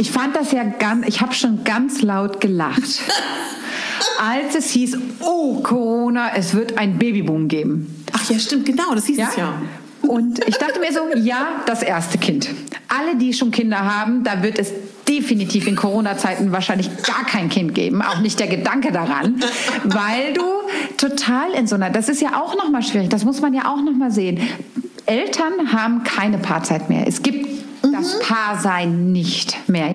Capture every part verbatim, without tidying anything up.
Ich fand das ja ganz, ich habe schon ganz laut gelacht, als es hieß, oh Corona, es wird ein Babyboom geben. Ach ja, stimmt, genau, das hieß ja? es ja. Und ich dachte mir so, ja, das erste Kind. Alle, die schon Kinder haben, da wird es definitiv in Corona-Zeiten wahrscheinlich gar kein Kind geben, auch nicht der Gedanke daran, weil du total in so einer, das ist ja auch nochmal schwierig, das muss man ja auch nochmal sehen. Eltern haben keine Paarzeit mehr. Es gibt mhm. das Paarsein nicht mehr.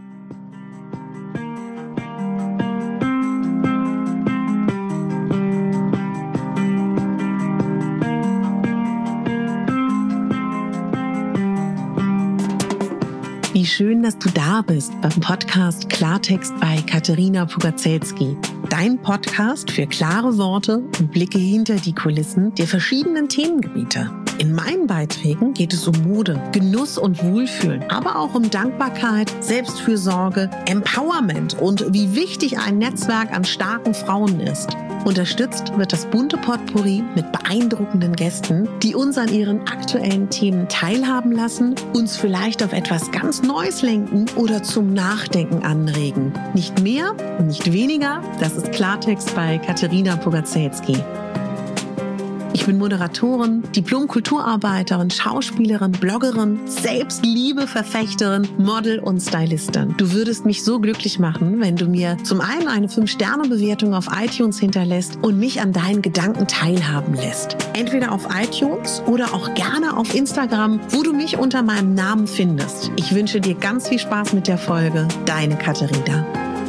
Wie schön, dass du da bist beim Podcast Klartext bei Katerina Pugacelski. Dein Podcast für klare Worte und Blicke hinter die Kulissen der verschiedenen Themengebiete. In meinen Beiträgen geht es um Mode, Genuss und Wohlfühlen, aber auch um Dankbarkeit, Selbstfürsorge, Empowerment und wie wichtig ein Netzwerk an starken Frauen ist. Unterstützt wird das bunte Potpourri mit beeindruckenden Gästen, die uns an ihren aktuellen Themen teilhaben lassen, uns vielleicht auf etwas ganz Neues lenken oder zum Nachdenken anregen. Nicht mehr und nicht weniger, das ist Klartext bei Katerina Pugacelski. Ich bin Moderatorin, Diplom-Kulturarbeiterin, Schauspielerin, Bloggerin, Selbstliebe-Verfechterin, Model und Stylistin. Du würdest mich so glücklich machen, wenn du mir zum einen eine fünf Sterne Bewertung auf iTunes hinterlässt und mich an deinen Gedanken teilhaben lässt. Entweder auf iTunes oder auch gerne auf Instagram, wo du mich unter meinem Namen findest. Ich wünsche dir ganz viel Spaß mit der Folge. Deine Katerina.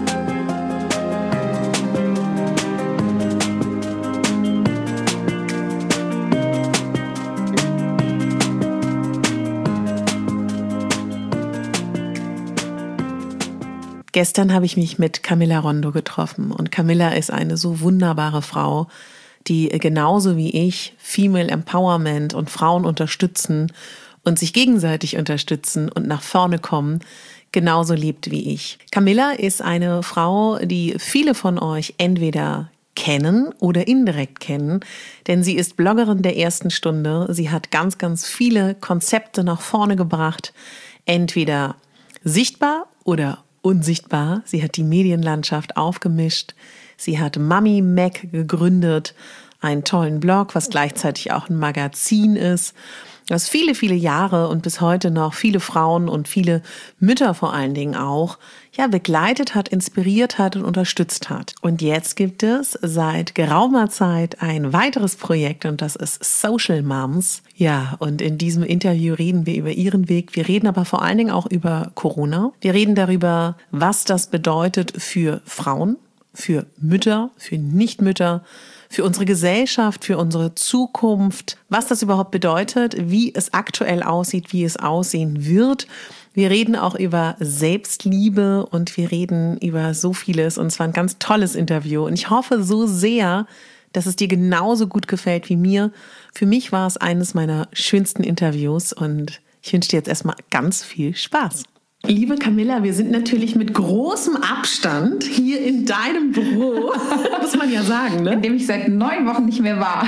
Gestern habe ich mich mit Camilla Rondo getroffen und Camilla ist eine so wunderbare Frau, die genauso wie ich Female Empowerment und Frauen unterstützen und sich gegenseitig unterstützen und nach vorne kommen, genauso lebt wie ich. Camilla ist eine Frau, die viele von euch entweder kennen oder indirekt kennen, denn sie ist Bloggerin der ersten Stunde. Sie hat ganz, ganz viele Konzepte nach vorne gebracht, entweder sichtbar oder unsichtbar. Sie hat die Medienlandschaft aufgemischt. Sie hat Mami Mac gegründet, einen tollen Blog, was gleichzeitig auch ein Magazin ist, das viele, viele Jahre und bis heute noch viele Frauen und viele Mütter vor allen Dingen auch ja begleitet hat, inspiriert hat und unterstützt hat. Und jetzt gibt es seit geraumer Zeit ein weiteres Projekt und das ist Social Moms. Ja, und in diesem Interview reden wir über ihren Weg. Wir reden aber vor allen Dingen auch über Corona. Wir reden darüber, was das bedeutet für Frauen, für Mütter, für Nichtmütter, für unsere Gesellschaft, für unsere Zukunft, was das überhaupt bedeutet, wie es aktuell aussieht, wie es aussehen wird. Wir reden auch über Selbstliebe und wir reden über so vieles und es war ein ganz tolles Interview und ich hoffe so sehr, dass es dir genauso gut gefällt wie mir. Für mich war es eines meiner schönsten Interviews und ich wünsche dir jetzt erstmal ganz viel Spaß. Liebe Camilla, wir sind natürlich mit großem Abstand hier in deinem Büro, muss man ja sagen, ne? In dem ich seit neun Wochen nicht mehr war.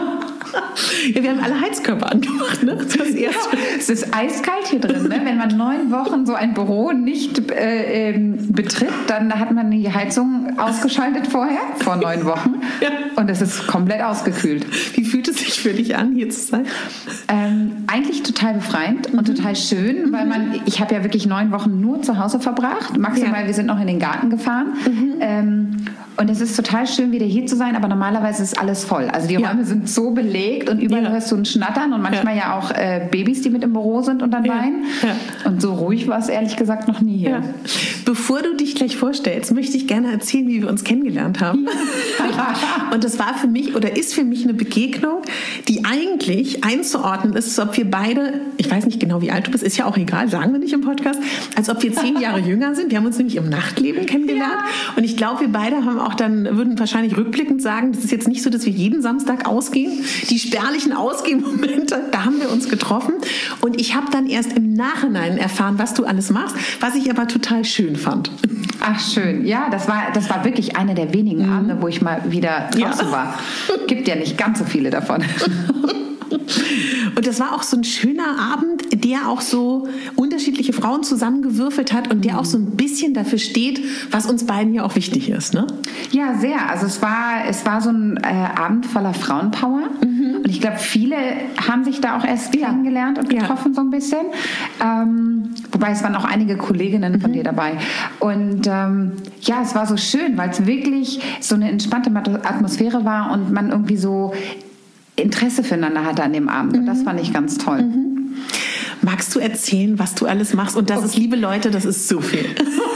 Ja, wir haben alle Heizkörper angemacht, ne? Das erste. Ja, es ist eiskalt hier drin, ne? Wenn man neun Wochen so ein Büro nicht äh, ähm, betritt, dann hat man die Heizung ausgeschaltet vorher, vor neun Wochen. Ja. Und es ist komplett ausgekühlt. Wie fühlt es sich für dich an, hier zu sein? Ähm, eigentlich total befreiend und mhm. total schön, mhm. weil man, ich habe ja wirklich neun Wochen nur zu Hause verbracht. Maximal, ja. wir sind noch in den Garten gefahren. Mhm. Ähm, und es ist total schön, wieder hier zu sein, aber normalerweise ist alles voll. Also die Räume ja. sind so belegt und überall ja. hörst du ein Schnattern und manchmal ja, ja auch äh, Babys, die mit im Büro sind und dann ja. weinen. Ja. Und so ruhig war es ehrlich gesagt noch nie hier. Ja. Bevor du dich gleich vorstellst, möchte ich gerne erzählen, wie wir uns kennengelernt haben. Ja. Und das war für mich oder ist für mich eine Begegnung, die eigentlich einzuordnen ist, als ob wir beide, ich weiß nicht genau, wie alt du bist, ist ja auch egal, sagen wir nicht im Podcast, als ob wir zehn Jahre jünger sind. Wir haben uns nämlich im Nachtleben kennengelernt. Ja. Und ich glaube, wir beide haben auch dann, würden wahrscheinlich rückblickend sagen, das ist jetzt nicht so, dass wir jeden Samstag ausgehen. Die spärlichen Ausgehmomente, da haben wir uns getroffen. Und ich habe dann erst im Nachhinein erfahren, was du alles machst, was ich aber total schön fand. Ach, schön. Ja, das war, das war wirklich einer der wenigen mhm. Abende, wo ich mal wieder draußen ja. war. Gibt ja nicht ganz so viele davon. Und das war auch so ein schöner Abend, der auch so unterschiedliche Frauen zusammengewürfelt hat und der auch so ein bisschen dafür steht, was uns beiden ja auch wichtig ist, ne? Ja, sehr. Also es war, es war so ein äh, Abend voller Frauenpower. Mhm. Und ich glaube, viele haben sich da auch erst ja. kennengelernt und getroffen ja. so ein bisschen. Ähm, wobei es waren auch einige Kolleginnen von mhm. dir dabei. Und ähm, ja, es war so schön, weil es wirklich so eine entspannte Atmosphäre war und man irgendwie so Interesse füreinander hatte an dem Abend. Und das fand ich ganz toll. Mhm. Magst du erzählen, was du alles machst? Und das okay. ist, liebe Leute, das ist so viel.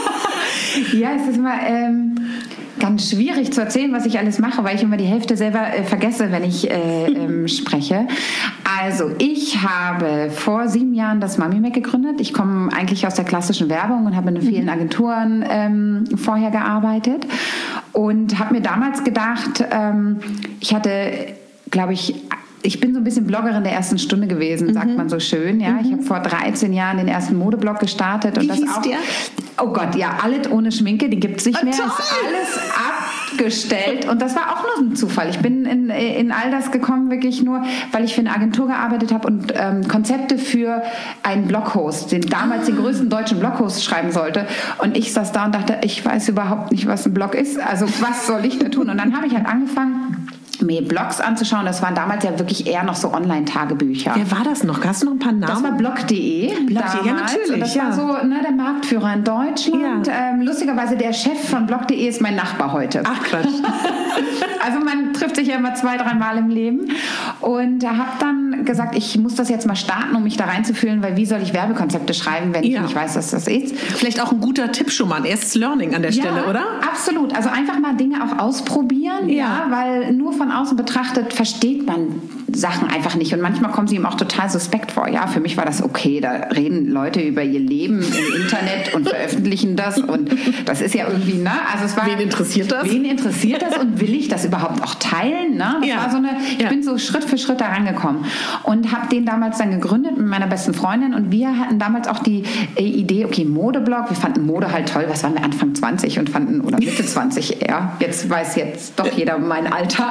Ja, es ist immer ähm, ganz schwierig zu erzählen, was ich alles mache, weil ich immer die Hälfte selber äh, vergesse, wenn ich äh, ähm, spreche. Also ich habe vor sieben Jahren das Mamimac gegründet. Ich komme eigentlich aus der klassischen Werbung und habe in vielen Agenturen ähm, vorher gearbeitet und habe mir damals gedacht, ähm, ich hatte, glaube ich, ich bin so ein bisschen Bloggerin der ersten Stunde gewesen, sagt mhm. man so schön. Ja, mhm. ich habe vor dreizehn Jahren den ersten Modeblog gestartet. Und Wie das hieß auch, der? Oh Gott, ja, alles ohne Schminke, die gibt es nicht oh, mehr. Toll. Ist alles abgestellt. Und das war auch nur ein Zufall. Ich bin in, in all das gekommen, wirklich nur, weil ich für eine Agentur gearbeitet habe und ähm, Konzepte für einen Bloghost, den damals den größten deutschen Bloghost schreiben sollte. Und ich saß da und dachte, ich weiß überhaupt nicht, was ein Blog ist. Also was soll ich da tun? Und dann habe ich halt angefangen, mir Blogs anzuschauen. Das waren damals ja wirklich eher noch so Online-Tagebücher. Wer war das noch? Hast du noch ein paar Namen? Das war blog punkt de. Blog, ja, natürlich. Und das ja. war so ne, der Marktführer in Deutschland. Ja. Ähm, lustigerweise der Chef von blog punkt de ist mein Nachbar heute. Ach Quatsch. Also man trifft sich ja immer zwei, dreimal im Leben. Und da habe dann gesagt, ich muss das jetzt mal starten, um mich da reinzufühlen, weil wie soll ich Werbekonzepte schreiben, wenn ja. ich nicht weiß, was das ist. Vielleicht auch ein guter Tipp schon mal, ein erstes Learning an der ja, Stelle, oder? Absolut. Also einfach mal Dinge auch ausprobieren, ja. ja, weil nur von außen betrachtet versteht man Sachen einfach nicht und manchmal kommen sie ihm auch total suspekt vor. Ja, für mich war das okay, da reden Leute über ihr Leben im Internet und veröffentlichen das und das ist ja irgendwie, ne? Also es war, wen interessiert das? Wen interessiert das und will ich das überhaupt auch teilen? Ne? Das ja. war so eine, ich ja. bin so Schritt für Schritt da rangekommen und habe den damals dann gegründet mit meiner besten Freundin und wir hatten damals auch die äh, Idee, okay, Modeblog, wir fanden Mode halt toll, was waren wir, Anfang zwanzig und fanden, oder Mitte zwanzig eher, jetzt weiß jetzt doch jeder mein Alter.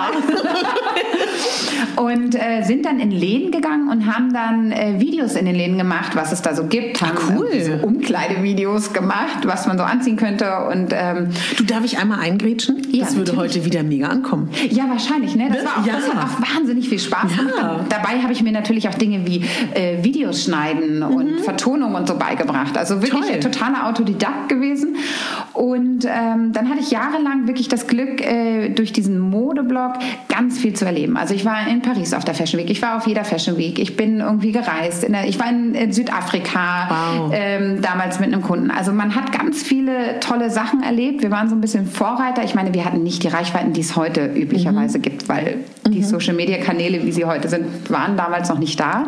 Und äh, sind dann in Läden gegangen und haben dann äh, Videos in den Läden gemacht, was es da so gibt. Haben cool. so Umkleidevideos gemacht, was man so anziehen könnte. Und, ähm, du, darf ich einmal eingrätschen? Ja, das würde natürlich heute wieder mega ankommen. Ja, wahrscheinlich. Ne? Das, war auch, ja. das hat auch wahnsinnig viel Spaß gemacht. Ja. Dabei habe ich mir natürlich auch Dinge wie äh, Videos schneiden mhm. und Vertonung und so beigebracht. Also wirklich Toll. Ein totaler Autodidakt gewesen. Und ähm, dann hatte ich jahrelang wirklich das Glück, äh, durch diesen Modeblog ganz viel zu erleben. Also ich war in Paris auf der Fashion Week, ich war auf jeder Fashion Week, ich bin irgendwie gereist, in der, ich war in, in Südafrika wow. ähm, damals mit einem Kunden. Also man hat ganz viele tolle Sachen erlebt. Wir waren so ein bisschen Vorreiter. Ich meine, wir hatten nicht die Reichweiten, die es heute üblicherweise mhm. gibt, weil mhm. die Social-Media-Kanäle, wie sie heute sind, waren damals noch nicht da.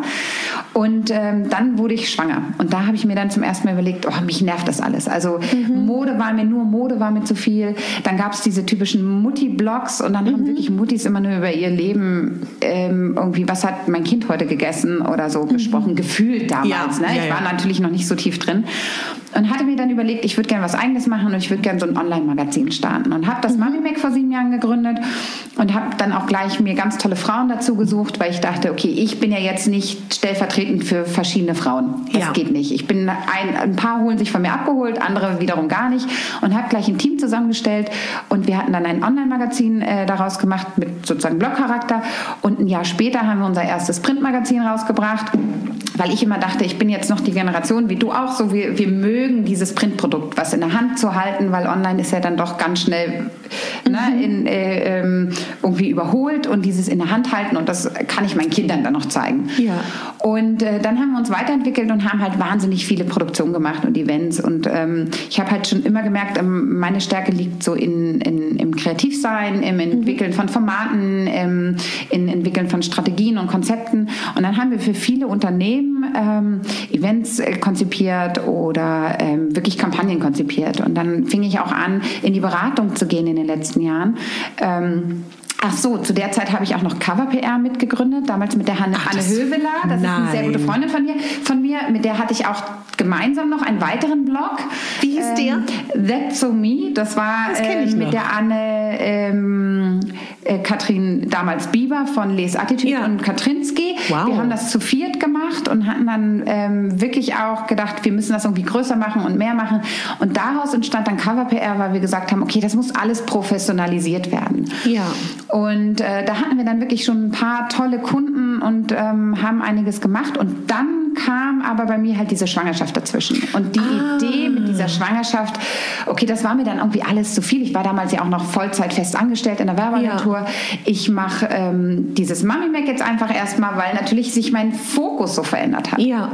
Und ähm, dann wurde ich schwanger. Und da habe ich mir dann zum ersten Mal überlegt, oh, mich nervt das alles. Also mhm. Mode war mir nur, Mode war mir zu viel. Dann gab es diese typischen Mutti-Blogs und dann mhm. haben wirklich Muttis immer nur über ihr Leben ähm, irgendwie, was hat mein Kind heute gegessen oder so mhm. gesprochen, gefühlt damals. Ja, ne? ja, ich war ja. natürlich noch nicht so tief drin. Und hatte mir dann überlegt, ich würde gerne was Eigenes machen und ich würde gerne so ein Online-Magazin starten. Und habe das mhm. Mamimac vor sieben Jahren gegründet und habe dann auch gleich mir ganz tolle Frauen dazu gesucht, weil ich dachte, okay, ich bin ja jetzt nicht stellvertretend für verschiedene Frauen. Das ja. geht nicht. Ich bin ein, ein paar holen sich von mir abgeholt, andere wiederum gar nicht und habe gleich ein Team zusammengestellt und wir hatten dann ein Online-Magazin äh, daraus gemacht mit sozusagen Blog-Charakter und ein Jahr später haben wir unser erstes Printmagazin rausgebracht, weil ich immer dachte, ich bin jetzt noch die Generation, wie du auch, so wir, wir mögen dieses Printprodukt, was in der Hand zu halten, weil online ist ja dann doch ganz schnell mhm. ne, in, äh, ähm, irgendwie überholt und dieses in der Hand halten und das kann ich meinen Kindern dann noch zeigen. Ja. Und äh, dann haben wir uns weiterentwickelt und haben halt wahnsinnig viele Produktionen gemacht und Events und ähm, ich habe halt schon immer gemerkt, ähm, meine Stärke liegt so in, in, im Kreativsein, im Entwickeln mhm. von Formaten, im in Entwickeln von Strategien und Konzepten und dann haben wir für viele Unternehmen ähm, Events äh, konzipiert oder ähm, wirklich Kampagnen konzipiert und dann fing ich auch an, in die Beratung zu gehen in den letzten Jahren. Ähm, Ach so, zu der Zeit habe ich auch noch Cover P R mitgegründet, damals mit der Hanne, Ach, Anne Höveler. Das nein. ist eine sehr gute Freundin von mir, von mir. Mit der hatte ich auch gemeinsam noch einen weiteren Blog. Wie hieß ähm, der? That's So Me. Das war das äh, mit noch. der Anne ähm, äh, Katrin, damals Bieber von Les Attitude ja. und Katrinski. Wow. Wir haben das zu viert gemacht und hatten dann ähm, wirklich auch gedacht, wir müssen das irgendwie größer machen und mehr machen. Und daraus entstand dann Cover P R, weil wir gesagt haben, okay, das muss alles professionalisiert werden. Ja. Und äh, da hatten wir dann wirklich schon ein paar tolle Kunden und ähm, haben einiges gemacht. Und dann kam aber bei mir halt diese Schwangerschaft dazwischen. Und die ah. Idee mit dieser Schwangerschaft, okay, das war mir dann irgendwie alles zu viel. Ich war damals ja auch noch Vollzeit fest angestellt in der Werbeagentur. Ja. Ich mache ähm, dieses Mami Mac jetzt einfach erstmal, weil natürlich sich mein Fokus so verändert hat. Ja.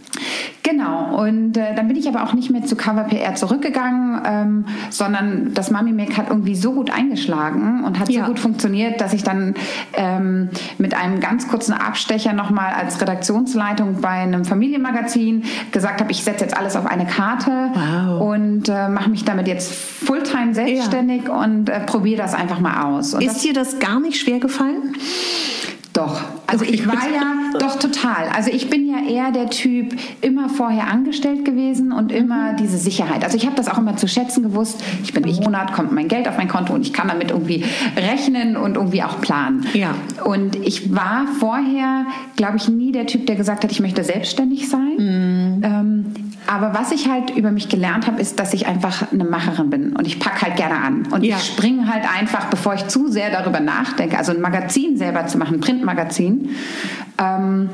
Genau, und äh, dann bin ich aber auch nicht mehr zu Cover P R zurückgegangen, ähm, sondern das Mami Mac hat irgendwie so gut eingeschlagen und hat ja. so gut funktioniert, dass ich dann ähm, mit einem ganz kurzen Abstecher nochmal als Redaktionsleitung bei einem Familienmagazin gesagt habe, ich setze jetzt alles auf eine Karte wow. und äh, mache mich damit jetzt Fulltime selbstständig ja. und äh, probiere das einfach mal aus. Und Ist das, dir das gar nicht schwer gefallen? Doch. Also ich war ja, doch total. Also ich bin ja eher der Typ, immer vorher angestellt gewesen und immer mhm. diese Sicherheit. Also ich habe das auch immer zu schätzen gewusst. Ich bin im Monat, kommt mein Geld auf mein Konto und ich kann damit irgendwie rechnen und irgendwie auch planen. Ja. Und ich war vorher, glaube ich, nie der Typ, der gesagt hat, ich möchte selbstständig sein. Mhm. Ähm, aber was ich halt über mich gelernt habe, ist, dass ich einfach eine Macherin bin und ich packe halt gerne an. Und ja. ich springe halt einfach, bevor ich zu sehr darüber nachdenke, also ein Magazin selber zu machen, ein Printmagazin. Ähm,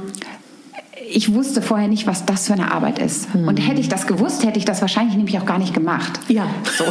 ich wusste vorher nicht, was das für eine Arbeit ist. Hm. Und hätte ich das gewusst, hätte ich das wahrscheinlich nämlich auch gar nicht gemacht. Ja. So.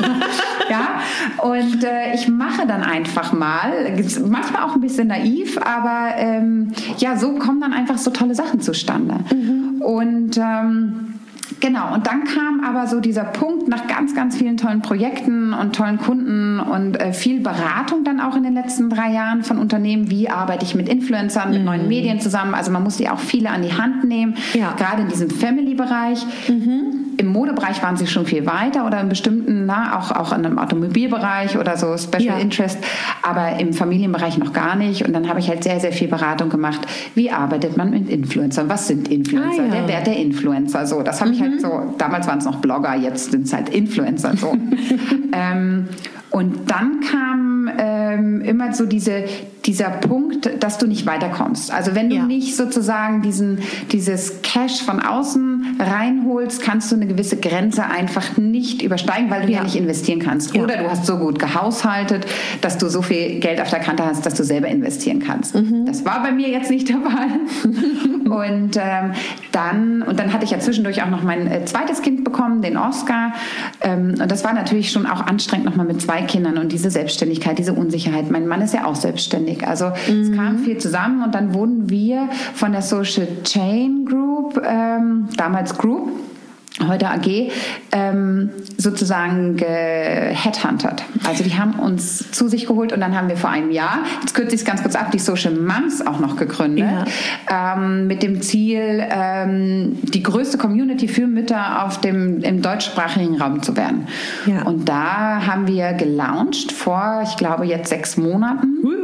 Ja. Und äh, ich mache dann einfach mal, manchmal auch ein bisschen naiv, aber ähm, ja, so kommen dann einfach so tolle Sachen zustande. Mhm. Und ähm, genau, und dann kam aber so dieser Punkt nach ganz, ganz vielen tollen Projekten und tollen Kunden und äh, viel Beratung dann auch in den letzten drei Jahren von Unternehmen. Wie arbeite ich mit Influencern, mit mhm. neuen Medien zusammen? Also man musste ja auch viele an die Hand nehmen, ja. gerade in diesem Family-Bereich. Mhm. Im Modebereich waren sie schon viel weiter oder in bestimmten, na, auch, auch in einem Automobilbereich oder so Special ja. Interest, aber im Familienbereich noch gar nicht. Und dann habe ich halt sehr, sehr viel Beratung gemacht. Wie arbeitet man mit Influencern? Was sind Influencer? Ah, ja. Der Wert der Influencer, so. Das habe mhm. ich halt so, damals waren es noch Blogger, jetzt sind es halt Influencer, so. ähm, und dann kam ähm, immer so diese, dieser Punkt, dass du nicht weiterkommst. Also wenn du ja. nicht sozusagen diesen, dieses Cash von außen reinholst, kannst du eine gewisse Grenze einfach nicht übersteigen, weil du ja, ja nicht investieren kannst. Ja. Oder du hast so gut gehaushaltet, dass du so viel Geld auf der Kante hast, dass du selber investieren kannst. Mhm. Das war bei mir jetzt nicht der Fall. und, ähm, dann, und dann hatte ich ja zwischendurch auch noch mein äh, zweites Kind bekommen, den Oscar. Ähm, und das war natürlich schon auch anstrengend, nochmal mit zwei Kindern und diese Selbstständigkeit, diese Unsicherheit. Mein Mann ist ja auch selbstständig. Also mhm. es kam viel zusammen und dann wurden wir von der Social Chain Group, ähm, damals Group, heute A G, ähm, sozusagen geheadhuntert. Also die haben uns zu sich geholt und dann haben wir vor einem Jahr, jetzt kürze ich es ganz kurz ab, die Social Moms auch noch gegründet, ja. ähm, mit dem Ziel, ähm, die größte Community für Mütter auf dem, im deutschsprachigen Raum zu werden. Ja. Und da haben wir gelauncht vor, ich glaube, jetzt sechs Monaten. Uh.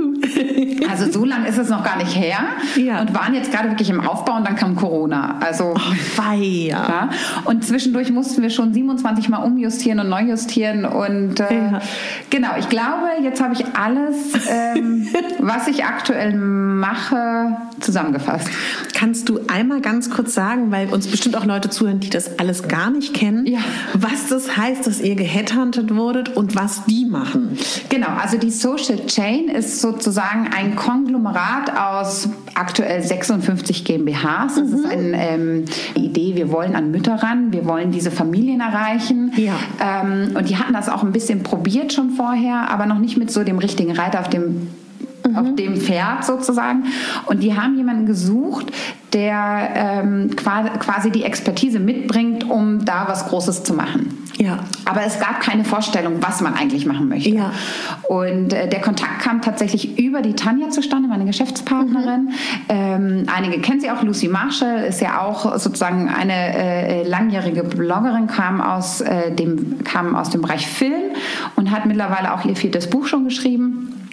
Also so lange ist es noch gar nicht her ja. und waren jetzt gerade wirklich im Aufbau und dann kam Corona. Also oh, ja. Und zwischendurch mussten wir schon siebenundzwanzig Mal umjustieren und neu justieren und äh, ja. genau, ich glaube, jetzt habe ich alles, ähm, was ich aktuell mache, zusammengefasst. Kannst du einmal ganz kurz sagen, weil uns bestimmt auch Leute zuhören, die das alles gar nicht kennen, ja. was das heißt, dass ihr geheadhuntet wurdet und was die machen? Genau, also die Social Chain ist sozusagen ein Konglomerat aus aktuell sechsundfünfzig GmbHs. Das mhm. ist eine ähm, Idee, wir wollen an Mütter ran, wir wollen diese Familien erreichen. Ja. Ähm, und die hatten das auch ein bisschen probiert schon vorher, aber noch nicht mit so dem richtigen Reiter auf dem Mhm. auf dem Pferd sozusagen. Und die haben jemanden gesucht, der ähm, quasi die Expertise mitbringt, um da was Großes zu machen. Ja. Aber es gab keine Vorstellung, was man eigentlich machen möchte. Ja. Und äh, der Kontakt kam tatsächlich über die Tanja zustande, meine Geschäftspartnerin. Mhm. Ähm, einige kennen sie auch. Lucy Marshall ist ja auch sozusagen eine äh, langjährige Bloggerin, kam aus, äh, dem, kam aus dem Bereich Film und hat mittlerweile auch ihr viertes Buch schon geschrieben.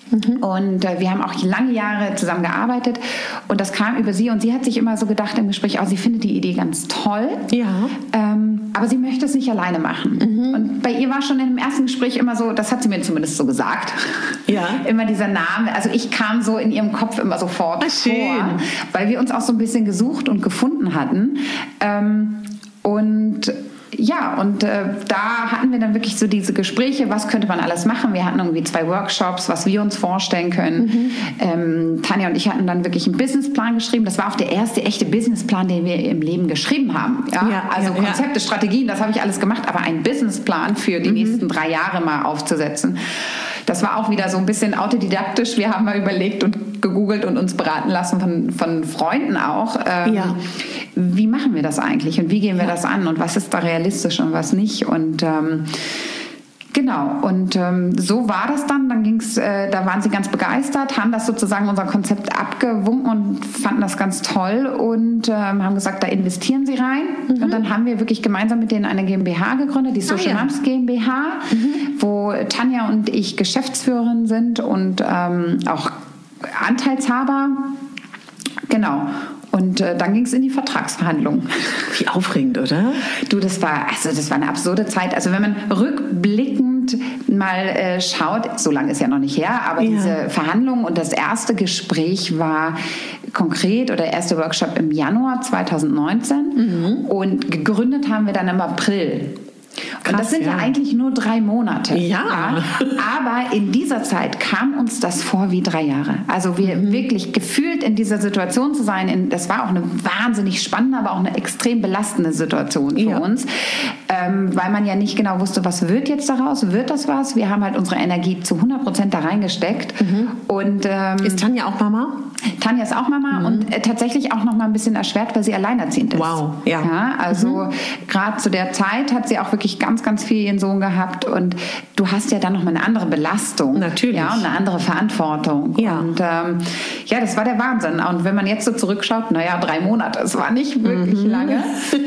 Mhm. Und äh, wir haben auch lange Jahre zusammen gearbeitet und das kam über sie und sie hat sich immer so gedacht im Gespräch, oh, sie findet die Idee ganz toll, ja. ähm, aber sie möchte es nicht alleine machen. Mhm. Und bei ihr war schon im ersten Gespräch immer so, das hat sie mir zumindest so gesagt, ja. immer dieser Name, also ich kam so in ihrem Kopf immer sofort Ach, schön. vor, weil wir uns auch so ein bisschen gesucht und gefunden hatten ähm, und ja, und äh, da hatten wir dann wirklich so diese Gespräche, was könnte man alles machen. Wir hatten irgendwie zwei Workshops, was wir uns vorstellen können. Mhm. Ähm, Tanja und ich hatten dann wirklich einen Businessplan geschrieben. Das war auch der erste echte Businessplan, den wir im Leben geschrieben haben. Ja? Ja, also ja, Konzepte, ja. Strategien, das habe ich alles gemacht, aber einen Businessplan für die mhm. nächsten drei Jahre mal aufzusetzen. Das war auch wieder so ein bisschen autodidaktisch. Wir haben mal überlegt und gegoogelt und uns beraten lassen von, von Freunden auch. Ähm, ja. Wie machen wir das eigentlich und wie gehen wir ja. das an und was ist da realistisch und was nicht? Und ähm, genau, und ähm, so war das dann. Dann ging's, äh, da waren sie ganz begeistert, haben das sozusagen unser Konzept abgewunken und fanden das ganz toll und ähm, haben gesagt, da investieren sie rein. Mhm. Und dann haben wir wirklich gemeinsam mit denen eine GmbH gegründet, die Social ah, ja. Moms GmbH, mhm. wo Tanja und ich Geschäftsführerin sind und ähm, auch Anteilshaber. Genau. Und äh, dann ging es in die Vertragsverhandlungen. Wie aufregend, oder? Du, das war, also das war eine absurde Zeit. Also wenn man rückblickend mal äh, schaut, so lange ist ja noch nicht her, aber ja. diese Verhandlungen und das erste Gespräch war konkret oder der erste Workshop im Januar zwanzig neunzehn mhm. und gegründet haben wir dann im April. Krass, und das sind ja. ja eigentlich nur drei Monate. Ja. ja. Aber in dieser Zeit kam uns das vor wie drei Jahre. Also wir mhm. wirklich gefühlt in dieser Situation zu sein, in, das war auch eine wahnsinnig spannende, aber auch eine extrem belastende Situation für ja. uns, ähm, weil man ja nicht genau wusste, was wird jetzt daraus, wird das was? Wir haben halt unsere Energie zu hundert Prozent da reingesteckt. Mhm. Und, ähm, ist Tanja auch Mama? Tanja ist auch Mama mhm. und äh, tatsächlich auch noch mal ein bisschen erschwert, weil sie alleinerziehend ist. Wow, ja. ja also mhm. gerade zu der Zeit hat sie auch wirklich ganz, ganz viel ihren Sohn gehabt und du hast ja dann noch mal eine andere Belastung. Natürlich. Ja, und eine andere Verantwortung. Ja. Und ähm, ja, das war der Wahnsinn. Und wenn man jetzt so zurückschaut, naja, drei Monate, es war nicht wirklich mhm. lange.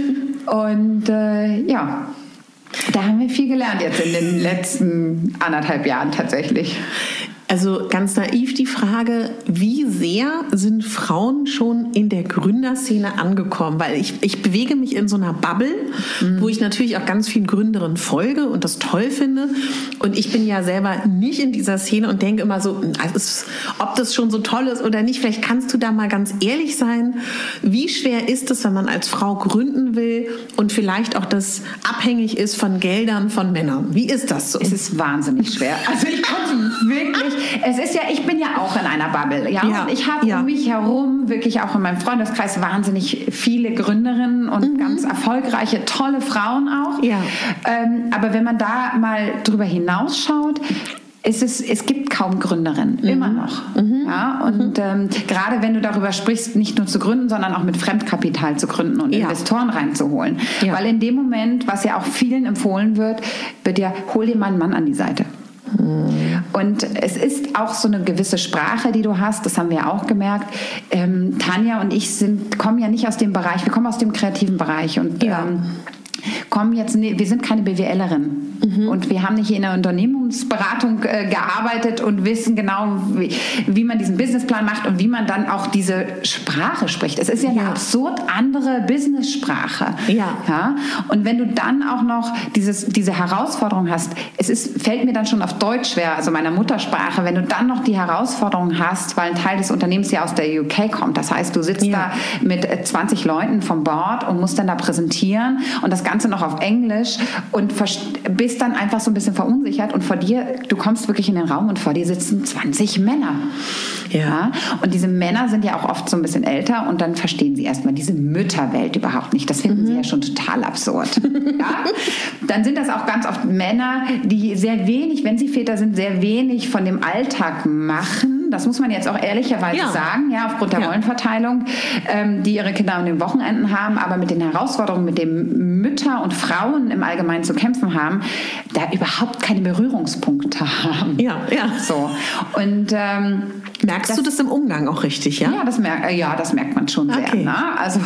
Und äh, ja, da haben wir viel gelernt jetzt in den letzten anderthalb Jahren tatsächlich. Also ganz naiv die Frage, wie sehr sind Frauen schon in der Gründerszene angekommen? Weil ich, ich bewege mich in so einer Bubble, mhm. wo ich natürlich auch ganz vielen Gründerinnen folge und das toll finde. Und ich bin ja selber nicht in dieser Szene und denke immer so, also ob das schon so toll ist oder nicht. Vielleicht kannst du da mal ganz ehrlich sein. Wie schwer ist es, wenn man als Frau gründen will und vielleicht auch das abhängig ist von Geldern von Männern? Wie ist das so? Es ist wahnsinnig schwer. Also ich konnte wirklich... Es ist ja, ich bin ja auch in einer Bubble, ja, ja und ich habe ja. um mich herum wirklich auch in meinem Freundeskreis wahnsinnig viele Gründerinnen und mhm. ganz erfolgreiche, tolle Frauen auch. Ja. Ähm, aber wenn man da mal drüber hinausschaut, es, ist, es gibt kaum Gründerinnen, mhm. immer noch. Mhm. Ja, und mhm. ähm, gerade wenn du darüber sprichst, nicht nur zu gründen, sondern auch mit Fremdkapital zu gründen und ja. Investoren reinzuholen. Ja. Weil in dem Moment, was ja auch vielen empfohlen wird, wird ja, hol dir mal einen Mann an die Seite. Und es ist auch so eine gewisse Sprache, die du hast, das haben wir auch gemerkt. Ähm, Tanja und ich sind, kommen ja nicht aus dem Bereich, wir kommen aus dem kreativen Bereich und ja. ähm, kommen jetzt, wir sind keine B W Lerin mhm. und wir haben nicht in der Unternehmensberatung äh, gearbeitet und wissen genau, wie, wie man diesen Businessplan macht und wie man dann auch diese Sprache spricht. Es ist ja, ja. eine absurd andere Business-Sprache. Ja. Ja? Und wenn du dann auch noch dieses, diese Herausforderung hast, es ist, fällt mir dann schon auf Deutsch schwer, also meiner Muttersprache, wenn du dann noch die Herausforderung hast, weil ein Teil des Unternehmens ja aus der U K kommt. Das heißt, du sitzt ja. da mit zwanzig Leuten vom Board und musst dann da präsentieren und das Ganze noch auf Englisch und bist dann einfach so ein bisschen verunsichert und vor dir, du kommst wirklich in den Raum und vor dir sitzen zwanzig Männer. Ja. Ja? Und diese Männer sind ja auch oft so ein bisschen älter und dann verstehen sie erstmal diese Mütterwelt überhaupt nicht. Das finden mhm. sie ja schon total absurd. Ja? Dann sind das auch ganz oft Männer, die sehr wenig, wenn sie Väter sind, sehr wenig von dem Alltag machen. Das muss man jetzt auch ehrlicherweise ja. sagen, ja, aufgrund der ja. Rollenverteilung, ähm, die ihre Kinder an den Wochenenden haben, aber mit den Herausforderungen, mit denen Mütter und Frauen im Allgemeinen zu kämpfen haben, da überhaupt keine Berührungspunkte haben. Ja, ja. So. Und ähm, merkst das, du das im Umgang auch richtig, ja? Ja, das, mer- äh, ja, das merkt man schon sehr. Okay. Ne? Also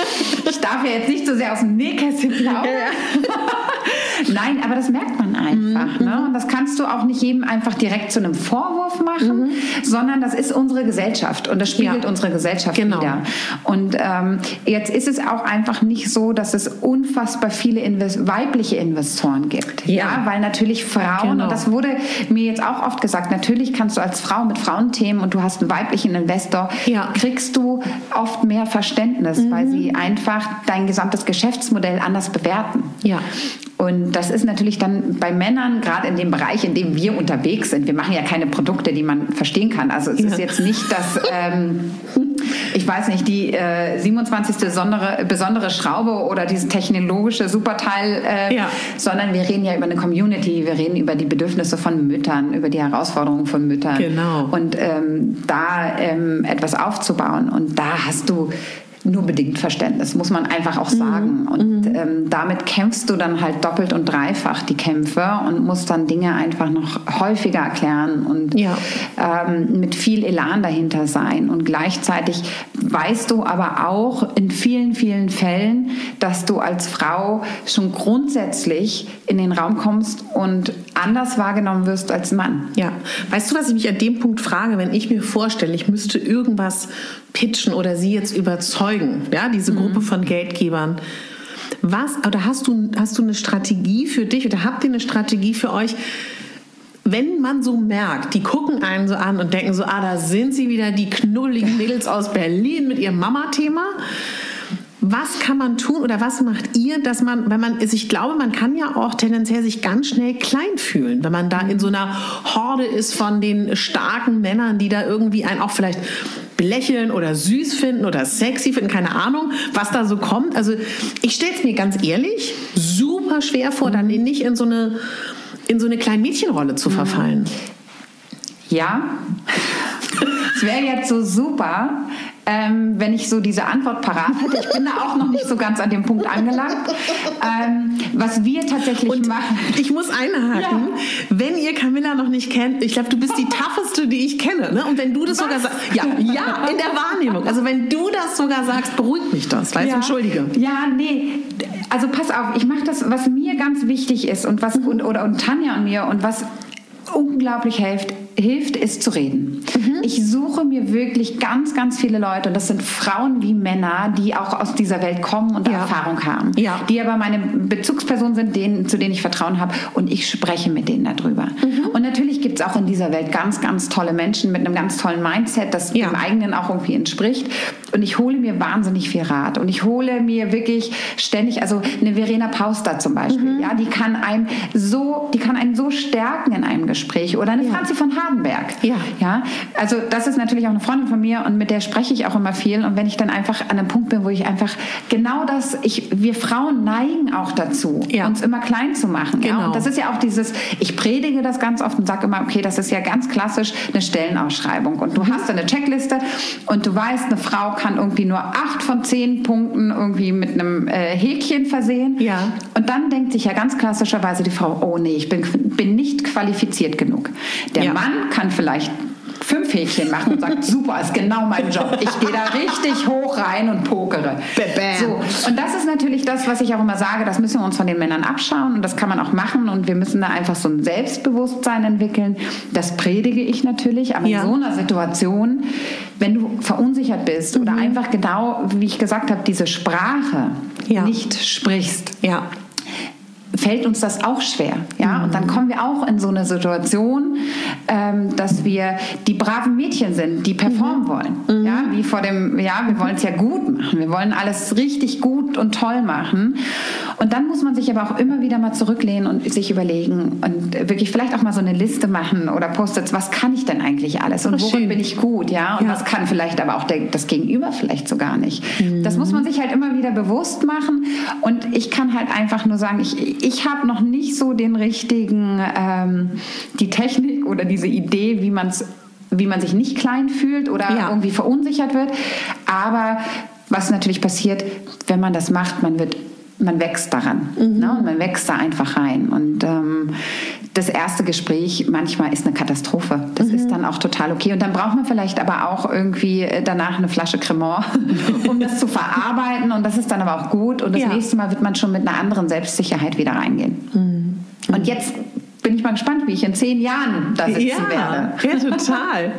ich darf ja jetzt nicht so sehr aus dem Nähkästchen plaudern. Nein, aber das merkt man einfach. einfach. Mhm. Ne? Und das kannst du auch nicht jedem einfach direkt zu einem Vorwurf machen, mhm. sondern das ist unsere Gesellschaft und das spiegelt ja. unsere Gesellschaft genau. wider. Und ähm, jetzt ist es auch einfach nicht so, dass es unfassbar viele Invest- weibliche Investoren gibt. Ja. ja, weil natürlich Frauen, genau. und das wurde mir jetzt auch oft gesagt, natürlich kannst du als Frau mit Frauenthemen und du hast einen weiblichen Investor, ja. kriegst du oft mehr Verständnis, mhm. weil sie einfach dein gesamtes Geschäftsmodell anders bewerten. Ja. Und das ist natürlich dann bei Männern, gerade in dem Bereich, in dem wir unterwegs sind, wir machen ja keine Produkte, die man verstehen kann. Also es ja. ist jetzt nicht das, ähm, ich weiß nicht, die äh, siebenundzwanzigste Besondere, besondere Schraube oder dieses technologische Superteil, äh, ja. sondern wir reden ja über eine Community, wir reden über die Bedürfnisse von Müttern, über die Herausforderungen von Müttern. Genau. Und ähm, da ähm, etwas aufzubauen. Und da hast du nur bedingt Verständnis, muss man einfach auch sagen. Mhm. Und ähm, damit kämpfst du dann halt doppelt und dreifach die Kämpfe und musst dann Dinge einfach noch häufiger erklären und ja. ähm, mit viel Elan dahinter sein. Und gleichzeitig weißt du aber auch in vielen, vielen Fällen, dass du als Frau schon grundsätzlich in den Raum kommst und anders wahrgenommen wirst als Mann. Ja. Weißt du, was ich mich an dem Punkt frage, wenn ich mir vorstelle, ich müsste irgendwas pitchen oder sie jetzt überzeugen, ja, diese Gruppe mhm. von Geldgebern. Was, oder hast du, hast du eine Strategie für dich oder habt ihr eine Strategie für euch, wenn man so merkt, die gucken einen so an und denken so, ah, da sind sie wieder, die knuddeligen Mädels aus Berlin mit ihrem Mama-Thema. Was kann man tun oder was macht ihr, dass man, wenn man, ich glaube, man kann ja auch tendenziell sich ganz schnell klein fühlen, wenn man da in so einer Horde ist von den starken Männern, die da irgendwie einen auch vielleicht belächeln oder süß finden oder sexy finden, keine Ahnung, was da so kommt. Also ich stelle es mir ganz ehrlich super schwer vor, dann nicht in so eine, in so eine kleine Mädchenrolle zu verfallen. Ja, es wäre jetzt so super, ähm, wenn ich so diese Antwort parat hätte. Ich bin da auch noch nicht so ganz an dem Punkt angelangt. Ähm, was wir tatsächlich und machen. Ich muss einhaken, ja. wenn ihr Camilla noch nicht kennt, ich glaube, du bist die tougheste, die ich kenne. Ne? Und wenn du das was? sogar sagst, ja, ja, in der Wahrnehmung. Also wenn du das sogar sagst, beruhigt mich das. Weißt du, ja. entschuldige. Ja, nee. Also pass auf, ich mache das, was mir ganz wichtig ist und was und, oder und Tanja und mir und was unglaublich hilft, hilft, ist zu reden. Mhm. Ich suche mir wirklich ganz, ganz viele Leute, und das sind Frauen wie Männer, die auch aus dieser Welt kommen und ja. Erfahrung haben, ja. die aber meine Bezugspersonen sind, denen, zu denen ich Vertrauen habe, und ich spreche mit denen darüber. Mhm. Und natürlich gibt es auch in dieser Welt ganz, ganz tolle Menschen mit einem ganz tollen Mindset, das ja. dem eigenen auch irgendwie entspricht, und ich hole mir wahnsinnig viel Rat und ich hole mir wirklich ständig, also eine Verena Pauster zum Beispiel, mhm. ja, die kann einem so, die kann einen so stärken in einem Gespräch, oder eine ja. Franzi von Hardenberg. Ja. Ja, also das ist natürlich auch eine Freundin von mir und mit der spreche ich auch immer viel, und wenn ich dann einfach an einem Punkt bin, wo ich einfach genau das, ich, wir Frauen neigen auch dazu, ja. uns immer klein zu machen. Genau. Ja? Und das ist ja auch dieses, ich predige das ganz oft und sage immer, okay, das ist ja ganz klassisch eine Stellenausschreibung, und du mhm. hast eine Checkliste und du weißt, eine Frau kann irgendwie nur acht von zehn Punkten irgendwie mit einem äh, Häkchen versehen. Ja. Und dann denkt sich ja ganz klassischerweise die Frau, oh nee, ich bin, bin nicht qualifiziert genug. Der ja. Mann kann vielleicht fünf Häkchen machen und sagt, super, ist genau mein Job. Ich gehe da richtig hoch rein und pokere. So. Und das ist natürlich das, was ich auch immer sage, das müssen wir uns von den Männern abschauen, und das kann man auch machen, und wir müssen da einfach so ein Selbstbewusstsein entwickeln. Das predige ich natürlich, aber ja. in so einer Situation, wenn du verunsichert bist mhm. oder einfach genau, wie ich gesagt habe, diese Sprache ja. nicht sprichst, ja. fällt uns das auch schwer. Ja? Mhm. Und dann kommen wir auch in so eine Situation, ähm, dass wir die braven Mädchen sind, die performen mhm. wollen. Mhm. Ja? Wie vor dem, ja, wir wollen es ja gut machen. Wir wollen alles richtig gut und toll machen. Und dann muss man sich aber auch immer wieder mal zurücklehnen und sich überlegen und wirklich vielleicht auch mal so eine Liste machen oder Post-its, was kann ich denn eigentlich alles und worin schön. bin ich gut, ja? Und ja. was kann vielleicht aber auch der, das Gegenüber vielleicht so gar nicht. Mhm. Das muss man sich halt immer wieder bewusst machen, und ich kann halt einfach nur sagen, ich, ich habe noch nicht so den richtigen, ähm, die Technik oder diese Idee, wie man's, wie man sich nicht klein fühlt oder ja. irgendwie verunsichert wird, aber was natürlich passiert, wenn man das macht, man wird man wächst daran, mhm. ne? Und man wächst da einfach rein. Und ähm, das erste Gespräch manchmal ist eine Katastrophe. Das mhm. ist dann auch total okay. Und dann braucht man vielleicht aber auch irgendwie danach eine Flasche Cremant, um das zu verarbeiten. Und das ist dann aber auch gut. Und das ja. nächste Mal wird man schon mit einer anderen Selbstsicherheit wieder reingehen. Mhm. Und jetzt bin ich mal gespannt, wie ich in zehn Jahren da sitzen ja, werde. Ja, total.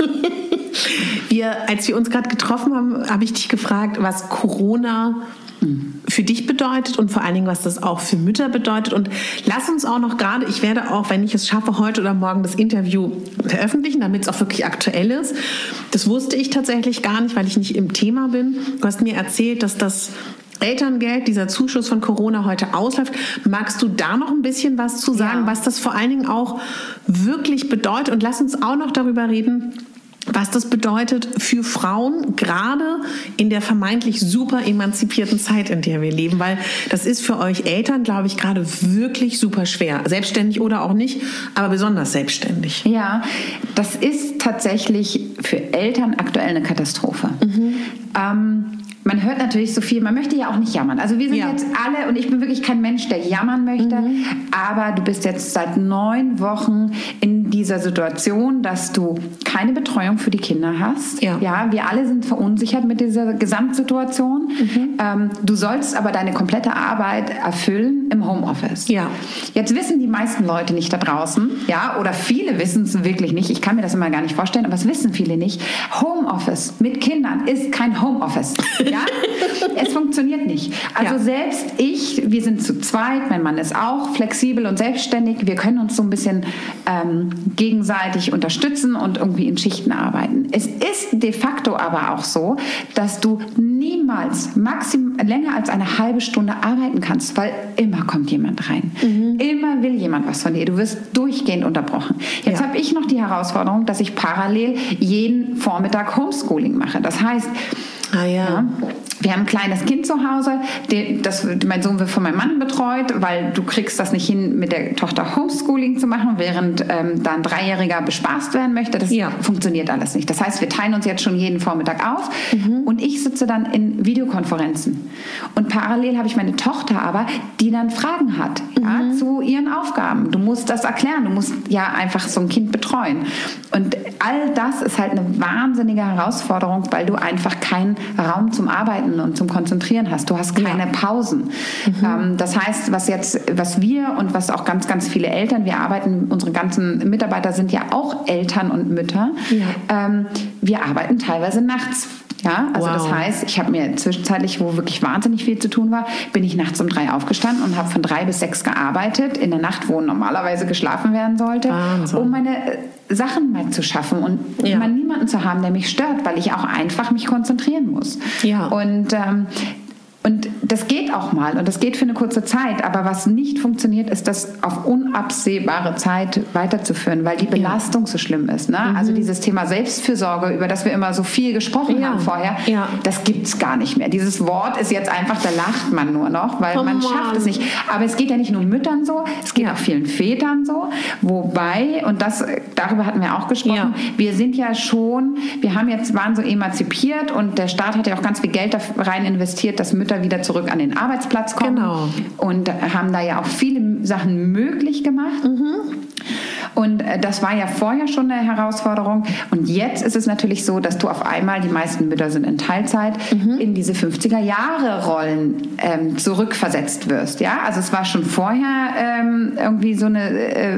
wir, als wir uns gerade getroffen haben, habe ich dich gefragt, was Corona für dich bedeutet und vor allen Dingen, was das auch für Mütter bedeutet. Und lass uns auch noch gerade, ich werde auch, wenn ich es schaffe, heute oder morgen das Interview veröffentlichen, damit es auch wirklich aktuell ist. Das wusste ich tatsächlich gar nicht, weil ich nicht im Thema bin. Du hast mir erzählt, dass das Elterngeld, dieser Zuschuss von Corona heute ausläuft. Magst du da noch ein bisschen was zu sagen, ja. was das vor allen Dingen auch wirklich bedeutet? Und lass uns auch noch darüber reden, was das bedeutet für Frauen, gerade in der vermeintlich super emanzipierten Zeit, in der wir leben. Weil das ist für euch Eltern, glaube ich, gerade wirklich super schwer. Selbstständig oder auch nicht, aber besonders selbstständig. Ja, das ist tatsächlich für Eltern aktuell eine Katastrophe. Mhm. Ähm, Man hört natürlich so viel, man möchte ja auch nicht jammern. Also wir sind ja. jetzt alle, und ich bin wirklich kein Mensch, der jammern möchte, mhm. aber du bist jetzt seit neun Wochen in dieser Situation, dass du keine Betreuung für die Kinder hast. Ja, ja wir alle sind verunsichert mit dieser Gesamtsituation. Mhm. Ähm, du sollst aber deine komplette Arbeit erfüllen im Homeoffice. Ja. Jetzt wissen die meisten Leute nicht da draußen, ja, oder viele wissen es wirklich nicht. Ich kann mir das immer gar nicht vorstellen, aber es wissen viele nicht. Homeoffice mit Kindern ist kein Homeoffice. Ja, es funktioniert nicht. Also ja. selbst ich, wir sind zu zweit, mein Mann ist auch flexibel und selbstständig. Wir können uns so ein bisschen ähm, gegenseitig unterstützen und irgendwie in Schichten arbeiten. Es ist de facto aber auch so, dass du niemals maxim, länger als eine halbe Stunde arbeiten kannst, weil immer kommt jemand rein. Mhm. Immer will jemand was von dir. Du wirst durchgehend unterbrochen. Jetzt ja. habe ich noch die Herausforderung, dass ich parallel jeden Vormittag Homeschooling mache. Das heißt, Ah, ja. Ja. Wir haben ein kleines Kind zu Hause, das mein Sohn wird von meinem Mann betreut, weil du kriegst das nicht hin, mit der Tochter Homeschooling zu machen, während ähm, da ein Dreijähriger bespaßt werden möchte. Das ja. funktioniert alles nicht. Das heißt, wir teilen uns jetzt schon jeden Vormittag auf mhm. und ich sitze dann in Videokonferenzen. Und parallel habe ich meine Tochter aber, die dann Fragen hat mhm. ja, zu ihren Aufgaben. Du musst das erklären, du musst ja einfach so ein Kind betreuen. Und all das ist halt eine wahnsinnige Herausforderung, weil du einfach keinen Raum zum Arbeiten und zum Konzentrieren hast. Du hast keine ja. Pausen. Mhm. Ähm, das heißt, was jetzt, was wir und was auch ganz, ganz viele Eltern, wir arbeiten, unsere ganzen Mitarbeiter sind ja auch Eltern und Mütter. Ja. Ähm, wir arbeiten teilweise nachts. Ja, also wow. das heißt, ich habe mir zwischenzeitlich, wo wirklich wahnsinnig viel zu tun war, bin ich nachts um drei aufgestanden und habe von drei bis sechs gearbeitet, in der Nacht, wo normalerweise geschlafen werden sollte, Wahnsinn. um meine Sachen mal zu schaffen und ja. mal niemanden zu haben, der mich stört, weil ich auch einfach mich konzentrieren muss. Ja. Und ähm, Und das geht auch mal und das geht für eine kurze Zeit. Aber was nicht funktioniert, ist das auf unabsehbare Zeit weiterzuführen, weil die Belastung ja. so schlimm ist. Ne? Mhm. Also dieses Thema Selbstfürsorge, über das wir immer so viel gesprochen ja. haben vorher, ja. das gibt's gar nicht mehr. Dieses Wort ist jetzt einfach, da lacht man nur noch, weil oh man Mann. schafft es nicht. Aber es geht ja nicht nur Müttern so, es geht ja. auch vielen Vätern so. Wobei, und das, darüber hatten wir auch gesprochen, ja. wir sind ja schon, wir haben jetzt, waren so emanzipiert und der Staat hat ja auch ganz viel Geld da rein investiert, dass Mütter wieder zurück an den Arbeitsplatz kommen genau. und haben da ja auch viele Sachen möglich gemacht. Mhm. Und das war ja vorher schon eine Herausforderung. Und jetzt ist es natürlich so, dass du auf einmal, die meisten Mütter sind in Teilzeit, mhm. in diese fünfziger-Jahre-Rollen ähm, zurückversetzt wirst. Ja? Also es war schon vorher ähm, irgendwie so eine äh,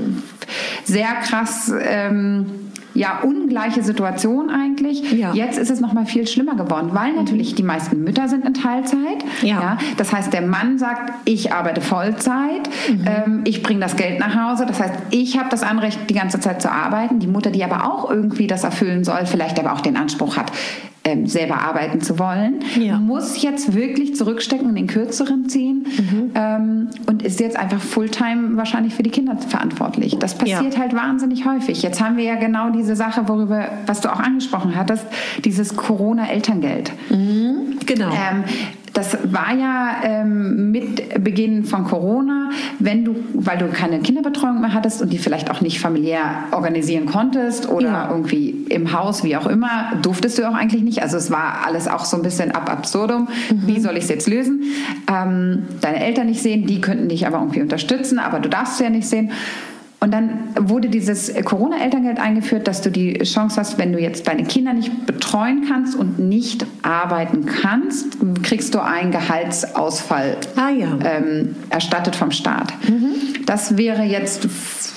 sehr krass... Ähm, ja, ungleiche Situation eigentlich. Ja. Jetzt ist es noch mal viel schlimmer geworden, weil natürlich die meisten Mütter sind in Teilzeit. Ja. Ja, das heißt, der Mann sagt, ich arbeite Vollzeit, mhm. ähm, ich bringe das Geld nach Hause. Das heißt, ich habe das Anrecht, die ganze Zeit zu arbeiten. Die Mutter, die aber auch irgendwie das erfüllen soll, vielleicht aber auch den Anspruch hat, ähm, selber arbeiten zu wollen, ja. muss jetzt wirklich zurückstecken und den Kürzeren ziehen mhm. ähm, und ist jetzt einfach Fulltime wahrscheinlich für die Kinder verantwortlich. Das passiert ja. halt wahnsinnig häufig. Jetzt haben wir ja genau diese Sache, worüber, was du auch angesprochen hattest, dieses Corona-Elterngeld. Mhm. Genau. Ähm, Das war ja ähm, mit Beginn von Corona, wenn du, weil du keine Kinderbetreuung mehr hattest und die vielleicht auch nicht familiär organisieren konntest oder ja. irgendwie im Haus, wie auch immer, durftest du auch eigentlich nicht. Also es war alles auch so ein bisschen ab absurdum. Mhm. Wie soll ich es jetzt lösen? Ähm, deine Eltern nicht sehen, die könnten dich aber irgendwie unterstützen, aber du darfst sie ja nicht sehen. Und dann wurde dieses Corona-Elterngeld eingeführt, dass du die Chance hast, wenn du jetzt deine Kinder nicht betreuen kannst und nicht arbeiten kannst, kriegst du einen Gehaltsausfall ah, ja. ähm, erstattet vom Staat. Mhm. Das wäre jetzt,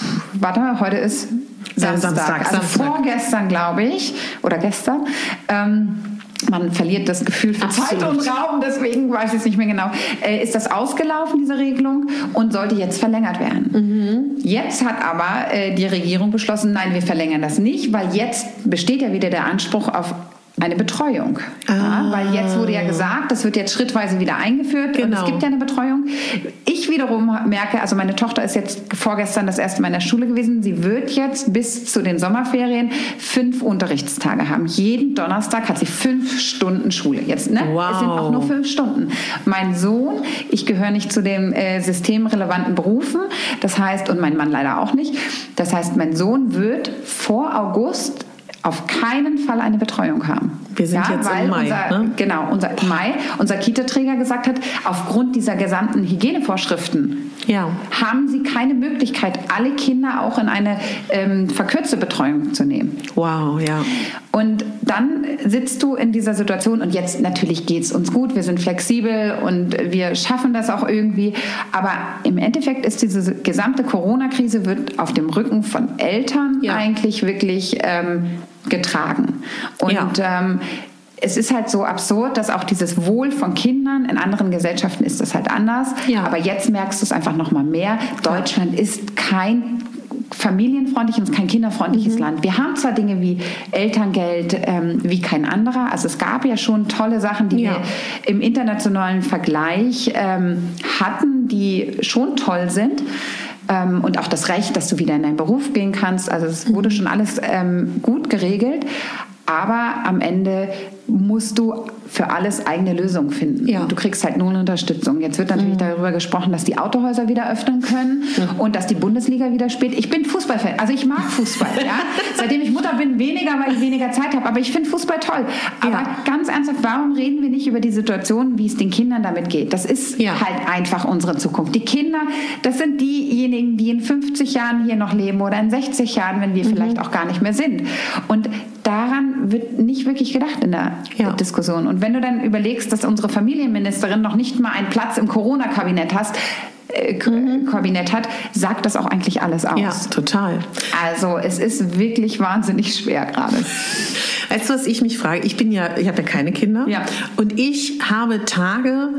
warte, heute ist Samstag, Samstag also Samstag. Vorgestern, glaube ich, oder gestern. Ähm, man verliert das Gefühl für Absolut. Zeit und Raum, deswegen weiß ich es nicht mehr genau. Äh, ist das ausgelaufen, diese Regelung, und sollte jetzt verlängert werden. Mhm. Jetzt hat aber äh, die Regierung beschlossen, nein, wir verlängern das nicht, weil jetzt besteht ja wieder der Anspruch auf eine Betreuung. Ah. Ja, weil jetzt wurde ja gesagt, das wird jetzt schrittweise wieder eingeführt genau. und es gibt ja eine Betreuung. Ich wiederum merke, also meine Tochter ist jetzt vorgestern das erste Mal in der Schule gewesen, sie wird jetzt bis zu den Sommerferien fünf Unterrichtstage haben. Jeden Donnerstag hat sie fünf Stunden Schule. Jetzt, ne? Wow. Es sind auch nur fünf Stunden. Mein Sohn, ich gehöre nicht zu den äh, systemrelevanten Berufen, das heißt, und mein Mann leider auch nicht, das heißt, mein Sohn wird vor August auf keinen Fall eine Betreuung haben. Wir sind ja, jetzt weil im Mai. Unser, ne? Genau, unser Mai, unser Kita-Träger gesagt hat, aufgrund dieser gesamten Hygienevorschriften ja. haben sie keine Möglichkeit, alle Kinder auch in eine ähm, verkürzte Betreuung zu nehmen. Wow, ja. Und dann sitzt du in dieser Situation und jetzt natürlich geht es uns gut, wir sind flexibel und wir schaffen das auch irgendwie, aber im Endeffekt ist diese gesamte Corona-Krise wird auf dem Rücken von Eltern ja. eigentlich wirklich ähm, getragen. Und ja. ähm, es ist halt so absurd, dass auch dieses Wohl von Kindern, in anderen Gesellschaften ist das halt anders, ja. aber jetzt merkst du es einfach noch mal mehr. Deutschland ist kein familienfreundliches, kein kinderfreundliches mhm. Land. Wir haben zwar Dinge wie Elterngeld ähm, wie kein anderer, also es gab ja schon tolle Sachen, die ja. wir im internationalen Vergleich ähm, hatten, die schon toll sind. Ähm, und auch das Recht, dass du wieder in deinen Beruf gehen kannst. Also es wurde schon alles ähm, gut geregelt. Aber am Ende musst du für alles eigene Lösungen finden. Ja. Und du kriegst halt nur eine Unterstützung. Jetzt wird natürlich mhm. darüber gesprochen, dass die Autohäuser wieder öffnen können mhm. und dass die Bundesliga wieder spielt. Ich bin Fußballfan, also ich mag Fußball. ja? Seitdem ich Mutter bin, weniger, weil ich weniger Zeit habe. Aber ich finde Fußball toll. Aber ja. ganz ernsthaft, warum reden wir nicht über die Situation, wie es den Kindern damit geht? Das ist ja. halt einfach unsere Zukunft. Die Kinder, das sind diejenigen, die in fünfzig Jahren hier noch leben oder in sechzig Jahren, wenn wir mhm. vielleicht auch gar nicht mehr sind. Und daran wird nicht wirklich gedacht in der ja. Diskussion. Und wenn du dann überlegst, dass unsere Familienministerin noch nicht mal einen Platz im Corona-Kabinett hast, äh, mhm. Kabinett hat, sagt das auch eigentlich alles aus. Ja, total. Also es ist wirklich wahnsinnig schwer gerade. Weißt du, was ich mich frage? Ich bin ja, ich habe ja keine Kinder. Ja. Und ich habe Tage,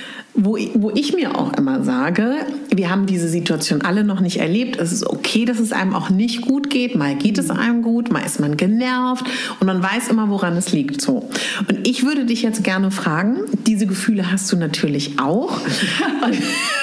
Wo ich, wo ich mir auch immer sage, wir haben diese Situation alle noch nicht erlebt. Es ist okay, dass es einem auch nicht gut geht. Mal geht es einem gut, mal ist man genervt und man weiß immer, woran es liegt. So. Und ich würde dich jetzt gerne fragen, diese Gefühle hast du natürlich auch. Und,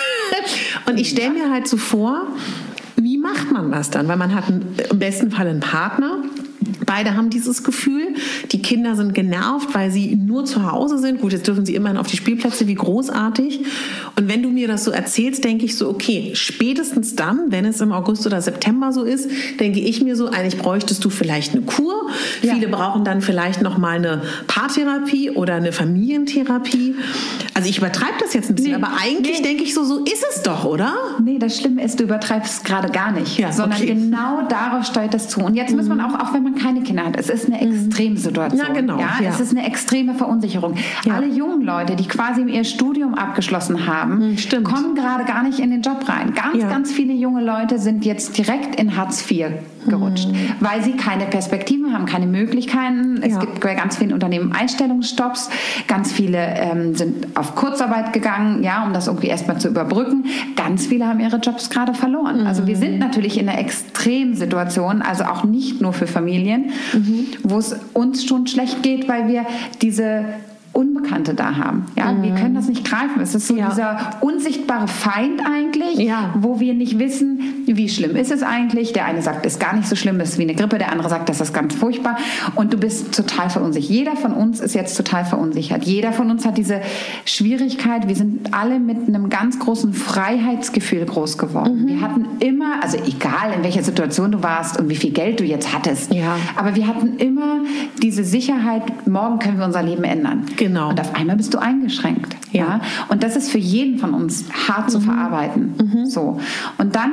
und ich stelle mir halt so vor, wie macht man das dann? Weil man hat einen, im besten Fall einen Partner. Beide haben dieses Gefühl, die Kinder sind genervt, weil sie nur zu Hause sind. Gut, jetzt dürfen sie immerhin auf die Spielplätze, wie großartig. Und wenn du mir das so erzählst, denke ich so, okay, spätestens dann, wenn es im August oder September so ist, denke ich mir so, eigentlich bräuchtest du vielleicht eine Kur. Ja. Viele brauchen dann vielleicht noch mal eine Paartherapie oder eine Familientherapie. Also ich übertreibe das jetzt ein bisschen, nee, aber eigentlich nee. denke ich so, so ist es doch, oder? Nee, das Schlimme ist, du übertreibst gerade gar nicht, ja, sondern okay. genau darauf steuert das zu. Und jetzt mhm. muss man auch, auch wenn man keine Kinder hat, es ist eine Extremsituation. Ja, genau. Ja? Ja. Es ist eine extreme Verunsicherung. Ja. Alle jungen Leute, die quasi ihr Studium abgeschlossen haben, Stimmt. kommen gerade gar nicht in den Job rein. Ganz, ja. ganz viele junge Leute sind jetzt direkt in Hartz vier gerutscht, mhm. weil sie keine Perspektiven haben, keine Möglichkeiten. Es ja. gibt bei ganz vielen Unternehmen Einstellungsstopps. Ganz viele ähm, sind auf Kurzarbeit gegangen, ja, um das irgendwie erstmal zu überbrücken. Ganz viele haben ihre Jobs gerade verloren. Mhm. Also wir sind natürlich in einer Extremsituation, also auch nicht nur für Familien, mhm. wo es uns schon schlecht geht, weil wir diese Unbekannte da haben. Ja, mhm. wir können das nicht greifen. Es ist so ja. dieser unsichtbare Feind eigentlich, ja. wo wir nicht wissen, wie schlimm ist es eigentlich. Der eine sagt, es ist gar nicht so schlimm, es ist wie eine Grippe. Der andere sagt, das ist ganz furchtbar. Und du bist total verunsichert. Jeder von uns ist jetzt total verunsichert. Jeder von uns hat diese Schwierigkeit. Wir sind alle mit einem ganz großen Freiheitsgefühl groß geworden. Mhm. Wir hatten immer, also egal in welcher Situation du warst und wie viel Geld du jetzt hattest, ja. aber wir hatten immer diese Sicherheit, morgen können wir unser Leben ändern. Genau. Und auf einmal bist du eingeschränkt. Ja. ja? Und das ist für jeden von uns hart mhm. zu verarbeiten. Mhm. So. Und dann hast du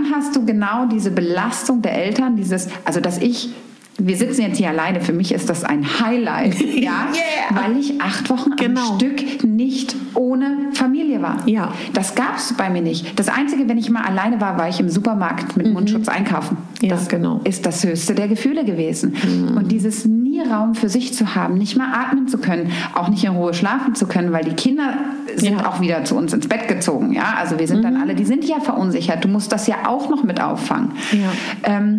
genau diese Belastung der Eltern, dieses, also dass ich, wir sitzen jetzt hier alleine, für mich ist das ein Highlight, ja, yeah. weil ich acht Wochen genau. am Stück nicht ohne Familie war. Ja. Das gab es bei mir nicht. Das Einzige, wenn ich mal alleine war, war ich im Supermarkt mit mhm. Mundschutz einkaufen. Ja, das genau. ist das höchste der Gefühle gewesen. Mhm. Und dieses nie Raum für sich zu haben, nicht mal atmen zu können, auch nicht in Ruhe schlafen zu können, weil die Kinder sind ja. auch wieder zu uns ins Bett gezogen. Ja? Also wir sind mhm. dann alle, die sind ja verunsichert. Du musst das ja auch noch mit auffangen. Ja. Ähm,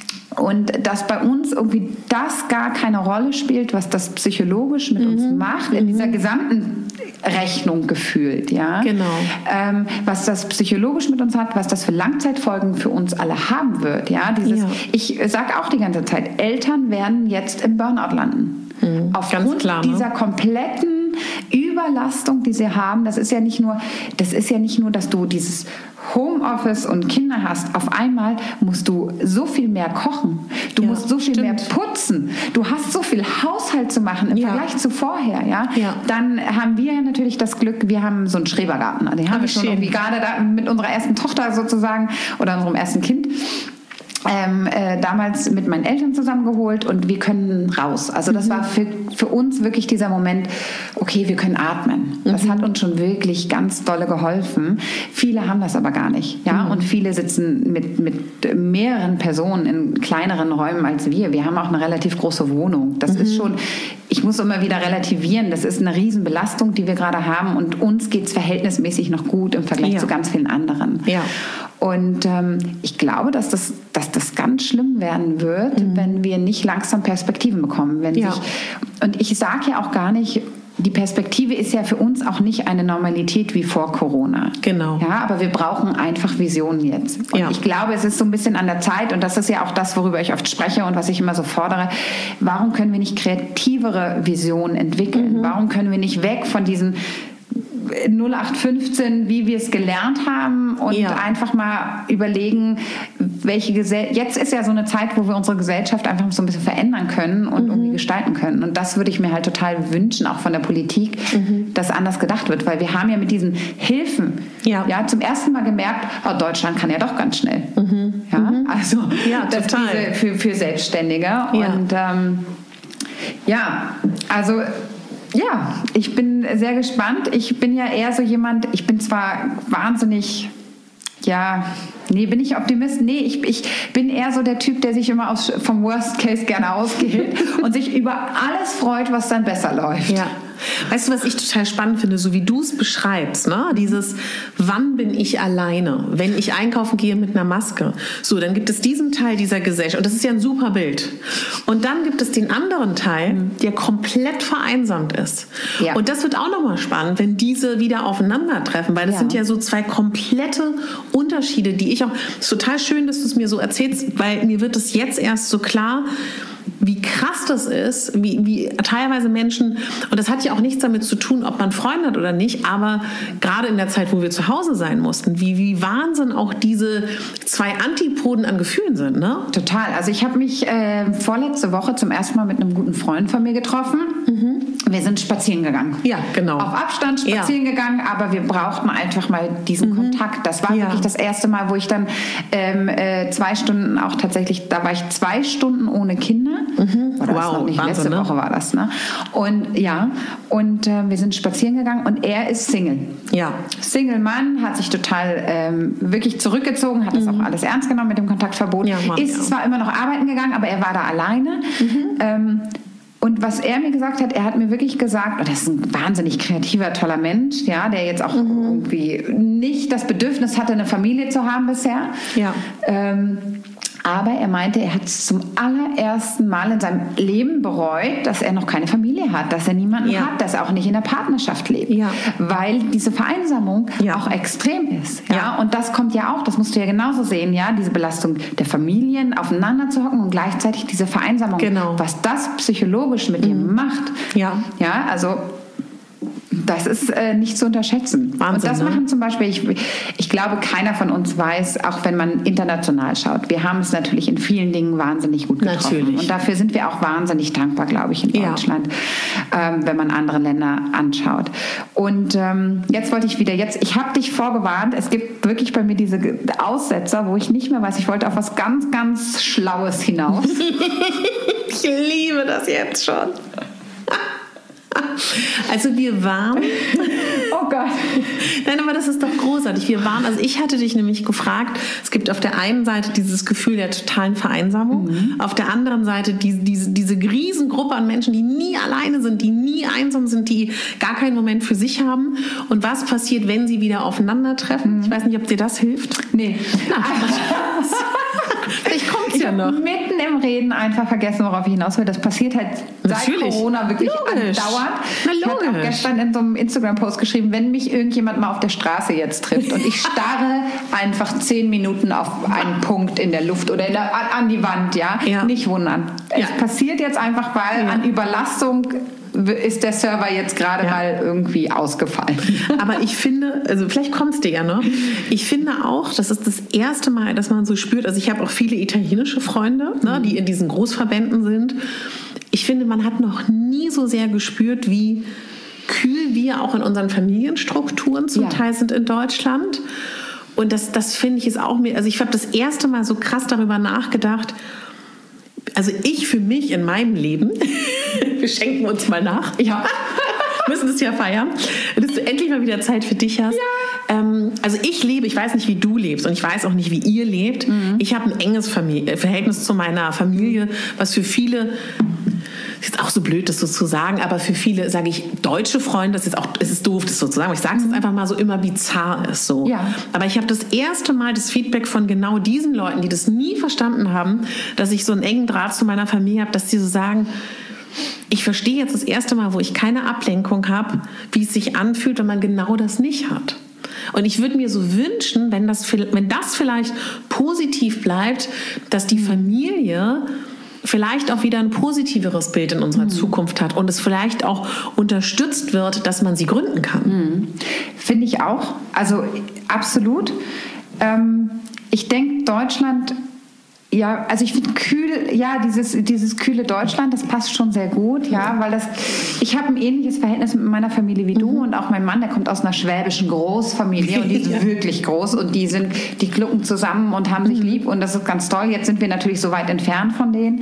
Und dass bei uns irgendwie das gar keine Rolle spielt, was das psychologisch mit mhm. uns macht, in dieser gesamten Rechnung gefühlt, ja. Genau. Ähm, was das psychologisch mit uns hat, was das für Langzeitfolgen für uns alle haben wird, ja. Dieses, ja. Ich sage auch die ganze Zeit, Eltern werden jetzt im Burnout landen. Mhm. Aufgrund klar, ne? dieser kompletten Überlastung, die sie haben. Das ist ja nicht nur, das ist ja nicht nur, dass du dieses Homeoffice und Kinder hast. Auf einmal musst du so viel mehr kochen. Du ja, musst so viel stimmt. mehr putzen. Du hast so viel Haushalt zu machen im ja. Vergleich zu vorher. Ja? Ja. Dann haben wir natürlich das Glück, wir haben so einen Schrebergarten. Den haben wir schon irgendwie gerade da mit unserer ersten Tochter sozusagen oder unserem ersten Kind. Ähm, äh, damals mit meinen Eltern zusammengeholt und wir können raus. Also das mhm. war für, für uns wirklich dieser Moment, okay, wir können atmen. Das mhm. hat uns schon wirklich ganz dolle geholfen. Viele haben das aber gar nicht. Ja? Mhm. Und viele sitzen mit, mit mehreren Personen in kleineren Räumen als wir. Wir haben auch eine relativ große Wohnung. Das mhm. ist schon, ich muss immer wieder relativieren, das ist eine Riesenbelastung, die wir gerade haben und uns geht es verhältnismäßig noch gut im Vergleich ja. zu ganz vielen anderen. Ja. Und ähm, ich glaube, dass das, dass das ganz schlimm werden wird, mhm. wenn wir nicht langsam Perspektiven bekommen. Wenn ja. sich, und ich sage ja auch gar nicht, die Perspektive ist ja für uns auch nicht eine Normalität wie vor Corona. Genau. Ja, aber wir brauchen einfach Visionen jetzt. Und ja. ich glaube, es ist so ein bisschen an der Zeit, und das ist ja auch das, worüber ich oft spreche und was ich immer so fordere, warum können wir nicht kreativere Visionen entwickeln? Mhm. Warum können wir nicht weg von diesen null acht fünfzehn, wie wir es gelernt haben und ja. einfach mal überlegen, welche Gesellschaft, jetzt ist ja so eine Zeit, wo wir unsere Gesellschaft einfach so ein bisschen verändern können und mhm. irgendwie gestalten können. Und das würde ich mir halt total wünschen, auch von der Politik, mhm. dass anders gedacht wird, weil wir haben ja mit diesen Hilfen ja, ja zum ersten Mal gemerkt, oh, Deutschland kann ja doch ganz schnell. Mhm. Ja, mhm. also ja, das total. Diese für, für Selbstständige. Ja. Und ähm, ja, also ja, ich bin sehr gespannt. Ich bin ja eher so jemand, ich bin zwar wahnsinnig, ja, nee, bin ich Optimist? Nee, ich, ich bin eher so der Typ, der sich immer aus, vom Worst Case gerne ausgeht und sich über alles freut, was dann besser läuft. Ja. Weißt du, was ich total spannend finde, so wie du es beschreibst, ne? Dieses, wann bin ich alleine, wenn ich einkaufen gehe mit einer Maske. So, dann gibt es diesen Teil dieser Gesellschaft und das ist ja ein super Bild. Und dann gibt es den anderen Teil, der komplett vereinsamt ist. Ja. Und das wird auch nochmal spannend, wenn diese wieder aufeinandertreffen, weil das ja. sind ja so zwei komplette Unterschiede, die ich auch, es ist total schön, dass du es mir so erzählst, weil mir wird es jetzt erst so klar, wie krass das ist, wie, wie teilweise Menschen, und das hat ja auch nichts damit zu tun, ob man Freunde hat oder nicht, aber gerade in der Zeit, wo wir zu Hause sein mussten, wie, wie Wahnsinn auch diese zwei Antipoden an Gefühlen sind, ne? Total. Also ich habe mich äh, vorletzte Woche zum ersten Mal mit einem guten Freund von mir getroffen. Mhm. Wir sind spazieren gegangen. Ja, genau. Auf Abstand spazieren ja. gegangen, aber wir brauchten einfach mal diesen mhm. Kontakt. Das war ja. wirklich das erste Mal, wo ich dann ähm, äh, zwei Stunden auch tatsächlich, da war ich zwei Stunden ohne Kinder. Mhm. Oder wow, noch nicht, Wahnsinn, letzte ne? Woche war das. Ne? Und ja, und äh, wir sind spazieren gegangen und er ist Single. Ja. Single-Mann, hat sich total ähm, wirklich zurückgezogen, hat das mhm. auch alles ernst genommen mit dem Kontaktverbot. Ja, Mann, ist ja. zwar immer noch arbeiten gegangen, aber er war da alleine. Mhm. Ähm, Und was er mir gesagt hat, er hat mir wirklich gesagt, und das ist ein wahnsinnig kreativer, toller Mensch, ja, der jetzt auch mhm. irgendwie nicht das Bedürfnis hatte, eine Familie zu haben bisher. Ja. Ähm, aber er meinte, er hat es zum allerersten Mal in seinem Leben bereut, dass er noch keine Familie hat, dass er niemanden ja. hat, dass er auch nicht in der Partnerschaft lebt. Ja. Weil diese Vereinsamung ja. auch extrem ist. Ja? ja. Und das kommt ja auch, das musst du ja genauso sehen, ja, diese Belastung der Familien, aufeinander zu hocken und gleichzeitig diese Vereinsamung. Genau. Was das psychologisch mit mhm. ihm macht. Ja. Ja, also Das ist äh, nicht zu unterschätzen. Wahnsinn, und das ne? machen zum Beispiel, ich, ich glaube, keiner von uns weiß, auch wenn man international schaut, wir haben es natürlich in vielen Dingen wahnsinnig gut getroffen. Natürlich. Und dafür sind wir auch wahnsinnig dankbar, glaube ich, in Deutschland, ja. ähm, wenn man andere Länder anschaut. Und ähm, jetzt wollte ich wieder, jetzt, ich habe dich vorgewarnt, es gibt wirklich bei mir diese Aussetzer, wo ich nicht mehr weiß, ich wollte auf was ganz, ganz Schlaues hinaus. Ich liebe das jetzt schon. Also wir waren... Oh Gott. Nein, aber das ist doch großartig. Wir waren, also ich hatte dich nämlich gefragt, es gibt auf der einen Seite dieses Gefühl der totalen Vereinsamung, mhm. auf der anderen Seite diese, diese, diese Riesengruppe an Menschen, die nie alleine sind, die nie einsam sind, die gar keinen Moment für sich haben. Und was passiert, wenn sie wieder aufeinandertreffen? Mhm. Ich weiß nicht, ob dir das hilft. Nee. Na, vielleicht kommt es ja noch. Mitten im Reden einfach vergessen, worauf ich hinaus will. Das passiert halt seit Natürlich. Corona wirklich logisch. andauernd. Na, ich habe auch gestern in so einem Instagram-Post geschrieben, wenn mich irgendjemand mal auf der Straße jetzt trifft und ich starre einfach zehn Minuten auf einen Punkt in der Luft oder in der, an die Wand, ja, ja. nicht wundern. Ja. Es passiert jetzt einfach, weil ja. an Überlastung ist der Server jetzt gerade ja. mal irgendwie ausgefallen. Aber ich finde, also vielleicht kommt es dir ja noch, ich finde auch, das ist das erste Mal, dass man so spürt, also ich habe auch viele italienische Freunde, mhm. ne, die in diesen Großverbänden sind. Ich finde, man hat noch nie so sehr gespürt, wie kühl wir auch in unseren Familienstrukturen zum ja. Teil sind in Deutschland. Und das, das finde ich ist auch mir, also ich habe das erste Mal so krass darüber nachgedacht, also ich für mich in meinem Leben, wir schenken uns mal nach, ja, müssen es ja feiern, dass du endlich mal wieder Zeit für dich hast. Ja. Ähm, also ich lebe, ich weiß nicht, wie du lebst und ich weiß auch nicht, wie ihr lebt. Mhm. Ich habe ein enges Familie, Verhältnis zu meiner Familie, was für viele... Das ist auch so blöd, das so zu sagen, aber für viele, sage ich, deutsche Freunde, das ist auch, es ist doof, das so zu sagen, aber ich sage es jetzt einfach mal so, immer bizarr ist so. Ja. Aber ich habe das erste Mal das Feedback von genau diesen Leuten, die das nie verstanden haben, dass ich so einen engen Draht zu meiner Familie habe, dass die so sagen, ich verstehe jetzt das erste Mal, wo ich keine Ablenkung habe, wie es sich anfühlt, wenn man genau das nicht hat. Und ich würde mir so wünschen, wenn das, wenn das vielleicht positiv bleibt, dass die Familie vielleicht auch wieder ein positiveres Bild in unserer mhm. Zukunft hat und es vielleicht auch unterstützt wird, dass man sie gründen kann. Mhm. Finde ich auch. Also absolut. Ähm, ich denke, Deutschland... Ja, also ich finde kühl, ja, dieses, dieses kühle Deutschland, das passt schon sehr gut, ja, weil das, ich habe ein ähnliches Verhältnis mit meiner Familie wie du mhm. und auch mein Mann, der kommt aus einer schwäbischen Großfamilie und die ist ja. wirklich groß und die sind, die klucken zusammen und haben sich mhm. lieb und das ist ganz toll. Jetzt sind wir natürlich so weit entfernt von denen,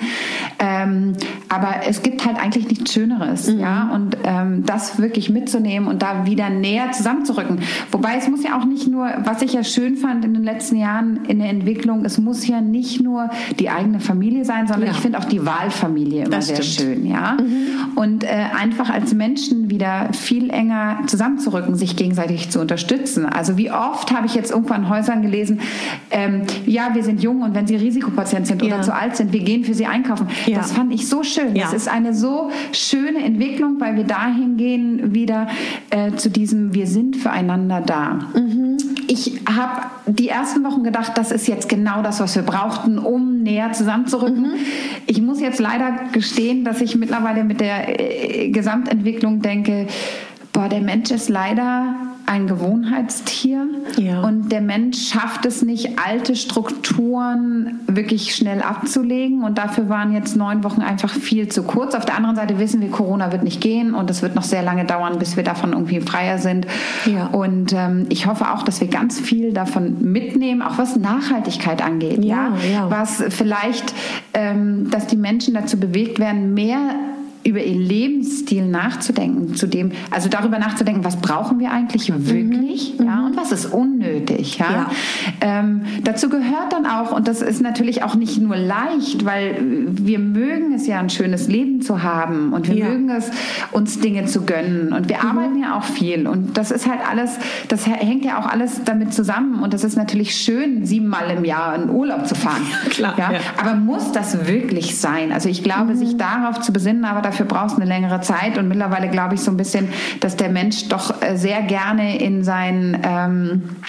ähm, aber es gibt halt eigentlich nichts Schöneres, mhm. ja, und ähm, das wirklich mitzunehmen und da wieder näher zusammenzurücken. Wobei es muss ja auch nicht nur, was ich ja schön fand in den letzten Jahren in der Entwicklung, es muss ja nicht nur die eigene Familie sein, sondern ja. ich finde auch die Wahlfamilie immer das sehr stimmt. schön, ja. Mhm. Und äh, einfach als Menschen wieder viel enger zusammenzurücken, sich gegenseitig zu unterstützen. Also wie oft habe ich jetzt irgendwann in Häusern gelesen, ähm, ja, wir sind jung und wenn sie Risikopatient sind ja. oder zu alt sind, wir gehen für sie einkaufen. Ja. Das fand ich so schön. Ja. Das ist eine so schöne Entwicklung, weil wir dahin gehen wieder äh, zu diesem, wir sind füreinander da. Mhm. Ich habe die ersten Wochen gedacht, das ist jetzt genau das, was wir brauchten, um näher zusammenzurücken. Mhm. Ich muss jetzt leider gestehen, dass ich mittlerweile mit der äh, Gesamtentwicklung denke, boah, der Mensch ist leider ein Gewohnheitstier ja. und der Mensch schafft es nicht, alte Strukturen wirklich schnell abzulegen und dafür waren jetzt neun Wochen einfach viel zu kurz. Auf der anderen Seite wissen wir, Corona wird nicht gehen und es wird noch sehr lange dauern, bis wir davon irgendwie freier sind. Ja. Und ähm, ich hoffe auch, dass wir ganz viel davon mitnehmen, auch was Nachhaltigkeit angeht. Ja, ja? Ja. Was vielleicht, ähm, dass die Menschen dazu bewegt werden, mehr über ihr Lebensstil nachzudenken, zu dem, also darüber nachzudenken, was brauchen wir eigentlich wirklich, mhm. ja, und was ist unnötig, ja. ja. Ähm, dazu gehört dann auch, und das ist natürlich auch nicht nur leicht, weil wir mögen es ja, ein schönes Leben zu haben und wir ja. mögen es, uns Dinge zu gönnen und wir mhm. arbeiten ja auch viel und das ist halt alles, das hängt ja auch alles damit zusammen und das ist natürlich schön, siebenmal im Jahr in Urlaub zu fahren, Klar, ja? Ja. aber muss das wirklich sein? Also ich glaube, mhm. sich darauf zu besinnen, aber dafür brauchst du eine längere Zeit und mittlerweile glaube ich so ein bisschen, dass der Mensch doch sehr gerne in seinen ähm,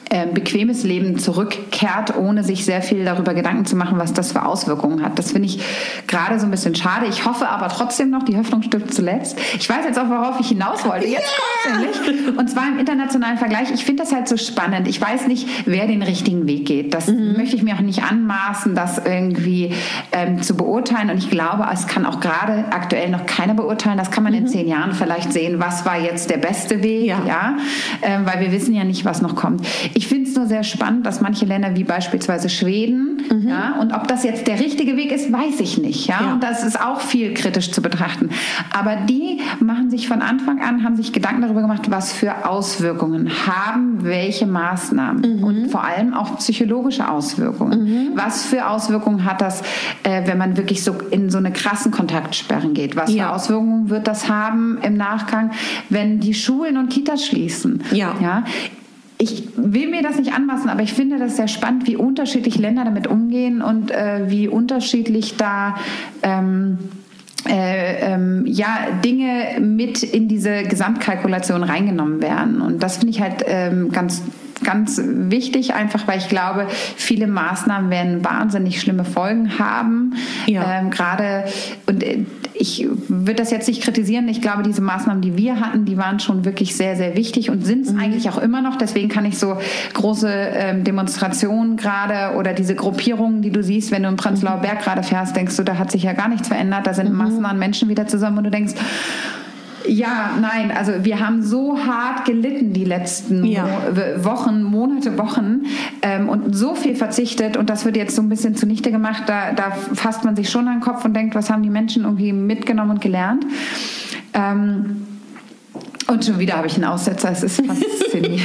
äh, bequemes Leben zurückkehrt, ohne sich sehr viel darüber Gedanken zu machen, was das für Auswirkungen hat. Das finde ich gerade so ein bisschen schade. Ich hoffe aber trotzdem noch, die Hoffnung stirbt zuletzt. Ich weiß jetzt auch, worauf ich hinaus wollte. Jetzt kommt's endlich. Und zwar im internationalen Vergleich. Ich finde das halt so spannend. Ich weiß nicht, wer den richtigen Weg geht. Das mhm. möchte ich mir auch nicht anmaßen, das irgendwie ähm, zu beurteilen. Und ich glaube, es kann auch gerade aktuell noch keiner beurteilen. Das kann man mhm. in zehn Jahren vielleicht sehen, was war jetzt der beste Weg, ja, ja? Ähm, weil wir wissen ja nicht, was noch kommt. Ich finde es nur sehr spannend, dass manche Länder wie beispielsweise Schweden, mhm. ja, und ob das jetzt der richtige Weg ist, weiß ich nicht. Ja? Ja. Und das ist auch viel kritisch zu betrachten. Aber die machen sich von Anfang an, haben sich Gedanken darüber gemacht, was für Auswirkungen haben welche Maßnahmen mhm. und vor allem auch psychologische Auswirkungen. Mhm. Was für Auswirkungen hat das, äh, wenn man wirklich so in so eine krassen Kontaktsperren geht? Was ja. für Auswirkungen wird das haben im Nachgang, wenn die Schulen und Kitas schließen? Ja. Ja? Ich will mir das nicht anmaßen, aber ich finde das sehr spannend, wie unterschiedlich Länder damit umgehen und äh, wie unterschiedlich da ähm, äh, ähm, ja, Dinge mit in diese Gesamtkalkulation reingenommen werden. Und das finde ich halt ähm, ganz ganz wichtig, einfach weil ich glaube, viele Maßnahmen werden wahnsinnig schlimme Folgen haben. Ja. Ähm, gerade, und ich würde das jetzt nicht kritisieren, ich glaube, diese Maßnahmen, die wir hatten, die waren schon wirklich sehr, sehr wichtig und sind es mhm. eigentlich auch immer noch. Deswegen kann ich so große ähm, Demonstrationen gerade oder diese Gruppierungen, die du siehst, wenn du in Prenzlauer Berg gerade fährst, denkst du, da hat sich ja gar nichts verändert, da sind mhm. Massen an Menschen wieder zusammen und du denkst, ja, nein, also wir haben so hart gelitten die letzten ja. Mo- Wochen, Monate, Wochen ähm, und so viel verzichtet und das wird jetzt so ein bisschen zunichte gemacht, da, da fasst man sich schon an den Kopf und denkt, was haben die Menschen irgendwie mitgenommen und gelernt. Ähm, und schon wieder habe ich einen Aussetzer, es ist faszinierend.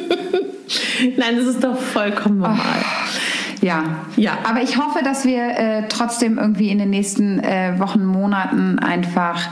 Nein, das ist doch vollkommen normal. Oh. Ja. ja, aber ich hoffe, dass wir äh, trotzdem irgendwie in den nächsten äh, Wochen, Monaten einfach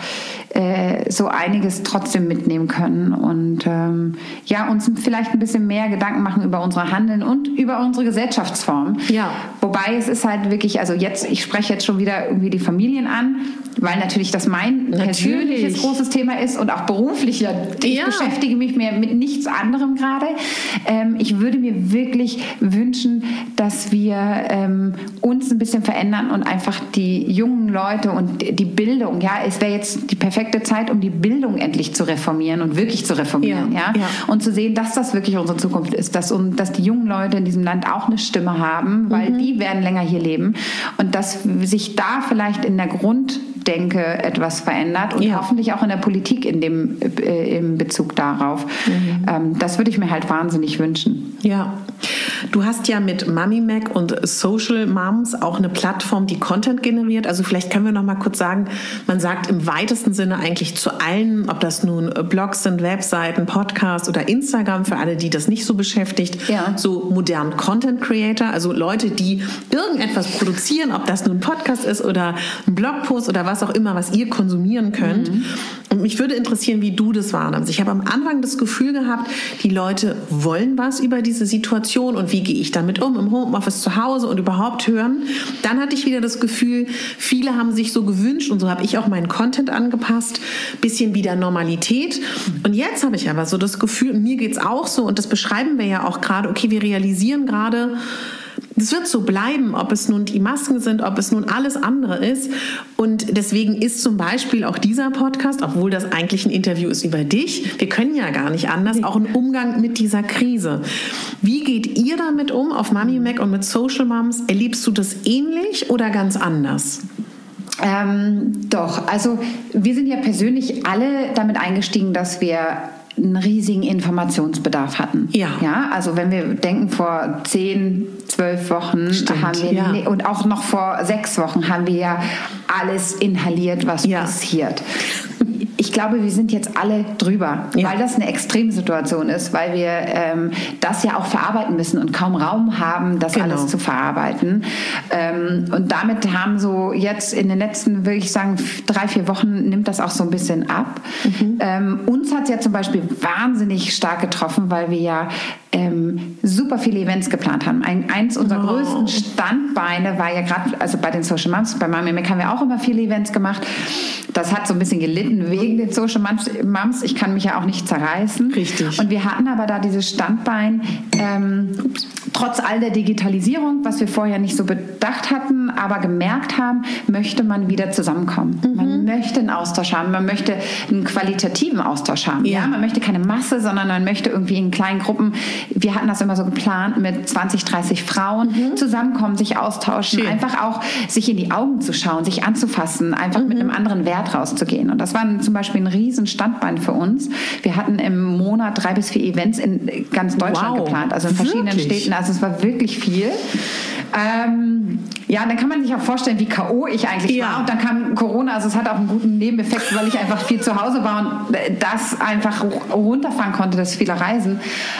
äh, so einiges trotzdem mitnehmen können und ähm, ja, uns vielleicht ein bisschen mehr Gedanken machen über unser Handeln und über unsere Gesellschaftsform. Ja. Wobei es ist halt wirklich, also jetzt, ich spreche jetzt schon wieder irgendwie die Familien an, weil natürlich das mein natürlich. persönliches großes Thema ist und auch beruflich. Ja, ich ja. beschäftige mich mehr mit nichts anderem gerade. Ähm, ich würde mir wirklich wünschen, dass wir ähm, uns ein bisschen verändern und einfach die jungen Leute und die Bildung, ja, es wäre jetzt die perfekte Zeit, um die Bildung endlich zu reformieren und wirklich zu reformieren, ja, ja? ja. und zu sehen, dass das wirklich unsere Zukunft ist, dass, um, dass die jungen Leute in diesem Land auch eine Stimme haben, weil mhm. die werden länger hier leben und dass sich da vielleicht in der Grunddenke etwas verändert und ja. hoffentlich auch in der Politik in dem, äh, im Bezug darauf. Mhm. Ähm, das würde ich mir halt wahnsinnig wünschen. Ja, du hast ja mit Mami Mac und Social Moms auch eine Plattform, die Content generiert. Also vielleicht können wir noch mal kurz sagen, man sagt im weitesten Sinne eigentlich zu allen, ob das nun Blogs sind, Webseiten, Podcasts oder Instagram, für alle, die das nicht so beschäftigt, ja. so modern Content Creator, also Leute, die irgendetwas produzieren, ob das nun ein Podcast ist oder ein Blogpost oder was auch immer, was ihr konsumieren könnt. Mhm. Und mich würde interessieren, wie du das wahrnimmst. Ich habe am Anfang das Gefühl gehabt, die Leute wollen was über diese Situation und wie gehe ich damit um, im Homeoffice zu Hause und überhaupt hören. Dann hatte ich wieder das Gefühl, viele haben sich so gewünscht und so habe ich auch meinen Content angepasst, bisschen wieder Normalität. Und jetzt habe ich aber so das Gefühl, mir geht's auch so und das beschreiben wir ja auch gerade, okay, wir realisieren gerade, es wird so bleiben, ob es nun die Masken sind, ob es nun alles andere ist. Und deswegen ist zum Beispiel auch dieser Podcast, obwohl das eigentlich ein Interview ist über dich, wir können ja gar nicht anders, auch ein Umgang mit dieser Krise. Wie geht ihr damit um auf Mami Mac und mit Social Moms? Erlebst du das ähnlich oder ganz anders? Ähm, doch, also wir sind ja persönlich alle damit eingestiegen, dass wir einen riesigen Informationsbedarf hatten. Ja. Ja, also wenn wir denken, vor zehn, zwölf Wochen Stimmt, haben wir, ja. und auch noch vor sechs Wochen haben wir ja alles inhaliert, was ja. passiert. Ich glaube, wir sind jetzt alle drüber, ja. weil das eine Extremsituation ist, weil wir ähm, das ja auch verarbeiten müssen und kaum Raum haben, das genau. alles zu verarbeiten. Ähm, und damit haben so jetzt in den letzten, würde ich sagen, drei, vier Wochen nimmt das auch so ein bisschen ab. Mhm. Ähm, uns hat es ja zum Beispiel wahnsinnig stark getroffen, weil wir ja ähm, super viele Events geplant haben. Ein, eins unserer Oh. größten Standbeine war ja gerade, also bei den Social Moms, bei Mami Mac haben wir auch immer viele Events gemacht. Das hat so ein bisschen gelitten wegen den Social Moms. Ich kann mich ja auch nicht zerreißen. Richtig. Und wir hatten aber da dieses Standbein, ähm, trotz all der Digitalisierung, was wir vorher nicht so bedacht hatten, aber gemerkt haben, möchte man wieder zusammenkommen. Mhm. Man möchte einen Austausch haben, man möchte einen qualitativen Austausch haben. Ja. Ja? Man möchte keine Masse, sondern man möchte irgendwie in kleinen Gruppen, wir hatten das immer so geplant, mit zwanzig, dreißig Frauen mhm. zusammenkommen, sich austauschen, Schön. Einfach auch sich in die Augen zu schauen, sich anzufassen, einfach mhm. mit einem anderen Wert rauszugehen. Und das war zum Beispiel ein riesen Standbein für uns. Wir hatten im Monat drei bis vier Events in ganz Deutschland wow. geplant, also in verschiedenen wirklich? Städten. Also es war wirklich viel. Ähm, ja, dann kann man sich auch vorstellen, wie K O ich eigentlich ja. war. Und dann kam Corona, also es hat auch einen guten Nebeneffekt, weil ich einfach viel zu Hause war und das einfach runterfahren konnte, das viele Reisen.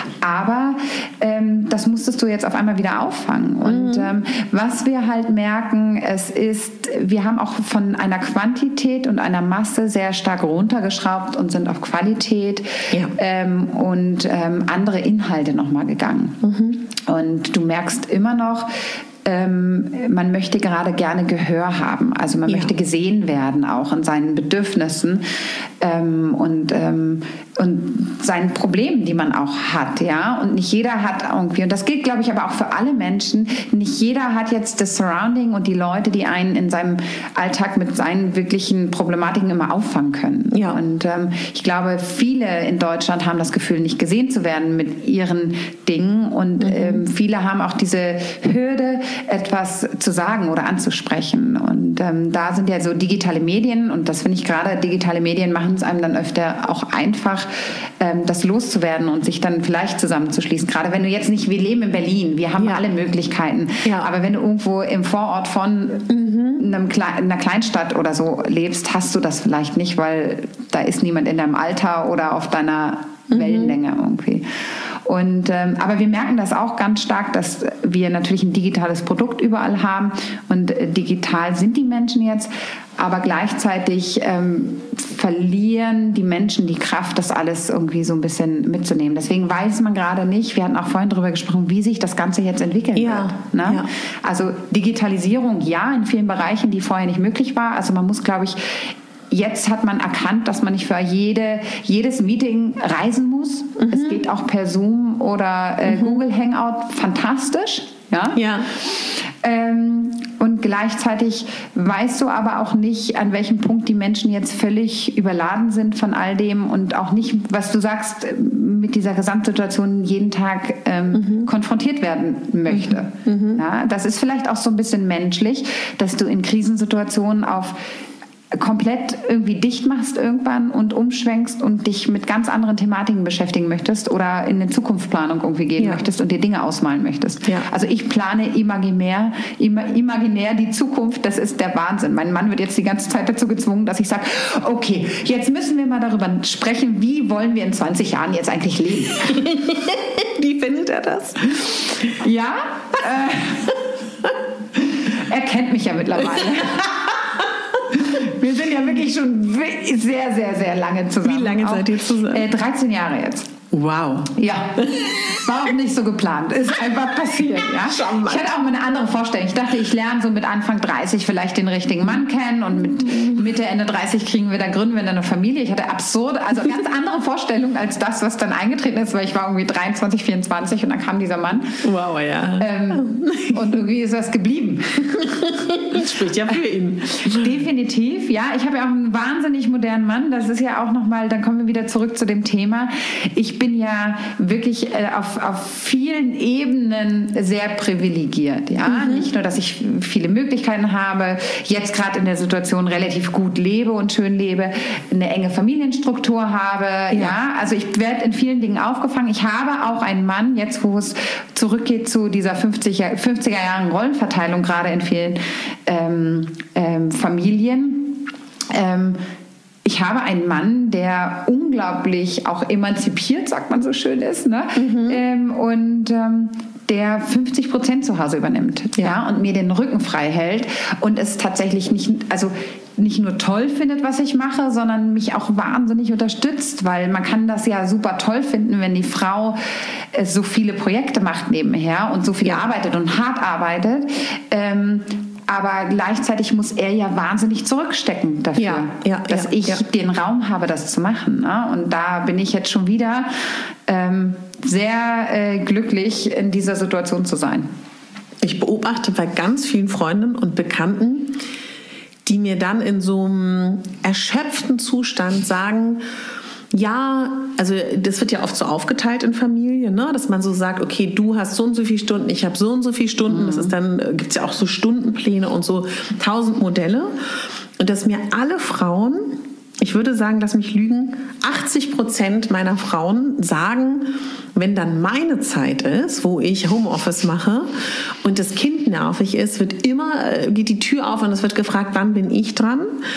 Aber ähm, das musstest du jetzt auf einmal wieder auffangen. Mhm. Und ähm, was wir halt merken, es ist, wir haben auch von einer Quantität und einer Masse sehr stark runtergeschraubt und sind auf Qualität ja. ähm, und ähm, andere Inhalte nochmal gegangen. Mhm. Und du merkst immer noch, Ähm, man möchte gerade gerne Gehör haben, also man ja. möchte gesehen werden auch in seinen Bedürfnissen ähm, und, ähm, und seinen Problemen, die man auch hat, ja, und nicht jeder hat irgendwie, und das gilt, glaube ich, aber auch für alle Menschen, nicht jeder hat jetzt das Surrounding und die Leute, die einen in seinem Alltag mit seinen wirklichen Problematiken immer auffangen können. Ja. Und ähm, ich glaube, viele in Deutschland haben das Gefühl, nicht gesehen zu werden mit ihren Dingen und mhm. ähm, viele haben auch diese Hürde, etwas zu sagen oder anzusprechen. Und ähm, da sind ja so digitale Medien, und das finde ich gerade, digitale Medien machen es einem dann öfter auch einfach, ähm, das loszuwerden und sich dann vielleicht zusammenzuschließen. Gerade wenn du jetzt nicht, wir leben in Berlin, wir haben ja. alle Möglichkeiten, ja. aber wenn du irgendwo im Vorort von mhm. einem Kle- einer Kleinstadt oder so lebst, hast du das vielleicht nicht, weil da ist niemand in deinem Alter oder auf deiner mhm. Wellenlänge irgendwie. Und, ähm, aber wir merken das auch ganz stark, dass wir natürlich ein digitales Produkt überall haben und äh, digital sind die Menschen jetzt, aber gleichzeitig ähm, verlieren die Menschen die Kraft, das alles irgendwie so ein bisschen mitzunehmen. Deswegen weiß man gerade nicht, wir hatten auch vorhin darüber gesprochen, wie sich das Ganze jetzt entwickeln ja, wird. Ne? Ja. Also Digitalisierung, ja, in vielen Bereichen, die vorher nicht möglich war. Also man muss, glaube ich, jetzt hat man erkannt, dass man nicht für jede, jedes Meeting reisen muss. Mhm. Es geht auch per Zoom oder äh, mhm. Google Hangout fantastisch. Ja. ja. Ähm, und gleichzeitig weißt du aber auch nicht, an welchem Punkt die Menschen jetzt völlig überladen sind von all dem und auch nicht, was du sagst, mit dieser Gesamtsituation jeden Tag ähm, mhm. konfrontiert werden möchte. Mhm. Ja, das ist vielleicht auch so ein bisschen menschlich, dass du in Krisensituationen auf komplett irgendwie dicht machst irgendwann und umschwenkst und dich mit ganz anderen Thematiken beschäftigen möchtest oder in eine Zukunftsplanung irgendwie gehen ja. möchtest und dir Dinge ausmalen möchtest. Ja. Also ich plane imaginär, imaginär die Zukunft, das ist der Wahnsinn. Mein Mann wird jetzt die ganze Zeit dazu gezwungen, dass ich sage, okay, jetzt müssen wir mal darüber sprechen, wie wollen wir in zwanzig Jahren jetzt eigentlich leben? Wie findet er das? Ja, äh, er kennt mich ja mittlerweile. Wir sind ja wirklich schon sehr, sehr, sehr lange zusammen. Wie lange seid ihr zusammen? Äh, dreizehn Jahre jetzt. Wow. Ja, war auch nicht so geplant. Ist einfach passiert. Ja? Ich hatte auch mal eine andere Vorstellung. Ich dachte, ich lerne so mit Anfang dreißig vielleicht den richtigen Mann kennen und mit Mitte, Ende dreißig kriegen wir dann, gründen wir dann eine Familie. Ich hatte absurde, also ganz andere Vorstellungen als das, was dann eingetreten ist, weil ich war irgendwie dreiundzwanzig, vierundzwanzig und dann kam dieser Mann. Wow, ja. Ähm, und irgendwie ist das geblieben. Das spricht ja für ihn. Definitiv, ja. Ich habe ja auch einen wahnsinnig modernen Mann. Das ist ja auch nochmal, dann kommen wir wieder zurück zu dem Thema. Ich bin ja wirklich äh, auf, auf vielen Ebenen sehr privilegiert. Ja? Mhm. Nicht nur, dass ich viele Möglichkeiten habe, jetzt gerade in der Situation relativ gut lebe und schön lebe, eine enge Familienstruktur habe. Ja. Ja? Also ich werde in vielen Dingen aufgefangen. Ich habe auch einen Mann, jetzt wo es zurückgeht zu dieser fünfziger, fünfziger Jahren Rollenverteilung, gerade in vielen ähm, ähm, Familien, ähm, ich habe einen Mann, der unglaublich auch emanzipiert, sagt man so schön ist, ne? Mhm. Ähm, und ähm, der fünfzig Prozent zu Hause übernimmt, ja. ja, und mir den Rücken frei hält und es tatsächlich nicht, also nicht nur toll findet, was ich mache, sondern mich auch wahnsinnig unterstützt, weil man kann das ja super toll finden, wenn die Frau äh, so viele Projekte macht nebenher und so viel ja. arbeitet und hart arbeitet. Ähm, aber gleichzeitig muss er ja wahnsinnig zurückstecken dafür, ja, ja, dass ja, ich ja. den Raum habe, das zu machen. Ne? Und da bin ich jetzt schon wieder ähm, sehr äh, glücklich, in dieser Situation zu sein. Ich beobachte bei ganz vielen Freundinnen und Bekannten, die mir dann in so einem erschöpften Zustand sagen, ja, also das wird ja oft so aufgeteilt in Familien, ne? Dass man so sagt, okay, du hast so und so viele Stunden, ich habe so und so viele Stunden. Mhm. Das ist dann, gibt es ja auch so Stundenpläne und so tausend Modelle. Und dass mir alle Frauen, ich würde sagen, lass mich lügen, achtzig Prozent meiner Frauen sagen, wenn dann meine Zeit ist, wo ich Homeoffice mache und das Kind nervig ist, wird immer, geht die Tür auf und es wird gefragt, wann bin ich dran?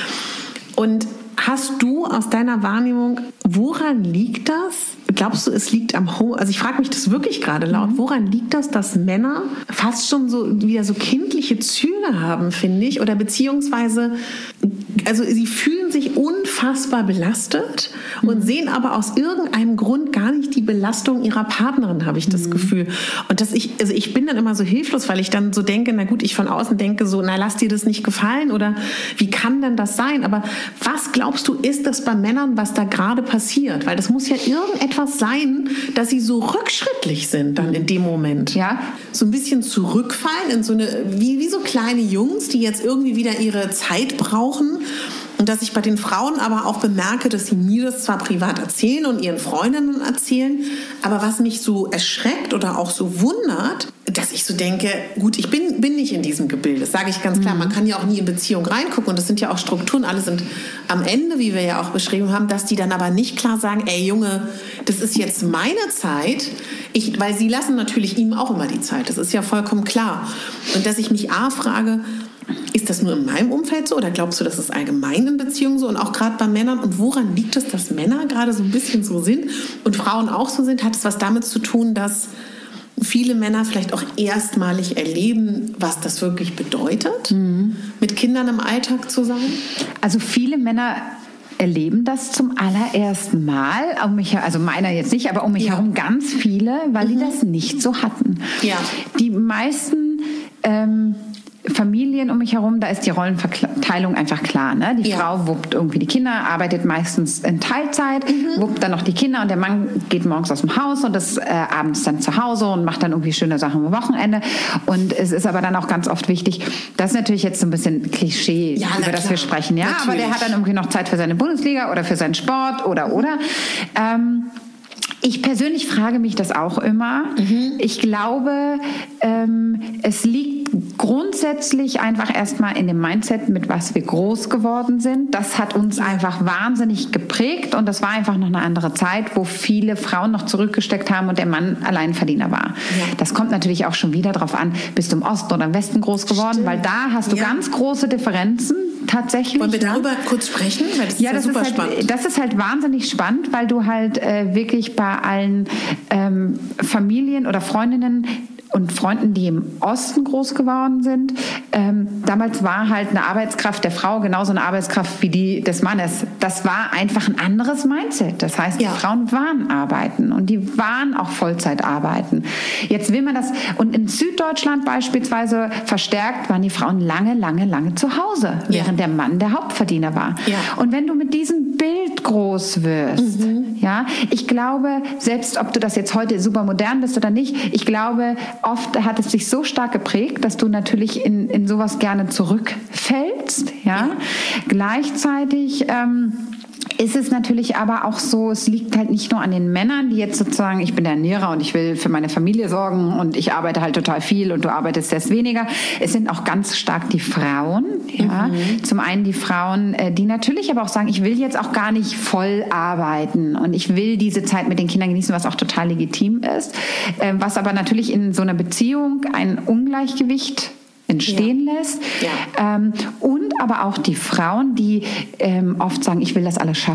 Und hast du aus deiner Wahrnehmung, woran liegt das? Glaubst du, es liegt am Home? Also ich frage mich das wirklich gerade laut. Woran liegt das, dass Männer fast schon so wieder so kindliche Züge haben, finde ich? Oder beziehungsweise, also sie fühlen sich unfassbar belastet und sehen aber aus irgendeinem Grund gar nicht die Belastung ihrer Partnerin, habe ich das mhm. Gefühl. Und dass ich, also ich bin dann immer so hilflos, weil ich dann so denke, na gut, ich von außen denke so, na lass dir das nicht gefallen oder wie kann denn das sein? Aber was glaubst du, ist das bei Männern, was da gerade passiert? Weil das muss ja irgendetwas sein, dass sie so rückschrittlich sind dann in dem Moment. Ja. So ein bisschen zurückfallen in so eine, wie, wie so kleine Jungs, die jetzt irgendwie wieder ihre Zeit brauchen. Und dass ich bei den Frauen aber auch bemerke, dass sie mir das zwar privat erzählen und ihren Freundinnen erzählen, aber was mich so erschreckt oder auch so wundert, dass ich so denke, gut, ich bin, bin nicht in diesem Gebilde, das sage ich ganz klar. Man kann ja auch nie in Beziehung reingucken und das sind ja auch Strukturen, alle sind am Ende, wie wir ja auch beschrieben haben, dass die dann aber nicht klar sagen, ey Junge, das ist jetzt meine Zeit, ich, weil sie lassen natürlich ihm auch immer die Zeit, das ist ja vollkommen klar. Und dass ich mich A frage, ist das nur in meinem Umfeld so oder glaubst du, das ist allgemein in Beziehungen so und auch gerade bei Männern? Und woran liegt es, dass Männer gerade so ein bisschen so sind und Frauen auch so sind? Hat es was damit zu tun, dass viele Männer vielleicht auch erstmalig erleben, was das wirklich bedeutet, mhm. mit Kindern im Alltag zu sein? Also viele Männer erleben das zum allerersten Mal, um mich, also meiner jetzt nicht, aber um mich ja. herum ganz viele, weil mhm. die das nicht so hatten. Ja. Die meisten ähm, Familien um mich herum, da ist die Rollenverteilung einfach klar. Ne? Die ja. Frau wuppt irgendwie die Kinder, arbeitet meistens in Teilzeit, mhm. wuppt dann noch die Kinder und der Mann geht morgens aus dem Haus und ist äh, abends dann zu Hause und macht dann irgendwie schöne Sachen am Wochenende. Und es ist aber dann auch ganz oft wichtig, das ist natürlich jetzt so ein bisschen Klischee, ja, über das klar. wir sprechen. Ja, natürlich. Aber der hat dann irgendwie noch Zeit für seine Bundesliga oder für seinen Sport oder, oder. Ähm, Ich persönlich frage mich das auch immer. Mhm. Ich glaube, ähm, es liegt grundsätzlich einfach erstmal in dem Mindset, mit was wir groß geworden sind. Das hat uns einfach wahnsinnig geprägt und das war einfach noch eine andere Zeit, wo viele Frauen noch zurückgesteckt haben und der Mann Alleinverdiener war. Ja. Das kommt natürlich auch schon wieder darauf an, bist du im Osten oder im Westen groß geworden, Stimmt. weil da hast du ja. ganz große Differenzen tatsächlich. Wollen wir darüber ne? kurz sprechen? Weil das ja, ist ja das super ist halt, spannend. Das ist halt wahnsinnig spannend, weil du halt äh, wirklich bei allen ähm, Familien oder Freundinnen und Freunden, die im Osten groß geworden sind. Ähm, damals war halt eine Arbeitskraft der Frau genauso eine Arbeitskraft wie die des Mannes. Das war einfach ein anderes Mindset. Das heißt, ja. die Frauen waren arbeiten und die waren auch Vollzeit arbeiten. Jetzt will man das, und in Süddeutschland beispielsweise verstärkt, waren die Frauen lange, lange, lange zu Hause, während ja. der Mann der Hauptverdiener war. Ja. Und wenn du mit diesem Bild groß wirst, mhm. ja, ich glaube, selbst ob du das jetzt heute super modern bist oder nicht, ich glaube, oft hat es sich so stark geprägt, dass du natürlich in, in sowas gerne zurückfällst. Ja? Ja. Gleichzeitig ähm, ist es natürlich aber auch so, es liegt halt nicht nur an den Männern, die jetzt sozusagen, ich bin der Ernährer und ich will für meine Familie sorgen und ich arbeite halt total viel und du arbeitest erst weniger. Es sind auch ganz stark die Frauen. Ja? Mhm. Zum einen die Frauen, die natürlich aber auch sagen, ich will jetzt auch gar nicht voll arbeiten und ich will diese Zeit mit den Kindern genießen, was auch total legitim ist. Was aber natürlich in so einer Beziehung ein Ungleichgewicht entstehen ja. lässt. Ja. Ähm, und aber auch die Frauen, die ähm, oft sagen, ich will das alles schaffen.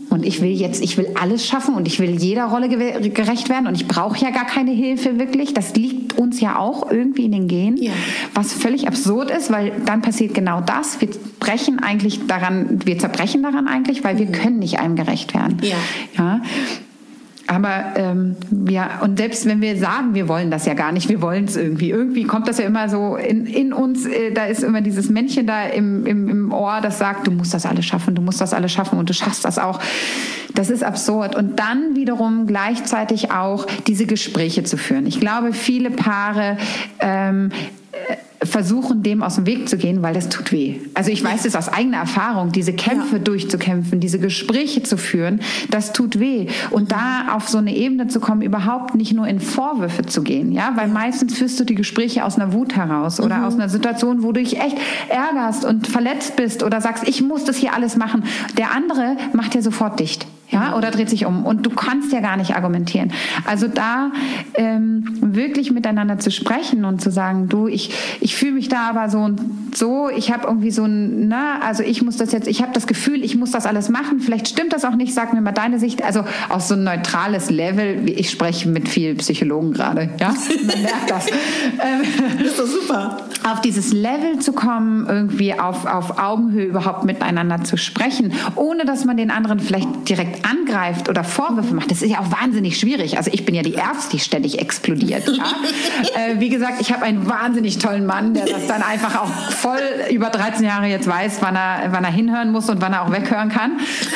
Und ich will jetzt, ich will alles schaffen und ich will jeder Rolle gerecht werden und ich brauche ja gar keine Hilfe wirklich. Das liegt uns ja auch irgendwie in den Genen, ja. Was völlig absurd ist, weil dann passiert genau das. Wir brechen eigentlich daran, wir zerbrechen daran eigentlich, weil wir mhm. können nicht einem gerecht werden. Ja. Ja. Aber ähm, ja, und selbst wenn wir sagen, wir wollen das ja gar nicht, wir wollen es irgendwie. Irgendwie kommt das ja immer so in, in uns, äh, da ist immer dieses Männchen da im, im, im Ohr, das sagt, du musst das alles schaffen, du musst das alles schaffen und du schaffst das auch. Das ist absurd. Und dann wiederum gleichzeitig auch diese Gespräche zu führen. Ich glaube, viele Paare ähm, versuchen, dem aus dem Weg zu gehen, weil das tut weh. Also ich weiß es aus eigener Erfahrung, diese Kämpfe ja. durchzukämpfen, diese Gespräche zu führen, das tut weh. Und da auf so eine Ebene zu kommen, überhaupt nicht nur in Vorwürfe zu gehen, ja, weil meistens führst du die Gespräche aus einer Wut heraus oder mhm. aus einer Situation, wo du dich echt ärgerst und verletzt bist oder sagst, ich muss das hier alles machen. Der andere macht ja sofort dicht. Ja, oder dreht sich um. Und du kannst ja gar nicht argumentieren. Also da ähm, wirklich miteinander zu sprechen und zu sagen, du, ich, ich fühle mich da aber so und so, ich habe irgendwie so ein, na, also ich muss das jetzt, ich habe das Gefühl, ich muss das alles machen. Vielleicht stimmt das auch nicht, sag mir mal deine Sicht. Also auf so ein neutrales Level, ich spreche mit vielen Psychologen gerade, ja, man merkt das. Ähm, das ist doch super. Auf dieses Level zu kommen, irgendwie auf, auf Augenhöhe überhaupt miteinander zu sprechen, ohne dass man den anderen vielleicht direkt angreift oder Vorwürfe macht, das ist ja auch wahnsinnig schwierig. Also ich bin ja die Erste, die ständig explodiert. Ja? äh, wie gesagt, ich habe einen wahnsinnig tollen Mann, der das dann einfach auch voll über dreizehn Jahre jetzt weiß, wann er, wann er hinhören muss und wann er auch weghören kann.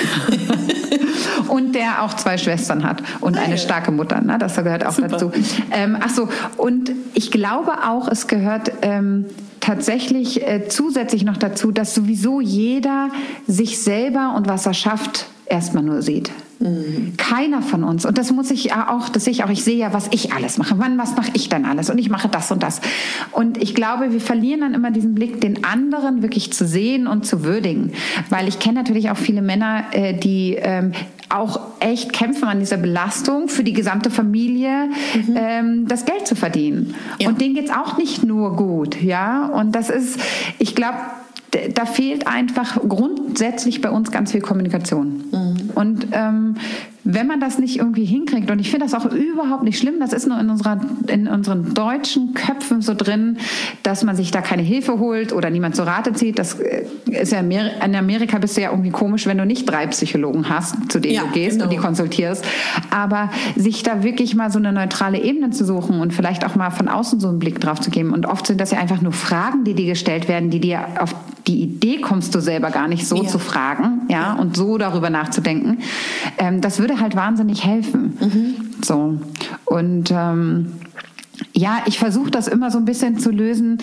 Und der auch zwei Schwestern hat und eine starke Mutter. Ne? Das gehört auch Super. Dazu. Ähm, ach so, und ich glaube auch, es gehört ähm, tatsächlich äh, zusätzlich noch dazu, dass sowieso jeder sich selber und was er schafft, erstmal nur sieht. Mhm. Keiner von uns. Und das muss ich auch, das sehe ich auch, ich sehe ja, was ich alles mache. Wann, was mache ich dann alles? Und ich mache das und das. Und ich glaube, wir verlieren dann immer diesen Blick, den anderen wirklich zu sehen und zu würdigen. Weil ich kenne natürlich auch viele Männer, die ähm, auch echt kämpfen an dieser Belastung für die gesamte Familie, mhm. ähm, das Geld zu verdienen. Ja. Und denen geht es auch nicht nur gut. Ja? Und das ist, ich glaube, da fehlt einfach grundsätzlich bei uns ganz viel Kommunikation. Mhm. Und ähm, wenn man das nicht irgendwie hinkriegt, und ich finde das auch überhaupt nicht schlimm, das ist nur in, unserer, in unseren deutschen Köpfen so drin, dass man sich da keine Hilfe holt oder niemand zur Rate zieht. Das ist ja in Amerika bist du ja irgendwie komisch, wenn du nicht drei Psychologen hast, zu denen ja, du gehst genau. und die konsultierst. Aber sich da wirklich mal so eine neutrale Ebene zu suchen und vielleicht auch mal von außen so einen Blick drauf zu geben. Und oft sind das ja einfach nur Fragen, die dir gestellt werden, die dir auf die Idee kommst du selber gar nicht so ja. zu fragen, ja, und so darüber nachzudenken. Ähm, das würde halt wahnsinnig helfen. Mhm. So. Und ähm, ja, ich versuche das immer so ein bisschen zu lösen,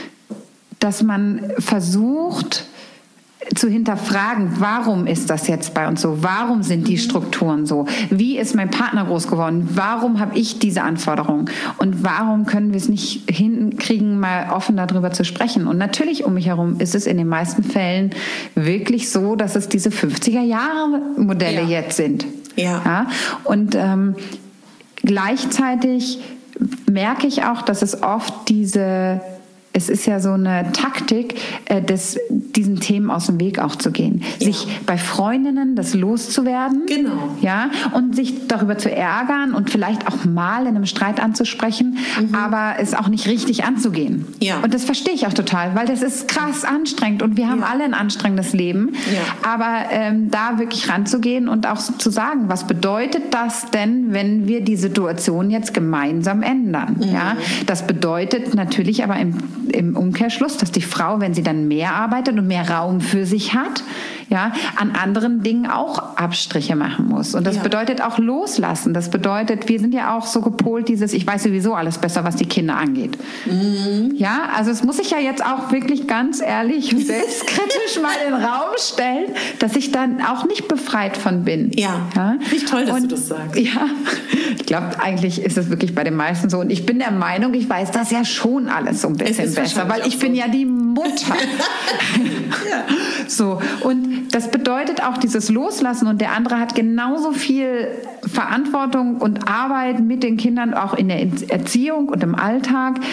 dass man versucht zu hinterfragen, warum ist das jetzt bei uns so? Warum sind die Strukturen so? Wie ist mein Partner groß geworden? Warum habe ich diese Anforderungen? Und warum können wir es nicht hinkriegen, mal offen darüber zu sprechen? Und natürlich um mich herum ist es in den meisten Fällen wirklich so, dass es diese fünfziger-Jahre-Modelle ja. jetzt sind. Ja. Ja? Und ähm, gleichzeitig merke ich auch, dass es oft diese Es ist ja so eine Taktik, äh, des, diesen Themen aus dem Weg auch zu gehen. Ja. Sich bei Freundinnen das loszuwerden. Genau. Ja, und sich darüber zu ärgern und vielleicht auch mal in einem Streit anzusprechen, mhm. aber es auch nicht richtig anzugehen. Ja. Und das verstehe ich auch total, weil das ist krass anstrengend und wir haben ja. alle ein anstrengendes Leben. Ja. Aber ähm, da wirklich ranzugehen und auch so zu sagen, was bedeutet das denn, wenn wir die Situation jetzt gemeinsam ändern? Mhm. Ja, das bedeutet natürlich aber im im Umkehrschluss, dass die Frau, wenn sie dann mehr arbeitet und mehr Raum für sich hat, ja, an anderen Dingen auch Abstriche machen muss. Und das ja. bedeutet auch loslassen. Das bedeutet, wir sind ja auch so gepolt, dieses, ich weiß sowieso alles besser, was die Kinder angeht. Mhm. Ja, also es muss ich ja jetzt auch wirklich ganz ehrlich und selbstkritisch mal in den Raum stellen, dass ich dann auch nicht befreit von bin. Ja, ja? Nicht toll, dass und, du das sagst. Ja, ich glaube, eigentlich ist es wirklich bei den meisten so. Und ich bin der Meinung, ich weiß das ja schon alles so ein bisschen besser, weil ich so. bin ja die Mutter. ja. So, und das bedeutet auch dieses Loslassen und der andere hat genauso viel Verantwortung und Arbeit mit den Kindern, auch in der Erziehung und im Alltag.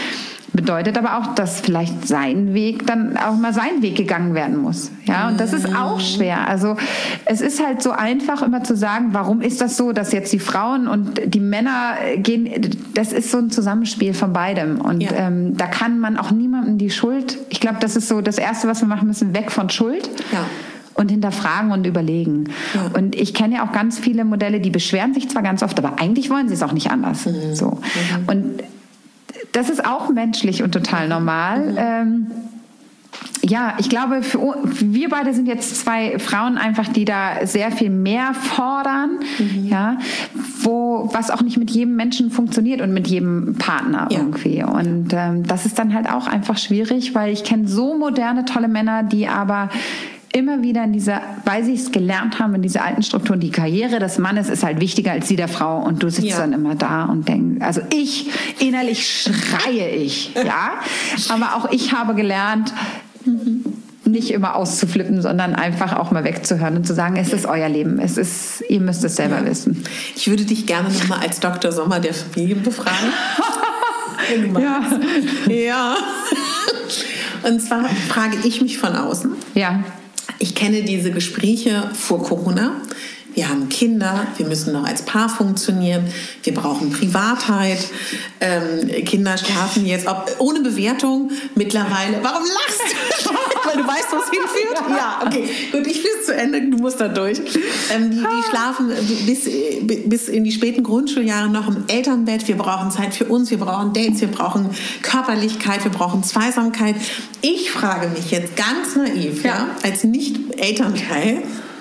Bedeutet aber auch, dass vielleicht sein Weg dann auch mal sein Weg gegangen werden muss. Ja, und das ist auch schwer. Also es ist halt so einfach immer zu sagen, warum ist das so, dass jetzt die Frauen und die Männer gehen, das ist so ein Zusammenspiel von beidem. Und ja. ähm, da kann man auch niemandem die Schuld, ich glaube, das ist so das Erste, was wir machen müssen, weg von Schuld. Ja. Und hinterfragen und überlegen. Ja. Und ich kenne ja auch ganz viele Modelle, die beschweren sich zwar ganz oft, aber eigentlich wollen sie es auch nicht anders. Mhm. So. Mhm. Und das ist auch menschlich und total normal. Mhm. Ähm, ja, ich glaube, für, wir beide sind jetzt zwei Frauen einfach, die da sehr viel mehr fordern, mhm. ja, wo, was auch nicht mit jedem Menschen funktioniert und mit jedem Partner ja. irgendwie. Und ähm, das ist dann halt auch einfach schwierig, weil ich kenne so moderne, tolle Männer, die aber immer wieder in dieser, weil sie es gelernt haben, in dieser alten Struktur, die Karriere des Mannes ist halt wichtiger als die der Frau und du sitzt ja. dann immer da und denkst, also ich, innerlich schreie ich, ja, aber auch ich habe gelernt, nicht immer auszuflippen, sondern einfach auch mal wegzuhören und zu sagen, es ist euer Leben, es ist, ihr müsst es selber ja. wissen. Ich würde dich gerne nochmal als Doktor Sommer der Familie befragen. Wenn du ja. ja. Und zwar frage ich mich von außen. Ja. Ich kenne diese Gespräche vor Corona. Wir haben Kinder, wir müssen noch als Paar funktionieren, wir brauchen Privatheit. Ähm, Kinder schlafen jetzt ob, ohne Bewertung mittlerweile. Warum lachst du? Weil du weißt, wo es hinführt? Ja, okay. Gut, ich führe es zu Ende, du musst da durch. Ähm, die, die schlafen bis, bis in die späten Grundschuljahre noch im Elternbett. Wir brauchen Zeit für uns, wir brauchen Dates, wir brauchen Körperlichkeit, wir brauchen Zweisamkeit. Ich frage mich jetzt ganz naiv, ja, ja als Nicht-Elternteil,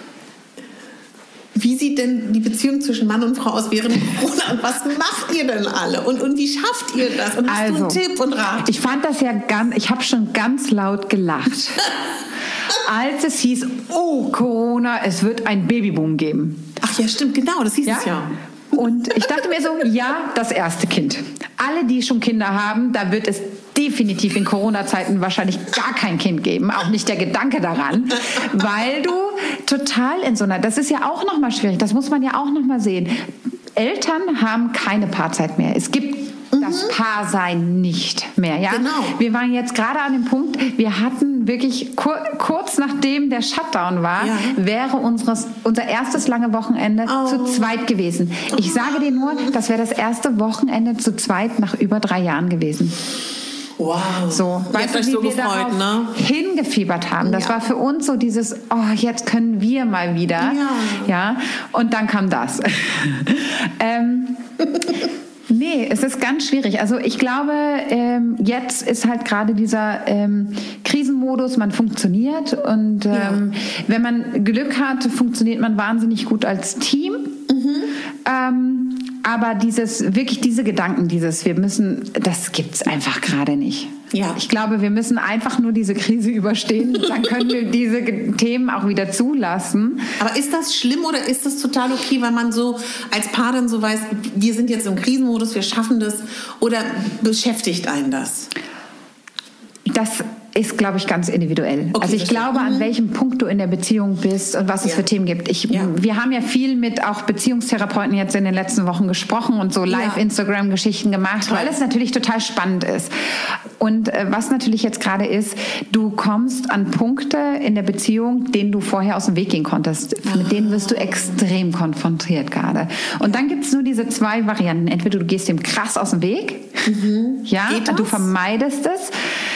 wie sieht denn die Beziehung zwischen Mann und Frau aus während Corona und was macht ihr denn alle und, und wie schafft ihr das und hast also, du einen Tipp und Rat? Ich fand das ja ganz, ich habe schon ganz laut gelacht, als es hieß, oh Corona, es wird ein Babyboom geben. Ach ja, stimmt, genau, das hieß ja? es ja. Und ich dachte mir so, ja, das erste Kind. Alle, die schon Kinder haben, da wird es definitiv in Corona-Zeiten wahrscheinlich gar kein Kind geben. Auch nicht der Gedanke daran, weil du total in so einer, das ist ja auch nochmal schwierig, das muss man ja auch nochmal sehen. Eltern haben keine Paarzeit mehr. Es gibt das Paarsein nicht mehr. Ja? Genau. Wir waren jetzt gerade an dem Punkt, wir hatten wirklich kur- kurz nachdem der Shutdown war, ja. wäre unseres, unser erstes lange Wochenende oh. zu zweit gewesen. Ich sage dir nur, das wäre das erste Wochenende zu zweit nach über drei Jahren gewesen. Wow. So, weißt du, wie so wir gefreut, darauf ne? hingefiebert haben. Das ja. war für uns so dieses, oh, jetzt können wir mal wieder. Ja. Ja? Und dann kam das. ähm, Nee, es ist ganz schwierig. Also ich glaube, ähm, jetzt ist halt gerade dieser ähm, Krisenmodus, man funktioniert und ähm, ja. wenn man Glück hat, funktioniert man wahnsinnig gut als Team. Mhm. Ähm, aber dieses, wirklich diese Gedanken, dieses, wir müssen, das gibt's einfach gerade nicht. Ja. Ich glaube, wir müssen einfach nur diese Krise überstehen, dann können wir diese Themen auch wieder zulassen. Aber ist das schlimm oder ist das total okay, weil man so als Paar dann so weiß, wir sind jetzt im Krisenmodus, wir schaffen das, oder beschäftigt einen das? Das ist, glaube ich, ganz individuell. Okay, also ich glaube, an welchem Punkt du in der Beziehung bist und was es ja. für Themen gibt. Ich, ja. Wir haben ja viel mit auch Beziehungstherapeuten jetzt in den letzten Wochen gesprochen und so Live-Instagram-Geschichten gemacht, Toll. weil es natürlich total spannend ist. Und äh, was natürlich jetzt gerade ist, du kommst an Punkte in der Beziehung, denen du vorher aus dem Weg gehen konntest. Ah. Mit denen wirst du extrem konfrontiert gerade. Und dann gibt es nur diese zwei Varianten. Entweder du gehst dem krass aus dem Weg, mhm. ja, du vermeidest es.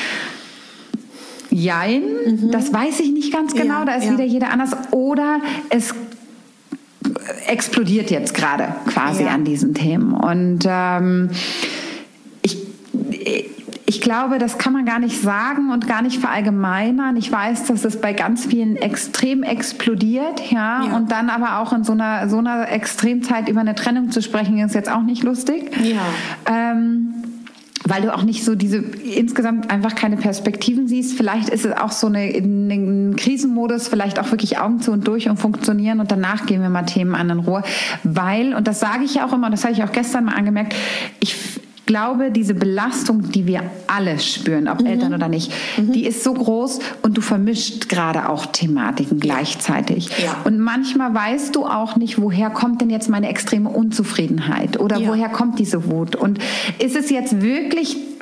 Jein, mhm. das weiß ich nicht ganz genau, ja, da ist ja. wieder jeder anders. Oder es explodiert jetzt gerade quasi ja. an diesen Themen. Und ähm, ich, ich glaube, das kann man gar nicht sagen und gar nicht verallgemeinern. Ich weiß, dass es bei ganz vielen extrem explodiert, ja, ja. und dann aber auch in so einer, so einer Extremzeit über eine Trennung zu sprechen, ist jetzt auch nicht lustig. Ja. Ähm, weil du auch nicht so diese, insgesamt einfach keine Perspektiven siehst. Vielleicht ist es auch so eine, ein Krisenmodus, vielleicht auch wirklich Augen zu und durch und funktionieren und danach gehen wir mal Themen an in Ruhe. Weil, und das sage ich ja auch immer, und das habe ich auch gestern mal angemerkt, ich glaube, diese Belastung, die wir alle spüren, ob mhm. Eltern oder nicht, mhm. die ist so groß und du vermischt gerade auch Thematiken gleichzeitig. Ja. Und manchmal weißt du auch nicht, woher kommt denn jetzt meine extreme Unzufriedenheit oder ja. woher kommt diese Wut? Und ist es jetzt wirklich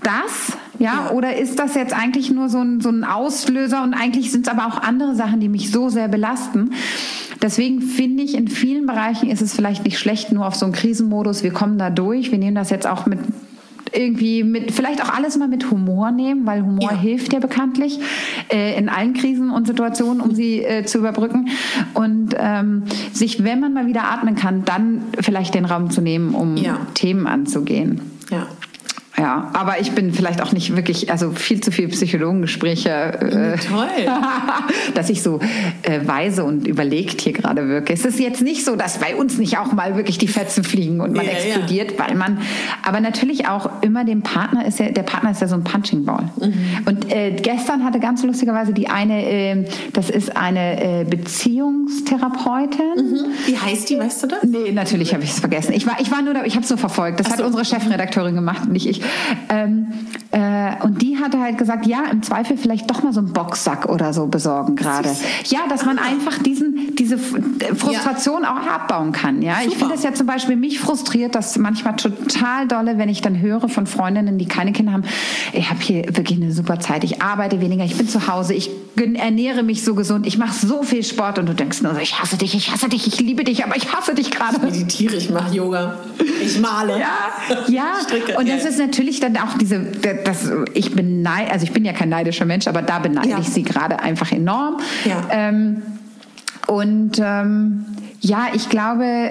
das, ja, Ja. oder ist das jetzt eigentlich nur so ein, so ein Auslöser und eigentlich sind es aber auch andere Sachen, die mich so sehr belasten. Deswegen finde ich, in vielen Bereichen ist es vielleicht nicht schlecht, nur auf so einen Krisenmodus, wir kommen da durch, wir nehmen das jetzt auch mit irgendwie mit, vielleicht auch alles mal mit Humor nehmen, weil Humor Ja. hilft ja bekanntlich äh, in allen Krisen und Situationen, um sie äh, zu überbrücken und ähm, sich, wenn man mal wieder atmen kann, dann vielleicht den Raum zu nehmen, um Ja. Themen anzugehen. Ja. Ja, aber ich bin vielleicht auch nicht wirklich, also viel zu viel Psychologengespräche, äh, Toll. dass ich so äh, weise und überlegt hier gerade wirke. Es ist jetzt nicht so, dass bei uns nicht auch mal wirklich die Fetzen fliegen und man Ja, explodiert, weil man, aber natürlich auch immer dem Partner ist ja, der Partner ist ja so ein Punching Ball. Mhm. Und äh, gestern hatte ganz lustigerweise die eine, äh, das ist eine äh, Beziehungstherapeutin. Mhm. Wie heißt die, weißt du das? Nee, natürlich habe ich es vergessen. Ich war, ich war nur da, ich habe es nur verfolgt. Das Ach hat so. unsere Chefredakteurin gemacht, nicht ich. Ähm, äh, und die hatte halt gesagt, ja, im Zweifel vielleicht doch mal so einen Boxsack oder so besorgen gerade. Ja, dass man einfach diesen, diese F- Frustration auch abbauen kann. Ja, ich Super. finde es ja zum Beispiel, mich frustriert das manchmal total dolle, wenn ich dann höre von Freundinnen, die keine Kinder haben, ich habe hier wirklich eine super Zeit, ich arbeite weniger, ich bin zu Hause, ich gen- ernähre mich so gesund, ich mache so viel Sport und du denkst nur so, ich hasse dich, ich hasse dich, ich liebe dich, aber ich hasse dich gerade. Meditiere, ich mache Yoga, ich male. Ja, ja. Stricke, Und das ja. ist natürlich dann auch diese, das, ich bin neid, also ich bin ja kein neidischer Mensch, aber da beneide Ja. ich sie gerade einfach enorm. Ja. Ähm, und ähm, ja, ich glaube,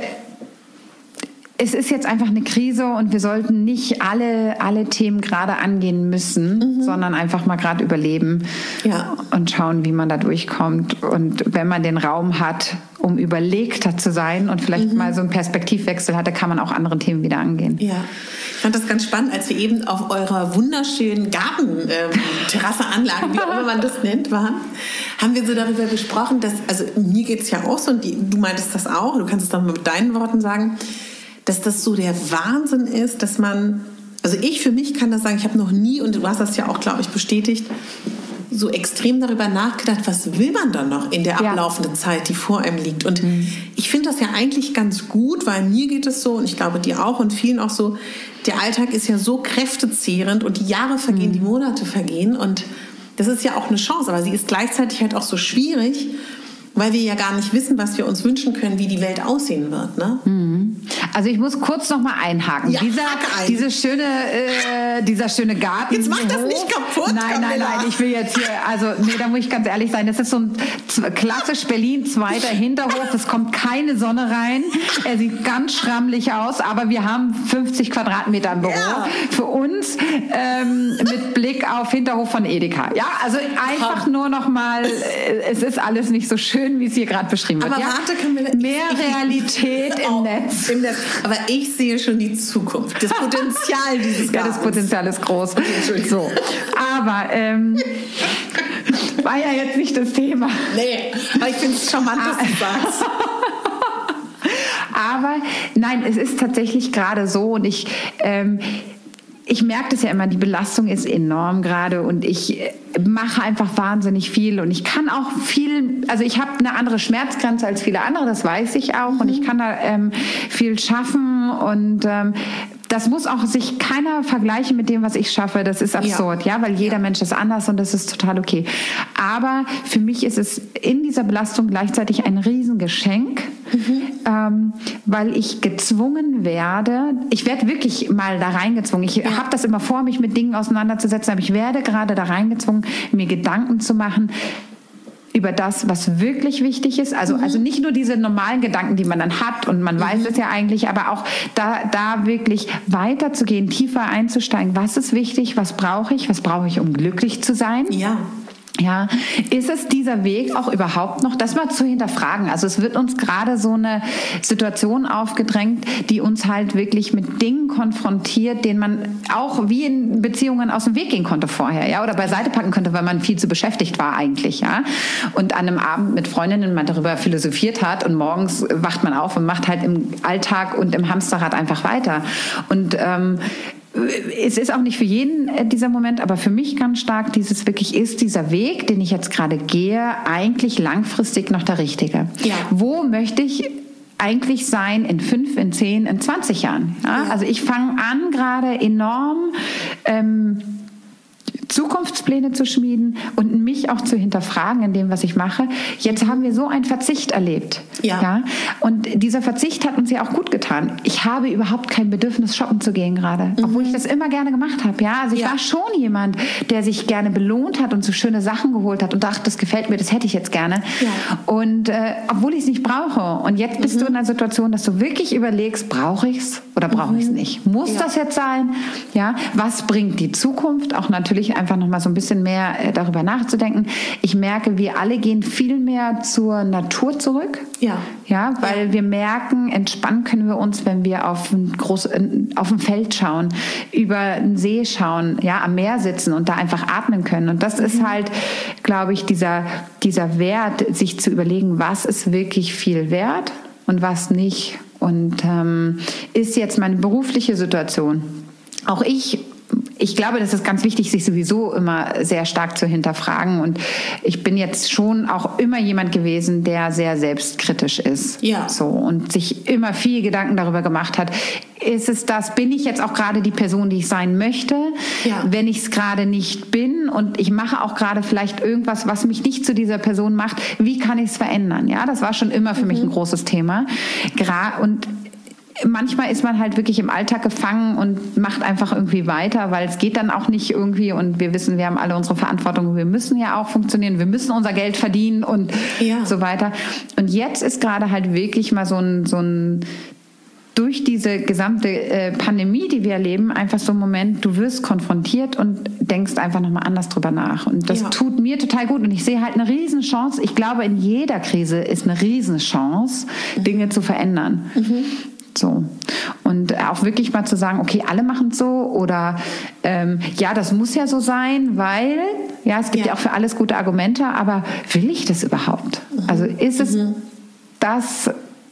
es ist jetzt einfach eine Krise und wir sollten nicht alle, alle Themen gerade angehen müssen, sondern einfach mal gerade überleben Ja. und schauen, wie man da durchkommt. Und wenn man den Raum hat, um überlegter zu sein und vielleicht mal so einen Perspektivwechsel hat, da kann man auch andere Themen wieder angehen. Ja, ich fand das ganz spannend, als wir eben auf eurer wunderschönen Garten-Terrasse-Anlage, wie auch immer man das nennt, waren, haben wir so darüber gesprochen, dass, also mir geht es ja auch so, und die, du meintest das auch, du kannst es dann mal mit deinen Worten sagen, dass das so der Wahnsinn ist, dass man, also ich für mich kann das sagen, ich habe noch nie, und du hast das ja auch, glaube ich, bestätigt, so extrem darüber nachgedacht, was will man dann noch in der Ja. ablaufenden Zeit, die vor einem liegt. Und ich finde das ja eigentlich ganz gut, weil mir geht es so, und ich glaube dir auch und vielen auch so, der Alltag ist ja so kräftezehrend und die Jahre vergehen, die Monate vergehen, und das ist ja auch eine Chance, aber sie ist gleichzeitig halt auch so schwierig, weil wir ja gar nicht wissen, was wir uns wünschen können, wie die Welt aussehen wird. Ne? Also ich muss kurz noch mal einhaken. Ja, dieser, hake ein. diese schöne, äh, dieser schöne Garten. Jetzt mach das Hof. nicht kaputt, Nein, nein, Camilla. nein. Ich will jetzt hier, also nee, da muss ich ganz ehrlich sein. Das ist so ein z- klassisch Berlin zweiter Hinterhof. Es kommt keine Sonne rein. Er sieht ganz schrammelig aus, aber wir haben fünfzig Quadratmeter im Büro Ja. für uns ähm, mit Blick auf Hinterhof von Edeka. Ja, also einfach nur noch mal. äh, Es ist alles nicht so schön, wie es hier gerade beschrieben wird. Aber ja? warte, Camilla, ich- Mehr ich- Realität im Oh, Netz. im Netz. Aber ich sehe schon die Zukunft, das Potenzial dieses Ja, das Gartens. Potenzial ist groß. So. Aber ähm, war ja jetzt nicht das Thema. Nee, aber ich finde es charmant, dass du sagst. Aber nein, es ist tatsächlich gerade so und ich... Ähm, ich merke das ja immer, die Belastung ist enorm gerade und ich äh, mache einfach wahnsinnig viel und ich kann auch viel, also ich habe eine andere Schmerzgrenze als viele andere, das weiß ich auch und ich kann da ähm, viel schaffen und ähm, das muss auch sich keiner vergleichen mit dem, was ich schaffe. Das ist absurd, ja, ja weil jeder Mensch ist anders und das ist total okay. Aber für mich ist es in dieser Belastung gleichzeitig ein Riesengeschenk, mhm. ähm, weil ich gezwungen werde, ich werde wirklich mal da reingezwungen. Ich ja. habe das immer vor, mich mit Dingen auseinanderzusetzen, aber ich werde gerade da reingezwungen, mir Gedanken zu machen, über das, was wirklich wichtig ist. Also, mhm. also nicht nur diese normalen Gedanken, die man dann hat und man mhm. weiß es ja eigentlich, aber auch da, da wirklich weiterzugehen, tiefer einzusteigen. Was ist wichtig? Was brauche ich? Was brauche ich, um glücklich zu sein? Ja. Ja, ist es dieser Weg auch überhaupt noch, das mal zu hinterfragen? Also es wird uns gerade so eine Situation aufgedrängt, die uns halt wirklich mit Dingen konfrontiert, denen man auch wie in Beziehungen aus dem Weg gehen konnte vorher, ja, oder beiseite packen könnte, weil man viel zu beschäftigt war eigentlich, ja. Und an einem Abend mit Freundinnen man darüber philosophiert hat und morgens wacht man auf und macht halt im Alltag und im Hamsterrad einfach weiter. Und ähm, es ist auch nicht für jeden dieser Moment, aber für mich ganz stark dieses wirklich, ist dieser Weg, den ich jetzt gerade gehe, eigentlich langfristig noch der richtige? Ja. Wo möchte ich eigentlich sein in fünf, in zehn, in zwanzig Jahren. Ja? Ja. Also ich fange an, gerade enorm ähm, Zukunftspläne zu schmieden und mich auch zu hinterfragen in dem, was ich mache. Jetzt haben wir so einen Verzicht erlebt. Ja. Ja? Und dieser Verzicht hat uns ja auch gut getan. Ich habe überhaupt kein Bedürfnis, shoppen zu gehen gerade, mhm. obwohl ich das immer gerne gemacht habe. Ja? Also ich ja. war schon jemand, der sich gerne belohnt hat und so schöne Sachen geholt hat und dachte, das gefällt mir, das hätte ich jetzt gerne. Ja. Und äh, obwohl ich es nicht brauche. Und jetzt bist mhm. du in einer Situation, dass du wirklich überlegst, brauche ich es oder brauche mhm. ich es nicht? Muss ja. das jetzt sein? Ja? Was bringt die Zukunft? Auch natürlich einfach noch mal so ein bisschen mehr darüber nachzudenken. Ich merke, wir alle gehen viel mehr zur Natur zurück. Ja. Ja, weil ja. wir merken, entspannen können wir uns, wenn wir auf ein, groß, auf ein Feld schauen, über einen See schauen, ja, am Meer sitzen und da einfach atmen können. Und das mhm. ist halt, glaube ich, dieser, dieser Wert, sich zu überlegen, was ist wirklich viel wert und was nicht. Und ähm, ist jetzt meine berufliche Situation. Auch ich Ich glaube, das ist ganz wichtig, sich sowieso immer sehr stark zu hinterfragen. Und ich bin jetzt schon auch immer jemand gewesen, der sehr selbstkritisch ist. Ja. So, und sich immer viel Gedanken darüber gemacht hat, ist es das, bin ich jetzt auch gerade die Person, die ich sein möchte? Ja. Wenn ich es gerade nicht bin und ich mache auch gerade vielleicht irgendwas, was mich nicht zu dieser Person macht, wie kann ich es verändern? Ja, das war schon immer für mhm. mich ein großes Thema. Und manchmal ist man halt wirklich im Alltag gefangen und macht einfach irgendwie weiter, weil es geht dann auch nicht irgendwie und wir wissen, wir haben alle unsere Verantwortung, wir müssen ja auch funktionieren, wir müssen unser Geld verdienen und ja. so weiter. Und jetzt ist gerade halt wirklich mal so ein, so ein durch diese gesamte äh, Pandemie, die wir erleben, einfach so ein Moment, du wirst konfrontiert und denkst einfach nochmal anders drüber nach. Und das ja. tut mir total gut. Und ich sehe halt eine Riesenchance. Ich glaube, in jeder Krise ist eine Riesenchance, mhm. Dinge zu verändern. Mhm. So. Und auch wirklich mal zu sagen, okay, alle machen es so oder ähm, ja, das muss ja so sein, weil, ja, es gibt ja, ja auch für alles gute Argumente, aber will ich das überhaupt? Mhm. Also ist es mhm. das,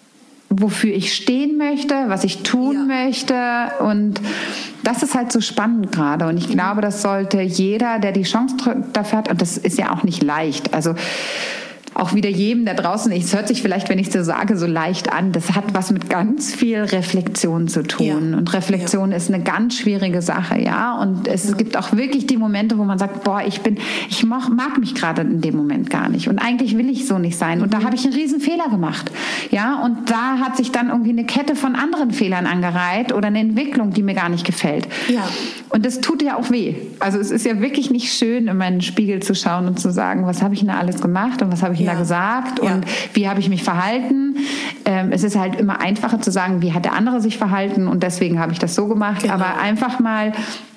wofür ich stehen möchte, was ich tun ja. möchte? Und das ist halt so spannend gerade. Und ich mhm. glaube, das sollte jeder, der die Chance dafür hat, und das ist ja auch nicht leicht, also auch wieder jedem da draußen, es hört sich vielleicht, wenn ich so sage, so leicht an, das hat was mit ganz viel Reflexion zu tun. Ja. Und Reflexion ja. ist eine ganz schwierige Sache, ja. Und es ja. gibt auch wirklich die Momente, wo man sagt, boah, ich bin, ich mag, mag mich gerade in dem Moment gar nicht. Und eigentlich will ich so nicht sein. Und mhm. da habe ich einen riesen Fehler gemacht. Ja, und da hat sich dann irgendwie eine Kette von anderen Fehlern angereiht oder eine Entwicklung, die mir gar nicht gefällt. Ja. Und das tut ja auch weh. Also es ist ja wirklich nicht schön, in meinen Spiegel zu schauen und zu sagen, was habe ich denn da alles gemacht und was habe ich ja. da gesagt und ja. wie habe ich mich verhalten. Ähm, es ist halt immer einfacher zu sagen, wie hat der andere sich verhalten und deswegen habe ich das so gemacht. Genau. Aber einfach mal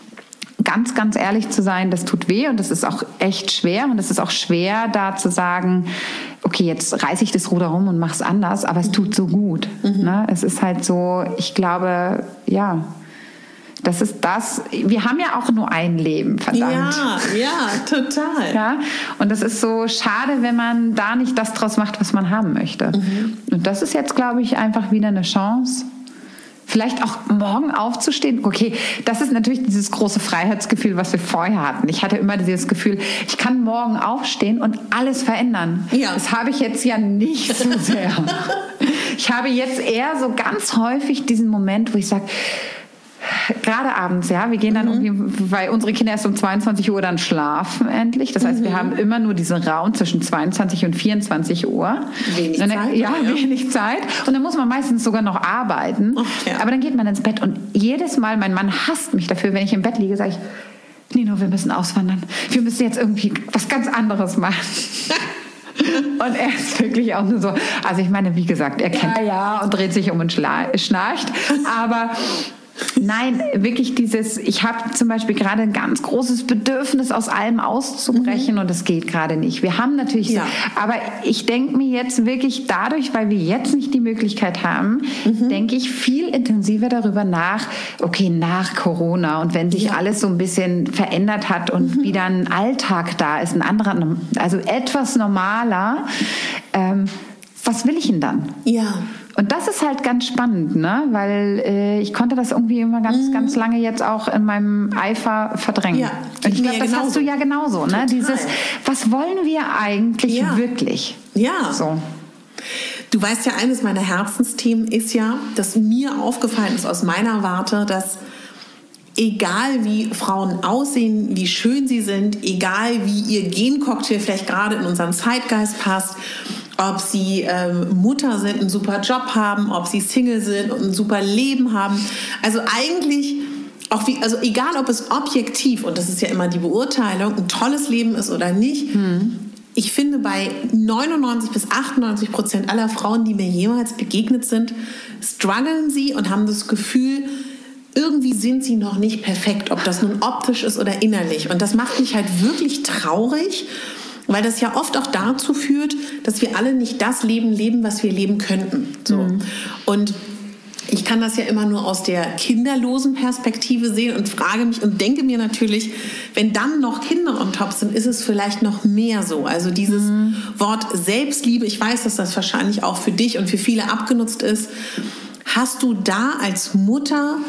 ganz, ganz ehrlich zu sein, das tut weh und das ist auch echt schwer und es ist auch schwer, da zu sagen, okay, jetzt reiße ich das Ruder rum und mache es anders, aber es tut so gut. Mhm. Ne? Es ist halt so, ich glaube, ja, das ist das, wir haben ja auch nur ein Leben, verdammt. Ja, ja, total. Ja? Und das ist so schade, wenn man da nicht das draus macht, was man haben möchte. Mhm. Und das ist jetzt, glaube ich, einfach wieder eine Chance, vielleicht auch morgen aufzustehen. Okay, das ist natürlich dieses große Freiheitsgefühl, was wir vorher hatten. Ich hatte immer dieses Gefühl, ich kann morgen aufstehen und alles verändern. Ja. Das habe ich jetzt ja nicht so sehr. Ich habe jetzt eher so ganz häufig diesen Moment, wo ich sage, gerade abends, ja, wir gehen dann mhm. irgendwie, weil unsere Kinder erst um zweiundzwanzig Uhr dann schlafen endlich. Das heißt, mhm. wir haben immer nur diesen Raum zwischen zweiundzwanzig und vierundzwanzig Uhr. Wenig dann, Zeit. Ja, ja, wenig Zeit. Und dann muss man meistens sogar noch arbeiten. Oh, ja. Aber dann geht man ins Bett und jedes Mal, mein Mann hasst mich dafür, wenn ich im Bett liege, sage ich, Nino, wir müssen auswandern. Wir müssen jetzt irgendwie was ganz anderes machen. Und er ist wirklich auch nur so, also ich meine, wie gesagt, er kennt ja, ja und dreht sich um und schnarcht. Aber nein, wirklich dieses, ich habe zum Beispiel gerade ein ganz großes Bedürfnis, aus allem auszubrechen mhm. und das geht gerade nicht. Wir haben natürlich, ja. so, aber ich denke mir jetzt wirklich dadurch, weil wir jetzt nicht die Möglichkeit haben, mhm. denke ich viel intensiver darüber nach, okay, nach Corona und wenn sich ja. alles so ein bisschen verändert hat und mhm. wieder ein Alltag da ist, ein anderer, also etwas normaler, ähm, was will ich denn dann? Ja. Und das ist halt ganz spannend, ne? Weil äh, ich konnte das irgendwie immer ganz, mm. ganz lange jetzt auch in meinem Eifer verdrängen. Ja, und ich glaube, das genauso. Hast du ja genauso, ne? Dieses, was wollen wir eigentlich ja. wirklich? Ja. So. Du weißt ja, eines meiner Herzensthemen ist ja, dass mir aufgefallen ist aus meiner Warte, dass egal wie Frauen aussehen, wie schön sie sind, egal wie ihr Gencocktail vielleicht gerade in unseren Zeitgeist passt, ob sie ähm, Mutter sind, einen super Job haben, ob sie Single sind und ein super Leben haben. Also eigentlich auch wie, also egal ob es objektiv, und das ist ja immer die Beurteilung, ein tolles Leben ist oder nicht. Hm. Ich finde, bei neunundneunzig bis achtundneunzig Prozent aller Frauen, die mir jemals begegnet sind, strugglen sie und haben das Gefühl, irgendwie sind sie noch nicht perfekt, ob das nun optisch ist oder innerlich. Und das macht mich halt wirklich traurig, weil das ja oft auch dazu führt, dass wir alle nicht das Leben leben, was wir leben könnten. So. Mhm. Und ich kann das ja immer nur aus der kinderlosen Perspektive sehen und frage mich und denke mir natürlich, wenn dann noch Kinder on top sind, ist es vielleicht noch mehr so. Also dieses mhm. Wort Selbstliebe, ich weiß, dass das wahrscheinlich auch für dich und für viele abgenutzt ist. Hast du da als Mutter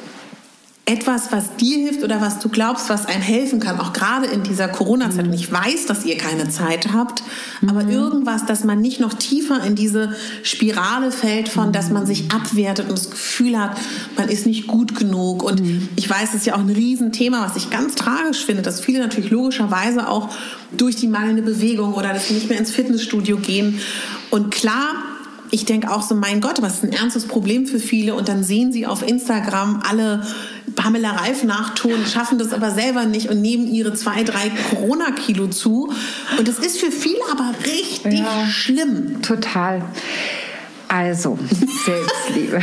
etwas, was dir hilft oder was du glaubst, was einem helfen kann, auch gerade in dieser Corona-Zeit? Und ich weiß, dass ihr keine Zeit habt, mhm. aber irgendwas, dass man nicht noch tiefer in diese Spirale fällt von, mhm. dass man sich abwertet und das Gefühl hat, man ist nicht gut genug. Und mhm. ich weiß, das ist ja auch ein Riesenthema, was ich ganz tragisch finde, dass viele natürlich logischerweise auch durch die mangelnde Bewegung oder dass sie nicht mehr ins Fitnessstudio gehen. Und klar, ich denke auch so, mein Gott, was ist ein ernstes Problem für viele. Und dann sehen sie auf Instagram alle Pamela Reif nachtun, schaffen das aber selber nicht und nehmen ihre zwei, drei Corona-Kilo zu. Und das ist für viele aber richtig ja, schlimm. Total. Also, Selbstliebe.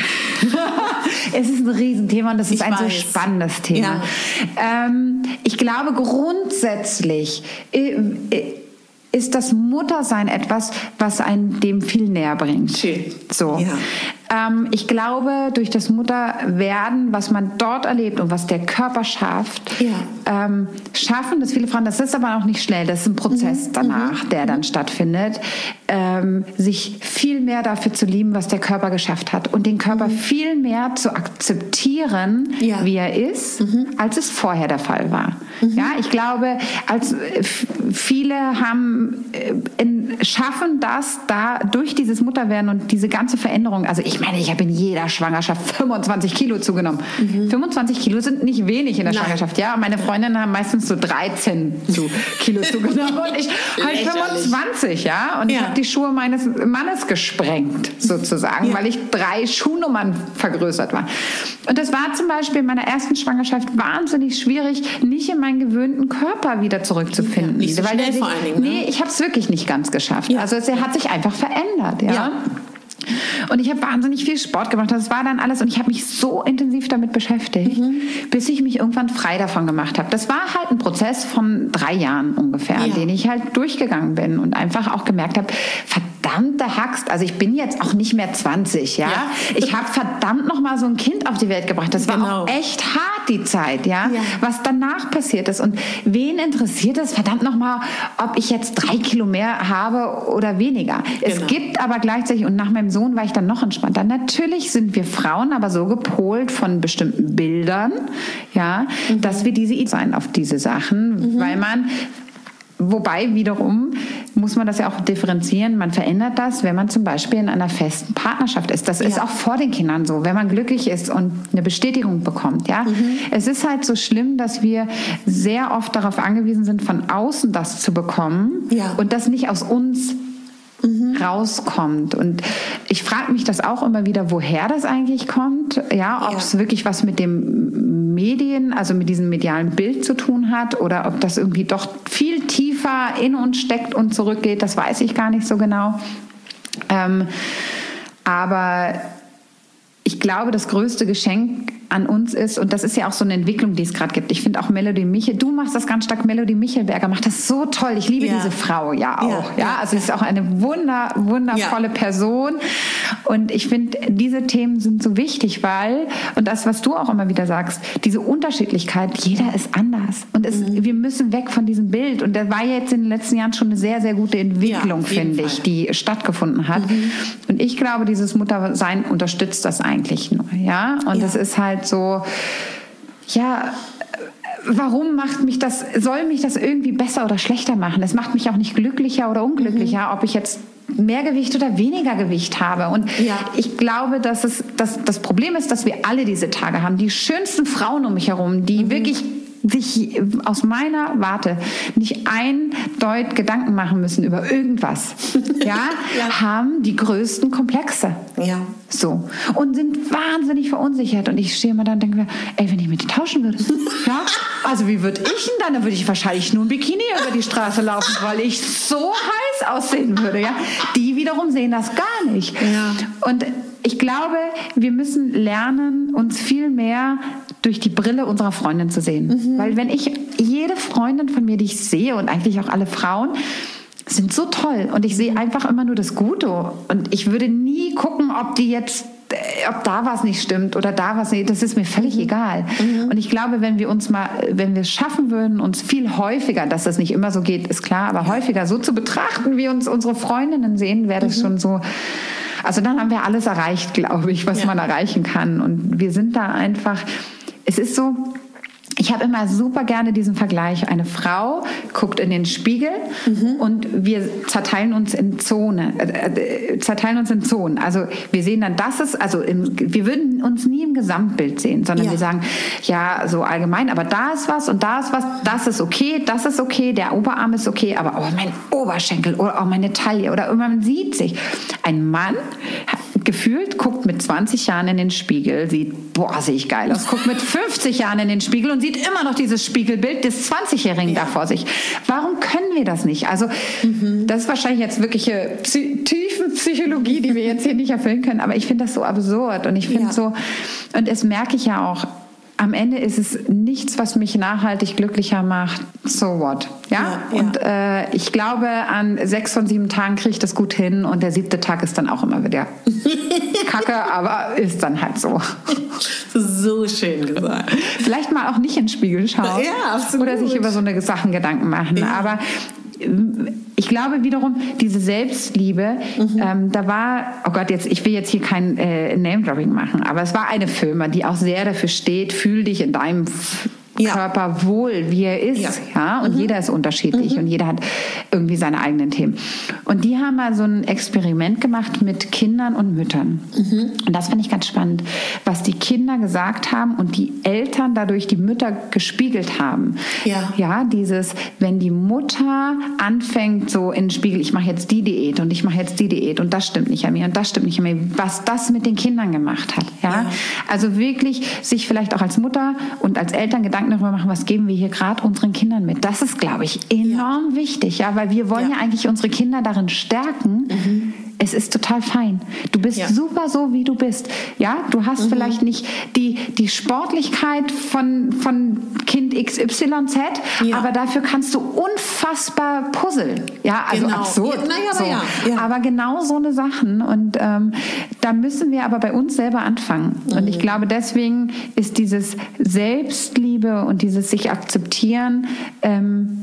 Es ist ein Riesenthema und das ist ich ein weiß. so spannendes Thema. Ja. Ähm, ich glaube grundsätzlich äh, äh, ist das Muttersein etwas, was einen dem viel näher bringt. Schön. So. Ja. Ähm, ich glaube, durch das Mutterwerden, was man dort erlebt und was der Körper schafft, ja. ähm, schaffen das viele Frauen, das ist aber auch nicht schnell, das ist ein Prozess mhm. danach, der dann stattfindet, ähm, sich viel mehr dafür zu lieben, was der Körper geschafft hat und den Körper mhm. viel mehr zu akzeptieren, ja. wie er ist, mhm. als es vorher der Fall war. Mhm. Ja, ich glaube, als viele haben in, schaffen das da durch dieses Mutterwerden und diese ganze Veränderung. Also ich meine, ich habe in jeder Schwangerschaft fünfundzwanzig Kilo zugenommen. Mhm. fünfundzwanzig Kilo sind nicht wenig in der Nein. Schwangerschaft. Ja, meine Freundinnen haben meistens so dreizehn Kilo zugenommen und ich halt fünfundzwanzig. Ja, und ja. ich habe die Schuhe meines Mannes gesprengt sozusagen, ja. weil ich drei Schuhnummern vergrößert war. Und das war zum Beispiel in meiner ersten Schwangerschaft wahnsinnig schwierig, nicht in meinen gewöhnten Körper wieder zurückzufinden. Ja, nicht so weil schnell sich, vor allen Dingen. Ne? Nee, ich habe es wirklich nicht ganz geschafft. Ja. Also es hat sich einfach verändert. Ja. ja. Und ich habe wahnsinnig viel Sport gemacht. Das war dann alles. Und ich habe mich so intensiv damit beschäftigt, mhm. bis ich mich irgendwann frei davon gemacht habe. Das war halt ein Prozess von drei Jahren ungefähr, ja. den ich halt durchgegangen bin und einfach auch gemerkt habe, verdammte Haxt, also ich bin jetzt auch nicht mehr zwanzig, ja. ja. Ich habe verdammt noch mal so ein Kind auf die Welt gebracht. Das war genau. auch echt hart, die Zeit, ja? ja. Was danach passiert ist. Und wen interessiert es, verdammt noch mal, ob ich jetzt drei Kilo mehr habe oder weniger. Genau. Es gibt aber gleichzeitig, und nach meinem Sohn war ich dann noch entspannter. Natürlich sind wir Frauen aber so gepolt von bestimmten Bildern, ja, mhm. dass wir diese sein auf diese Sachen, mhm. weil man Wobei wiederum muss man das ja auch differenzieren. Man verändert das, wenn man zum Beispiel in einer festen Partnerschaft ist. Das ja. ist auch vor den Kindern so, wenn man glücklich ist und eine Bestätigung bekommt. Ja, mhm. Es ist halt so schlimm, dass wir sehr oft darauf angewiesen sind, von außen das zu bekommen ja. und das nicht aus uns Mhm. rauskommt. Und ich frage mich das auch immer wieder, woher das eigentlich kommt. Ja, ob es ja. wirklich was mit dem Medien, also mit diesem medialen Bild zu tun hat oder ob das irgendwie doch viel tiefer in uns steckt und zurückgeht, das weiß ich gar nicht so genau. Ähm, aber ich glaube, das größte Geschenk an uns ist, und das ist ja auch so eine Entwicklung, die es gerade gibt. Ich finde auch Melody Michel, du machst das ganz stark, Melody Michelberger macht das so toll. Ich liebe ja. diese Frau ja auch. Ja, ja. Also sie ist auch eine wunder, wundervolle ja. Person. Und ich finde, diese Themen sind so wichtig, weil, und das, was du auch immer wieder sagst, diese Unterschiedlichkeit, jeder ist anders. Und es, mhm. wir müssen weg von diesem Bild. Und da war jetzt in den letzten Jahren schon eine sehr, sehr gute Entwicklung, ja, finde ich, die stattgefunden hat. Mhm. Und ich glaube, dieses Muttersein unterstützt das eigentlich nur. Ja? Und es ja. ist halt so, ja, warum macht mich das, soll mich das irgendwie besser oder schlechter machen? Es macht mich auch nicht glücklicher oder unglücklicher, mhm. ob ich jetzt mehr Gewicht oder weniger Gewicht habe. Und ja. ich glaube, dass es dass das Problem ist, dass wir alle diese Tage haben. Die schönsten Frauen um mich herum, die mhm. wirklich sich aus meiner Warte nicht ein Deut Gedanken machen müssen über irgendwas, ja, ja. haben die größten Komplexe. Ja. So. Und sind wahnsinnig verunsichert. Und ich stehe immer da und denke mir, ey, wenn ich mit dir tauschen würde, ja, also wie würde ich denn dann? Dann würde ich wahrscheinlich nur ein Bikini über die Straße laufen, weil ich so heiß aussehen würde, ja. Die wiederum sehen das gar nicht. Ja. Und ich glaube, wir müssen lernen, uns viel mehr durch die Brille unserer Freundin zu sehen. Mhm. Weil wenn ich jede Freundin von mir, die ich sehe und eigentlich auch alle Frauen, sind so toll. Und ich sehe einfach immer nur das Gute. Und ich würde nie gucken, ob die jetzt, ob da was nicht stimmt oder da was nicht. Das ist mir völlig mhm. egal. Mhm. Und ich glaube, wenn wir uns mal, wenn wir es schaffen würden, uns viel häufiger, dass das nicht immer so geht, ist klar, aber häufiger so zu betrachten, wie uns unsere Freundinnen sehen, wäre das mhm. schon so. Also dann haben wir alles erreicht, glaube ich, was ja. man erreichen kann. Und wir sind da einfach, es ist so, ich habe immer super gerne diesen Vergleich. Eine Frau guckt in den Spiegel mhm. und wir zerteilen uns in Zonen, äh, zerteilen uns in Zonen. Also wir sehen dann, das ist, also im, wir würden uns nie im Gesamtbild sehen, sondern ja. wir sagen, ja, so allgemein, aber da ist was und da ist was, das ist okay, das ist okay, der Oberarm ist okay, aber oh, mein Oberschenkel oder auch meine Taille oder man sieht sich. Ein Mann gefühlt guckt mit zwanzig Jahren in den Spiegel, sieht, boah, sehe ich geil aus, guckt mit fünfzig Jahren in den Spiegel und sieht immer noch dieses Spiegelbild des zwanzigjährigen ja. da vor sich. Warum können wir das nicht? Also mhm. das ist wahrscheinlich jetzt wirkliche Psy- Tiefenpsychologie, die wir jetzt hier nicht erfüllen können, aber ich finde das so absurd und ich finde ja. so, und das merke ich ja auch, am Ende ist es nichts, was mich nachhaltig glücklicher macht. So what? Ja? ja, ja. Und äh, ich glaube, an sechs von sieben Tagen kriege ich das gut hin und der siebte Tag ist dann auch immer wieder Kacke, aber ist dann halt so. So schön gesagt. Vielleicht mal auch nicht in den Spiegel schauen. Ja, absolut. Oder sich über so eine Sachen Gedanken machen. Ja. Aber ich glaube wiederum, diese Selbstliebe, mhm. ähm, da war, oh Gott, jetzt, ich will jetzt hier kein äh, Name-Dropping machen, aber es war eine Firma, die auch sehr dafür steht, fühl dich in deinem ja. Körper wohl, wie er ist. Ja. Ja? Und mhm. jeder ist unterschiedlich mhm. und jeder hat irgendwie seine eigenen Themen. Und die haben mal so ein Experiment gemacht mit Kindern und Müttern. Mhm. Und das fand ich ganz spannend, was die Kinder gesagt haben und die Eltern dadurch die Mütter gespiegelt haben. Ja, ja dieses, wenn die Mutter anfängt so in den Spiegel, ich mache jetzt die Diät und ich mache jetzt die Diät und das stimmt nicht an mir und das stimmt nicht an mir, was das mit den Kindern gemacht hat. Ja? Ja. Also wirklich sich vielleicht auch als Mutter und als Eltern Gedanken darüber machen, was geben wir hier gerade unseren Kindern mit. Das ist, glaube ich, enorm ja. wichtig, ja, weil wir wollen ja. ja eigentlich unsere Kinder darin stärken. Mhm. Es ist total fein. Du bist ja. super so, wie du bist. Ja, du hast mhm. vielleicht nicht die, die Sportlichkeit von, von Kind X Y Z, ja. aber dafür kannst du unfassbar puzzeln. Ja, also genau. absurd. Ja, naja, so. aber, ja. Ja. aber genau so eine Sachen. Und ähm, da müssen wir aber bei uns selber anfangen. Mhm. Und ich glaube, deswegen ist dieses Selbstliebe und dieses sich akzeptieren ähm,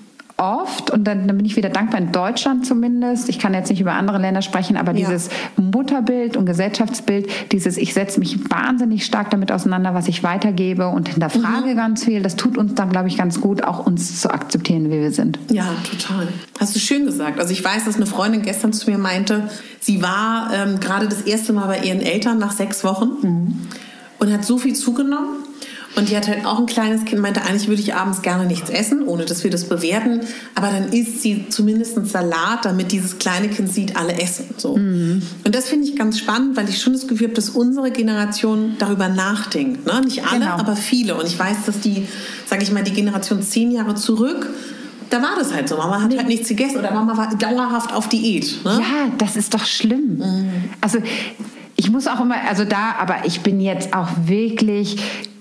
oft, und dann, dann bin ich wieder dankbar, in Deutschland zumindest, ich kann jetzt nicht über andere Länder sprechen, aber ja. dieses Mutterbild und Gesellschaftsbild, dieses ich setze mich wahnsinnig stark damit auseinander, was ich weitergebe und hinterfrage mhm. ganz viel, das tut uns dann, glaube ich, ganz gut, auch uns zu akzeptieren, wie wir sind. Ja, total. Hast du schön gesagt. Also ich weiß, dass eine Freundin gestern zu mir meinte, sie war ähm, gerade das erste Mal bei ihren Eltern nach sechs Wochen mhm. und hat so viel zugenommen. Und die hat halt auch ein kleines Kind, meinte, eigentlich würde ich abends gerne nichts essen, ohne dass wir das bewerten. Aber dann isst sie zumindest einen Salat, damit dieses kleine Kind sieht, alle essen. So. Mhm. Und das finde ich ganz spannend, weil ich schon das Gefühl habe, dass unsere Generation darüber nachdenkt. Ne? Nicht alle, genau. aber viele. Und ich weiß, dass die, sage ich mal, die Generation zehn Jahre zurück, da war das halt so. Mama hat nee. halt nichts gegessen oder Mama war dauerhaft auf Diät. Ne? Ja, das ist doch schlimm. Mhm. Also ich muss auch immer, also da, aber ich bin jetzt auch wirklich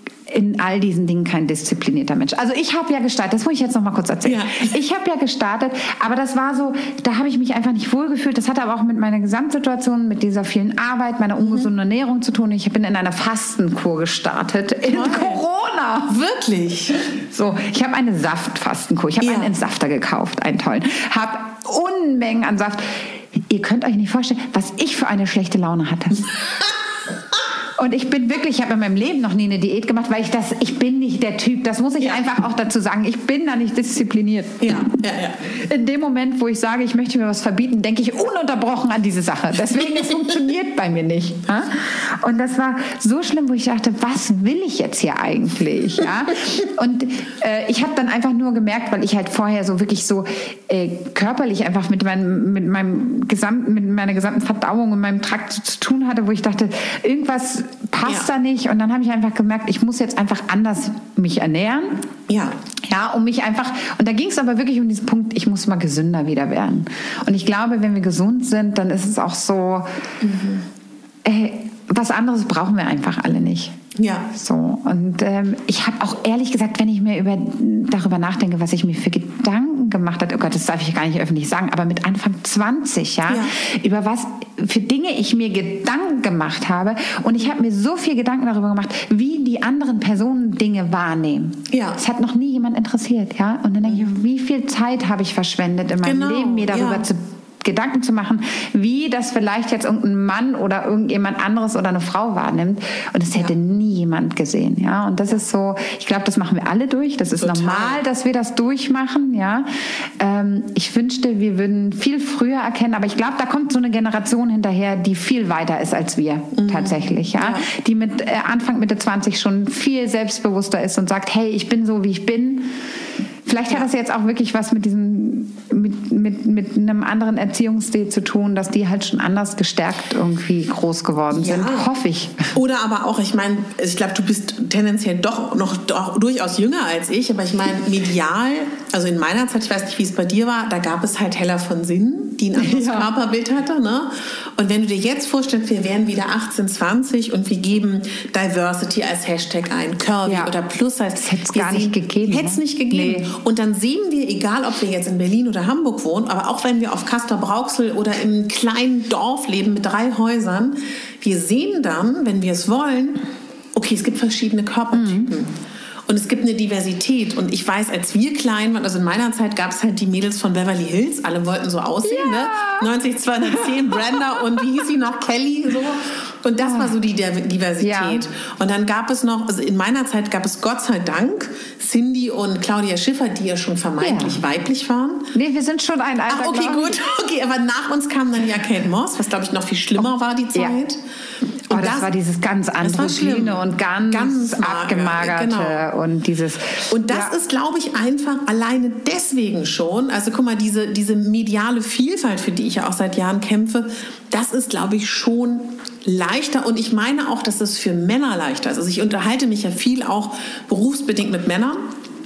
in all diesen Dingen kein disziplinierter Mensch. Also ich habe ja gestartet, das muss ich jetzt noch mal kurz erzählen. Ja. Ich habe ja gestartet, aber das war so, da habe ich mich einfach nicht wohlgefühlt. Das hatte aber auch mit meiner Gesamtsituation, mit dieser vielen Arbeit, meiner ungesunden Ernährung zu tun. Ich bin in einer Fastenkur gestartet in okay. Corona. Wirklich? So, ich habe eine Saftfastenkur. Ich habe ja. einen Entsafter gekauft, einen tollen. Habe Unmengen an Saft. Ihr könnt euch nicht vorstellen, was ich für eine schlechte Laune hatte. Und ich bin wirklich, ich habe in meinem Leben noch nie eine Diät gemacht, weil ich das, ich bin nicht der Typ, das muss ich ja. einfach auch dazu sagen, ich bin da nicht diszipliniert. Ja, ja, ja. In dem Moment, wo ich sage, ich möchte mir was verbieten, denke ich ununterbrochen an diese Sache. Deswegen, es funktioniert bei mir nicht. Ja? Und das war so schlimm, wo ich dachte, was will ich jetzt hier eigentlich? Ja? Und äh, ich habe dann einfach nur gemerkt, weil ich halt vorher so wirklich so äh, körperlich einfach mit meinem, mit meinem gesamten, mit meiner gesamten Verdauung und meinem Trakt zu tun hatte, wo ich dachte, irgendwas passt ja. da nicht. Und dann habe ich einfach gemerkt, ich muss jetzt einfach anders mich ernähren. Ja. Ja, um mich einfach, und da ging es aber wirklich um diesen Punkt, ich muss mal gesünder wieder werden. Und ich glaube, wenn wir gesund sind, dann ist es auch so, mhm. äh, was anderes brauchen wir einfach alle nicht. Ja. So, und ähm, ich habe auch ehrlich gesagt, wenn ich mir über, darüber nachdenke, was ich mir für Gedanken gemacht habe, oh Gott, das darf ich gar nicht öffentlich sagen, aber mit Anfang zwanzig, ja, ja. über was für Dinge ich mir Gedanken gemacht habe, und ich habe mir so viel Gedanken darüber gemacht, wie die anderen Personen Dinge wahrnehmen. Ja. Es hat noch nie jemand interessiert, ja, und dann denke ich, wie viel Zeit habe ich verschwendet in meinem genau. Leben, mir darüber ja. zu Gedanken zu machen, wie das vielleicht jetzt irgendein Mann oder irgendjemand anderes oder eine Frau wahrnimmt. Und das hätte ja. nie jemand gesehen. Ja? Und das ist so, ich glaube, das machen wir alle durch. Das ist Total. normal, dass wir das durchmachen. Ja? Ähm, ich wünschte, wir würden viel früher erkennen, aber ich glaube, da kommt so eine Generation hinterher, die viel weiter ist als wir mhm. tatsächlich. Ja? ja? Die mit äh, Anfang, Mitte zwanzig schon viel selbstbewusster ist und sagt, hey, ich bin so, wie ich bin. Vielleicht hat das jetzt auch wirklich was mit diesem, mit, mit, mit einem anderen Erziehungsstil zu tun, dass die halt schon anders gestärkt irgendwie groß geworden sind, ja. hoffe ich. Oder aber auch, ich meine, ich glaube, du bist tendenziell doch noch doch durchaus jünger als ich, aber ich meine, medial, also in meiner Zeit, ich weiß nicht, wie es bei dir war, da gab es halt Hella von Sinnen, die ein anderes ja. Körperbild hatte, ne? Und wenn du dir jetzt vorstellst, wir wären wieder achtzehn, zwanzig und wir geben Diversity als Hashtag ein, Curvy ja. oder Plus heißt, das hätte es gar nicht gegeben. Hätte es nicht gegeben. Nee. Und dann sehen wir, egal ob wir jetzt in Berlin oder Hamburg wohnen, aber auch wenn wir auf Castrop-Rauxel oder im kleinen Dorf leben mit drei Häusern, wir sehen dann, wenn wir es wollen, okay, es gibt verschiedene Körpertypen. Mhm. Und es gibt eine Diversität. Und ich weiß, als wir klein waren, also in meiner Zeit gab es halt die Mädels von Beverly Hills. Alle wollten so aussehen, ja. ne? neunzig zweihundertzehn, Brenda und wie hieß sie noch? Kelly, so. Und das war so die Diversität. Ja. Und dann gab es noch, also in meiner Zeit gab es Gott sei Dank Cindy und Claudia Schiffer, die ja schon vermeintlich ja. weiblich waren. Nee, wir sind schon ein Alter. Ach, okay, gut. Okay, aber nach uns kam dann ja Kate Moss, was, glaube ich, noch viel schlimmer oh. war, die Zeit. Ja. Und oh, das, das war dieses ganz androgyne und ganz, ganz abgemagerte genau. und dieses. Und das ja. ist, glaube ich, einfach alleine deswegen schon. Also guck mal, diese diese mediale Vielfalt, für die ich ja auch seit Jahren kämpfe, das ist, glaube ich, schon leichter. Und ich meine auch, dass es für Männer leichter ist. Also ich unterhalte mich ja viel auch berufsbedingt mit Männern,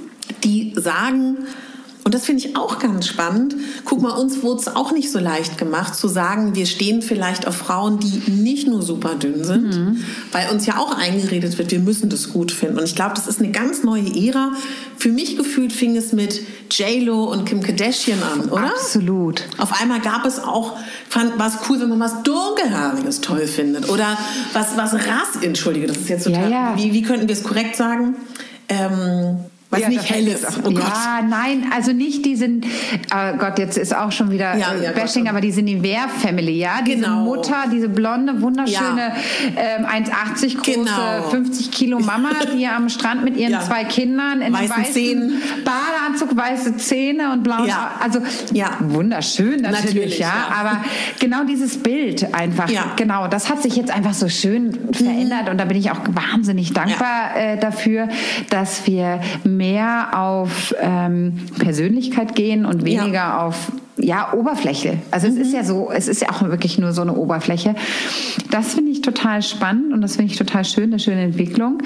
die sagen. Und das finde ich auch ganz spannend. Guck mal, uns wurde es auch nicht so leicht gemacht, zu sagen, wir stehen vielleicht auf Frauen, die nicht nur super dünn sind, mhm. weil uns ja auch eingeredet wird, wir müssen das gut finden. Und ich glaube, das ist eine ganz neue Ära. Für mich gefühlt fing es mit J-Lo und Kim Kardashian an, oder? Absolut. Auf einmal gab es auch, fand, war es cool, wenn man was Dunkelhaariges toll findet. Oder was, was Rass, entschuldige, das ist jetzt total, ja, ja. Wie, wie könnten wir es korrekt sagen? Ähm... Was ja, nicht hell ist. Oh ja, Gott. Nein, also nicht diesen, oh Gott, jetzt ist auch schon wieder ja, ja, Bashing, Gott. aber diese Nivea-Family, ja? Diese genau. Mutter, diese blonde, wunderschöne, ja. ähm, eins Komma achtzig große, genau. fünfzig Kilo Mama, die am Strand mit ihren ja. zwei Kindern in weißen weißen Zähnen. Badeanzug, weiße Zähne und blauen, ja. also ja. wunderschön natürlich, natürlich ja? ja, aber genau dieses Bild einfach, ja. genau, das hat sich jetzt einfach so schön verändert mhm. und da bin ich auch wahnsinnig dankbar ja. äh, dafür, dass wir mehr auf auf ähm, Persönlichkeit gehen und weniger ja. auf ja, Oberfläche. Also mhm. es ist ja so, es ist ja auch wirklich nur so eine Oberfläche. Das finde ich total spannend und das finde ich total schön, eine schöne Entwicklung.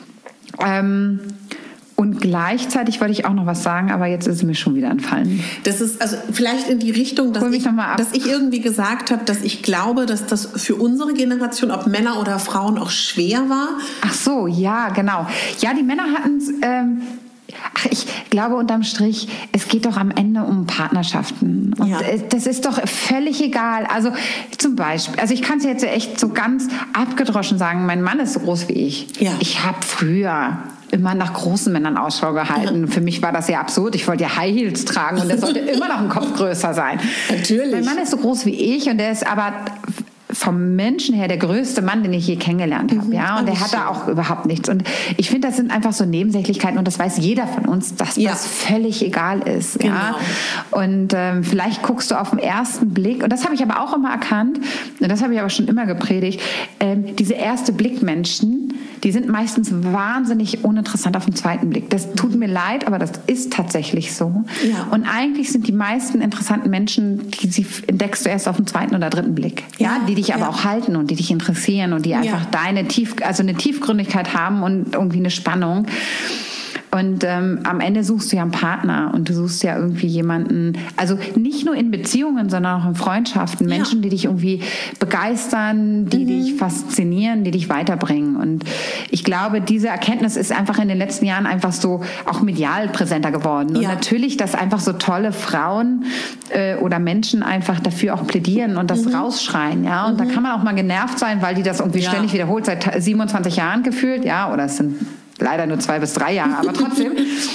Ähm, Und gleichzeitig wollte ich auch noch was sagen, aber jetzt ist es mir schon wieder entfallen. Das ist also vielleicht in die Richtung, dass, ich, dass ich irgendwie gesagt habe, dass ich glaube, dass das für unsere Generation, ob Männer oder Frauen, auch schwer war. Ach so, ja, genau. Ja, die Männer hatten es... Ähm, Ach, ich glaube unterm Strich, es geht doch am Ende um Partnerschaften. Und ja. das ist doch völlig egal. Also zum Beispiel, also ich kann es jetzt echt so ganz abgedroschen sagen, mein Mann ist so groß wie ich. Ja. Ich habe früher immer nach großen Männern Ausschau gehalten. Für mich war das ja absurd. Ich wollte ja High Heels tragen und der sollte immer noch ein Kopf größer sein. Natürlich. Mein Mann ist so groß wie ich und der ist aber vom Menschen her der größte Mann, den ich je kennengelernt habe. Mhm. Ja, und der hat da auch überhaupt nichts. Und ich finde, das sind einfach so Nebensächlichkeiten und das weiß jeder von uns, dass ja. das völlig egal ist. Genau. Ja? Und ähm, vielleicht guckst du auf den ersten Blick, und das habe ich aber auch immer erkannt, und das habe ich aber schon immer gepredigt, ähm, diese erste Blick-Menschen, die sind meistens wahnsinnig uninteressant auf den zweiten Blick. Das tut mir leid, aber das ist tatsächlich so. Ja. Und eigentlich sind die meisten interessanten Menschen, die sie entdeckst du erst auf den zweiten oder dritten Blick. Ja, ja die dich aber ja. auch halten und die dich interessieren und die einfach ja. deine Tief, also eine Tiefgründigkeit haben und irgendwie eine Spannung. Und ähm, am Ende suchst du ja einen Partner und du suchst ja irgendwie jemanden, also nicht nur in Beziehungen, sondern auch in Freundschaften, Menschen, ja. die dich irgendwie begeistern, die mhm. dich faszinieren, die dich weiterbringen. Und ich glaube, diese Erkenntnis ist einfach in den letzten Jahren einfach so auch medial präsenter geworden. Und ja. natürlich, dass einfach so tolle Frauen äh, oder Menschen einfach dafür auch plädieren und das mhm. rausschreien. Ja? Und mhm. da kann man auch mal genervt sein, weil die das irgendwie ja. ständig wiederholt, seit siebenundzwanzig Jahren gefühlt, ja, oder es sind leider nur zwei bis drei Jahre, aber trotzdem.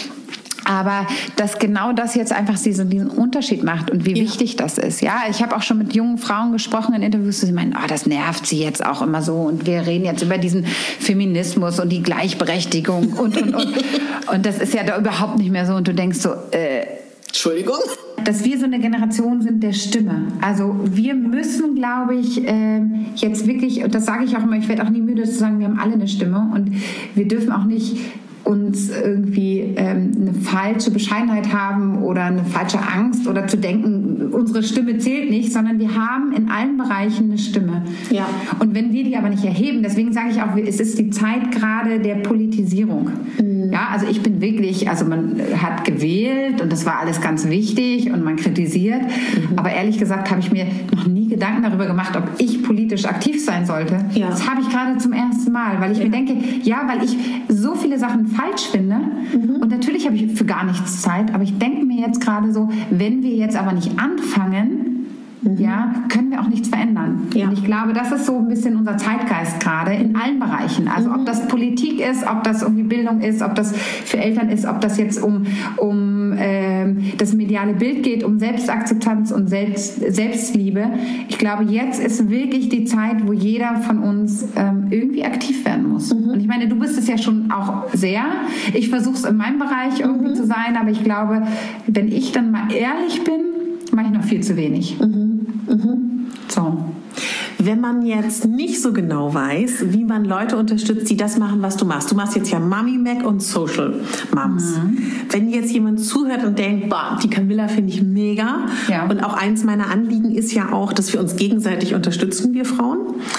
Aber dass genau das jetzt einfach diesen, diesen Unterschied macht und wie ja. wichtig das ist. Ja, ich habe auch schon mit jungen Frauen gesprochen in Interviews, die meinen, oh, das nervt sie jetzt auch immer so und wir reden jetzt über diesen Feminismus und die Gleichberechtigung und, und, und. Und das ist ja da überhaupt nicht mehr so und du denkst so, äh, Entschuldigung? Dass wir so eine Generation sind der Stimme. Also wir müssen, glaube ich, äh, jetzt wirklich, und das sage ich auch immer, ich werde auch nie müde zu sagen, wir haben alle eine Stimme und wir dürfen auch nicht uns irgendwie ähm, eine falsche Bescheidenheit haben oder eine falsche Angst oder zu denken, unsere Stimme zählt nicht, sondern wir haben in allen Bereichen eine Stimme. Ja. Und wenn wir die aber nicht erheben, deswegen sage ich auch, es ist die Zeit gerade der Politisierung. Mhm. Ja, also ich bin wirklich, also man hat gewählt und das war alles ganz wichtig und man kritisiert, mhm. aber ehrlich gesagt habe ich mir noch nie Gedanken darüber gemacht, ob ich politisch aktiv sein sollte. Ja. Das habe ich gerade zum ersten Mal, weil ich ja. mir denke, ja, weil ich so viele Sachen falsch finde mhm. und natürlich habe ich für gar nichts Zeit, aber ich denke mir jetzt gerade so, wenn wir jetzt aber nicht anfangen, mhm. ja, können wir auch nichts verändern. Ja. Und ich glaube, das ist so ein bisschen unser Zeitgeist gerade in allen Bereichen. Also mhm. ob das Politik ist, ob das irgendwie Bildung ist, ob das für Eltern ist, ob das jetzt um, um ähm, das mediale Bild geht, um Selbstakzeptanz und Selbst, Selbstliebe. Ich glaube, jetzt ist wirklich die Zeit, wo jeder von uns ähm, irgendwie aktiv werden muss. Mhm. Und ich meine, du bist es ja schon auch sehr. Ich versuche es in meinem Bereich irgendwie mhm. zu sein, aber ich glaube, wenn ich dann mal ehrlich bin, mache ich noch viel zu wenig. Mhm. Mhm. So. Wenn man jetzt nicht so genau weiß, wie man Leute unterstützt, die das machen, was du machst. Du machst jetzt ja Mami Mac und Social Moms. Mhm. Wenn jetzt jemand zuhört und denkt, boah, die Camilla finde ich mega. Ja. Und auch eins meiner Anliegen ist ja auch, dass wir uns gegenseitig unterstützen, wir Frauen.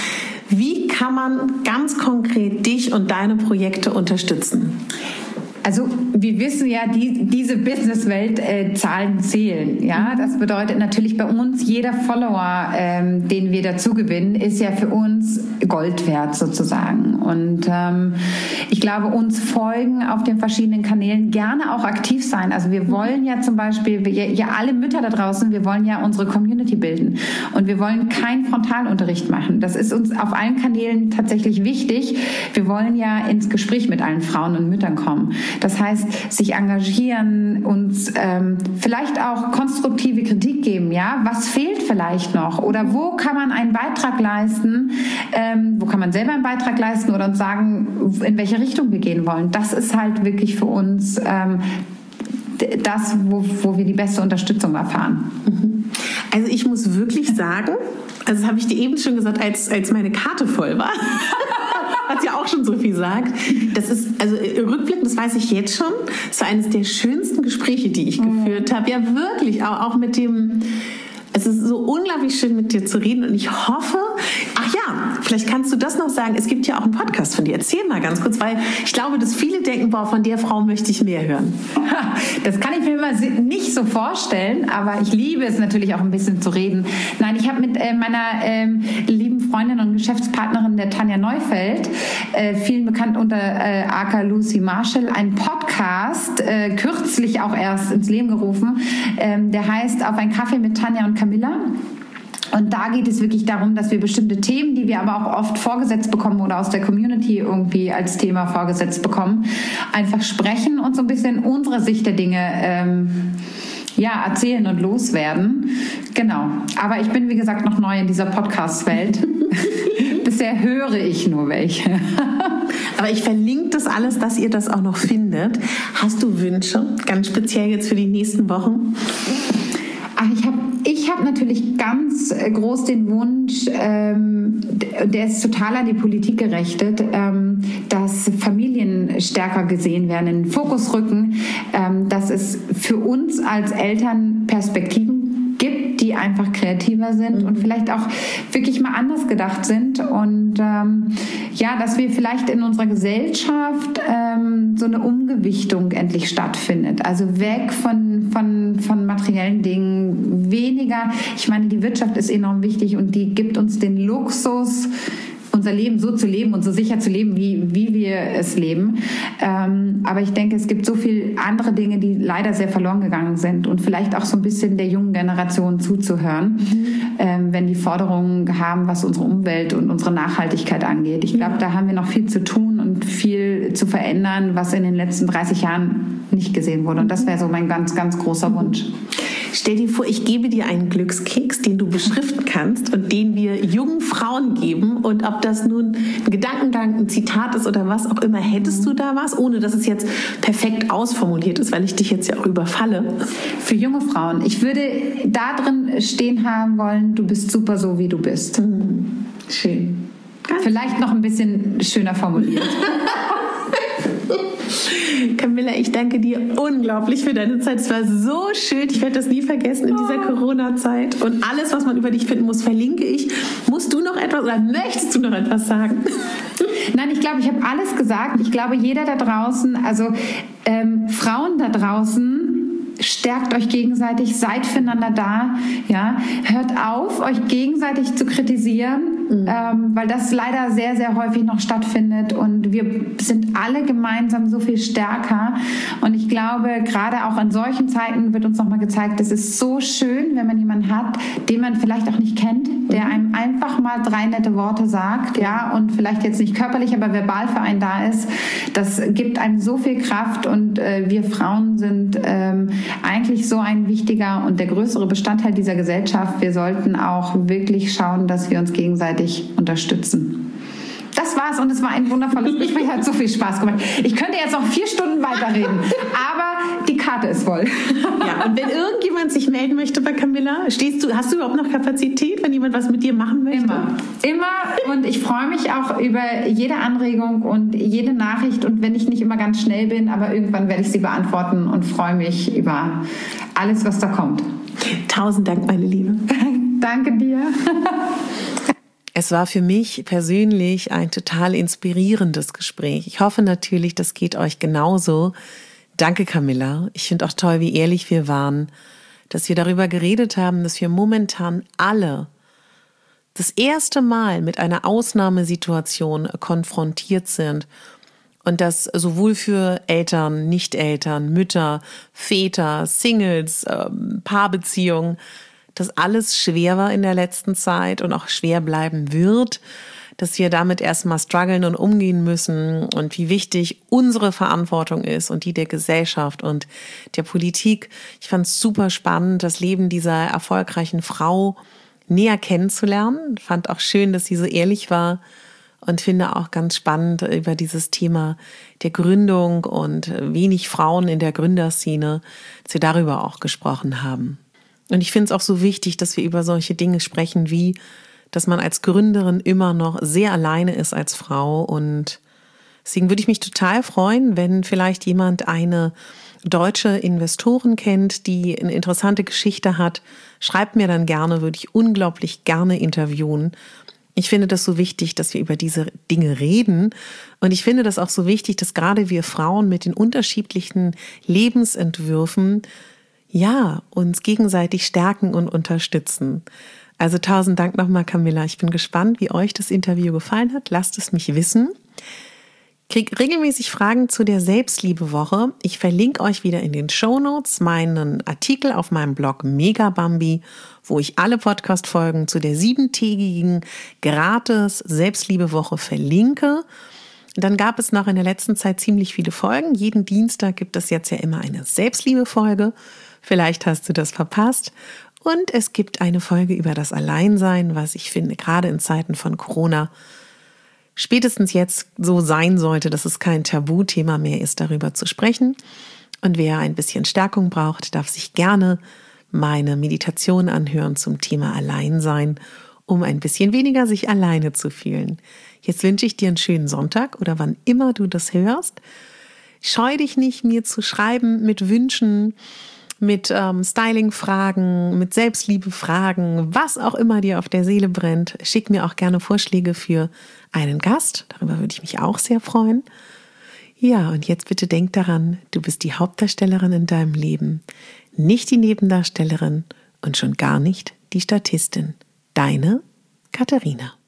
Wie kann man ganz konkret dich und deine Projekte unterstützen? Also wir wissen ja, die, diese Businesswelt, äh, Zahlen zählen. Ja, das bedeutet natürlich bei uns, jeder Follower, ähm, den wir dazu gewinnen, ist ja für uns Gold wert sozusagen. Und ähm, ich glaube, uns folgen auf den verschiedenen Kanälen, gerne auch aktiv sein. Also wir wollen ja zum Beispiel, wir, ja alle Mütter da draußen, wir wollen ja unsere Community bilden. Und wir wollen keinen Frontalunterricht machen. Das ist uns auf allen Kanälen tatsächlich wichtig. Wir wollen ja ins Gespräch mit allen Frauen und Müttern kommen. Das heißt, sich engagieren, uns ähm, vielleicht auch konstruktive Kritik geben. Ja, was fehlt vielleicht noch? Oder wo kann man einen Beitrag leisten? Ähm, wo kann man selber einen Beitrag leisten oder uns sagen, in welche Richtung wir gehen wollen? Das ist halt wirklich für uns ähm, das, wo, wo wir die beste Unterstützung erfahren. Also ich muss wirklich sagen, also das habe ich dir eben schon gesagt, als, als meine Karte voll war. Hat ja auch schon so viel sagt. Das ist, also rückblickend, das weiß ich jetzt schon, das war eines der schönsten Gespräche, die ich mhm. geführt habe. Ja, wirklich, auch, auch mit dem, es ist so unglaublich schön, mit dir zu reden und ich hoffe, ach ja, vielleicht kannst du das noch sagen, es gibt ja auch einen Podcast von dir. Erzähl mal ganz kurz, weil ich glaube, dass viele denken, boah, von der Frau möchte ich mehr hören. Das kann ich mir immer nicht so vorstellen, aber ich liebe es natürlich auch ein bisschen zu reden. Nein, ich habe mit äh, meiner ähm, lieben Freundin und Geschäftspartnerin, der Tanja Neufeld, äh, vielen bekannt unter äh, aka Lucy Marshall, einen Podcast, äh, kürzlich auch erst ins Leben gerufen, ähm, der heißt Auf ein Kaffee mit Tanja und Camilla. Und da geht es wirklich darum, dass wir bestimmte Themen, die wir aber auch oft vorgesetzt bekommen oder aus der Community irgendwie als Thema vorgesetzt bekommen, einfach sprechen und so ein bisschen unsere Sicht der Dinge ähm, ja, erzählen und loswerden. Genau. Aber ich bin, wie gesagt, noch neu in dieser Podcast-Welt. bisher höre ich nur welche. Aber ich verlinke das alles, dass ihr das auch noch findet. Hast du Wünsche, ganz speziell jetzt für die nächsten Wochen? Ach, ich habe ich hab natürlich ganz groß den Wunsch, ähm, der ist total an die Politik gerichtet, ähm, dass Familien stärker gesehen werden, in den Fokus rücken, ähm, dass es für uns als Eltern Perspektiven gibt, die einfach kreativer sind mhm. und vielleicht auch wirklich mal anders gedacht sind. Und ähm, ja, dass wir vielleicht in unserer Gesellschaft ähm, so eine Umgewichtung endlich stattfindet. Also weg von, von, von materiellen Dingen, weniger. Ich meine, die Wirtschaft ist enorm wichtig und die gibt uns den Luxus, unser Leben so zu leben und so sicher zu leben, wie, wie wir es leben. Ähm, aber ich denke, es gibt so viele andere Dinge, die leider sehr verloren gegangen sind und vielleicht auch so ein bisschen der jungen Generation zuzuhören, mhm. ähm, wenn die Forderungen haben, was unsere Umwelt und unsere Nachhaltigkeit angeht. Ich glaube, da haben wir noch viel zu tun und viel zu verändern, was in den letzten dreißig Jahren nicht gesehen wurde. Und das wäre so mein ganz, ganz großer Wunsch. Stell dir vor, ich gebe dir einen Glückskeks, den du beschriften kannst und den wir jungen Frauen geben. Und ob das nun ein Gedankengang, ein Zitat ist oder was auch immer, hättest du da was, ohne dass es jetzt perfekt ausformuliert ist, weil ich dich jetzt ja auch überfalle? Für junge Frauen. Ich würde da drin stehen haben wollen, du bist super so, wie du bist. Mhm. Schön. Ganz Vielleicht noch ein bisschen schöner formuliert. Camilla, ich danke dir unglaublich für deine Zeit. Es war so schön. Ich werde das nie vergessen in dieser Corona-Zeit. Und alles, was man über dich finden muss, verlinke ich. Musst du noch etwas oder möchtest du noch etwas sagen? Nein, ich glaube, ich habe alles gesagt. Ich glaube, jeder da draußen, also ähm, Frauen da draußen, stärkt euch gegenseitig, seid füreinander da, ja, hört auf, euch gegenseitig zu kritisieren, mhm. ähm, weil das leider sehr, sehr häufig noch stattfindet und wir sind alle gemeinsam so viel stärker und ich glaube, gerade auch in solchen Zeiten wird uns nochmal gezeigt, es ist so schön, wenn man jemanden hat, den man vielleicht auch nicht kennt, der einem einfach mal drei nette Worte sagt, ja, und vielleicht jetzt nicht körperlich, aber verbal für einen da ist. Das gibt einem so viel Kraft und äh, wir Frauen sind ähm, eigentlich so ein wichtiger und der größere Bestandteil dieser Gesellschaft. Wir sollten auch wirklich schauen, dass wir uns gegenseitig unterstützen. Das war's und es war ein wundervolles Gespräch, hat so viel Spaß gemacht. Ich könnte jetzt noch vier Stunden weiterreden, aber die Karte ist voll. Ja, und wenn irgendjemand sich melden möchte bei Camilla, stehst du, hast du überhaupt noch Kapazität, wenn jemand was mit dir machen möchte? Immer, immer und ich freue mich auch über jede Anregung und jede Nachricht und wenn ich nicht immer ganz schnell bin, aber irgendwann werde ich sie beantworten und freue mich über alles, was da kommt. Tausend Dank, meine Liebe. Danke dir. Es war für mich persönlich ein total inspirierendes Gespräch. Ich hoffe natürlich, das geht euch genauso. Danke, Camilla. Ich finde auch toll, wie ehrlich wir waren, dass wir darüber geredet haben, dass wir momentan alle das erste Mal mit einer Ausnahmesituation konfrontiert sind und das sowohl für Eltern, Nicht-Eltern, Mütter, Väter, Singles, ähm, Paarbeziehungen, dass alles schwer war in der letzten Zeit und auch schwer bleiben wird, dass wir damit erstmal strugglen und umgehen müssen und wie wichtig unsere Verantwortung ist und die der Gesellschaft und der Politik. Ich fand es super spannend, das Leben dieser erfolgreichen Frau näher kennenzulernen. Fand auch schön, dass sie so ehrlich war und finde auch ganz spannend über dieses Thema der Gründung und wenig Frauen in der Gründerszene, dass wir darüber auch gesprochen haben. Und ich finde es auch so wichtig, dass wir über solche Dinge sprechen, wie, dass man als Gründerin immer noch sehr alleine ist als Frau. Und deswegen würde ich mich total freuen, wenn vielleicht jemand eine deutsche Investoren kennt, die eine interessante Geschichte hat. Schreibt mir dann gerne, würde ich unglaublich gerne interviewen. Ich finde das so wichtig, dass wir über diese Dinge reden. Und ich finde das auch so wichtig, dass gerade wir Frauen mit den unterschiedlichen Lebensentwürfen ja, uns gegenseitig stärken und unterstützen. Also tausend Dank nochmal, Camilla. Ich bin gespannt, wie euch das Interview gefallen hat. Lasst es mich wissen. Krieg regelmäßig Fragen zu der Selbstliebewoche. Ich verlinke euch wieder in den Shownotes meinen Artikel auf meinem Blog Megabambi, wo ich alle Podcast-Folgen zu der siebentägigen gratis Selbstliebewoche verlinke. Dann gab es noch in der letzten Zeit ziemlich viele Folgen. Jeden Dienstag gibt es jetzt ja immer eine Selbstliebefolge. Vielleicht hast du das verpasst. Und es gibt eine Folge über das Alleinsein, was ich finde, gerade in Zeiten von Corona spätestens jetzt so sein sollte, dass es kein Tabuthema mehr ist, darüber zu sprechen. Und wer ein bisschen Stärkung braucht, darf sich gerne meine Meditation anhören zum Thema Alleinsein, um ein bisschen weniger sich alleine zu fühlen. Jetzt wünsche ich dir einen schönen Sonntag oder wann immer du das hörst. Scheu dich nicht, mir zu schreiben mit Wünschen, mit ähm, Styling-Fragen, mit Selbstliebe-Fragen, was auch immer dir auf der Seele brennt. Schick mir auch gerne Vorschläge für einen Gast. Darüber würde ich mich auch sehr freuen. Ja, und jetzt bitte denk daran, du bist die Hauptdarstellerin in deinem Leben, nicht die Nebendarstellerin und schon gar nicht die Statistin. Deine Katharina.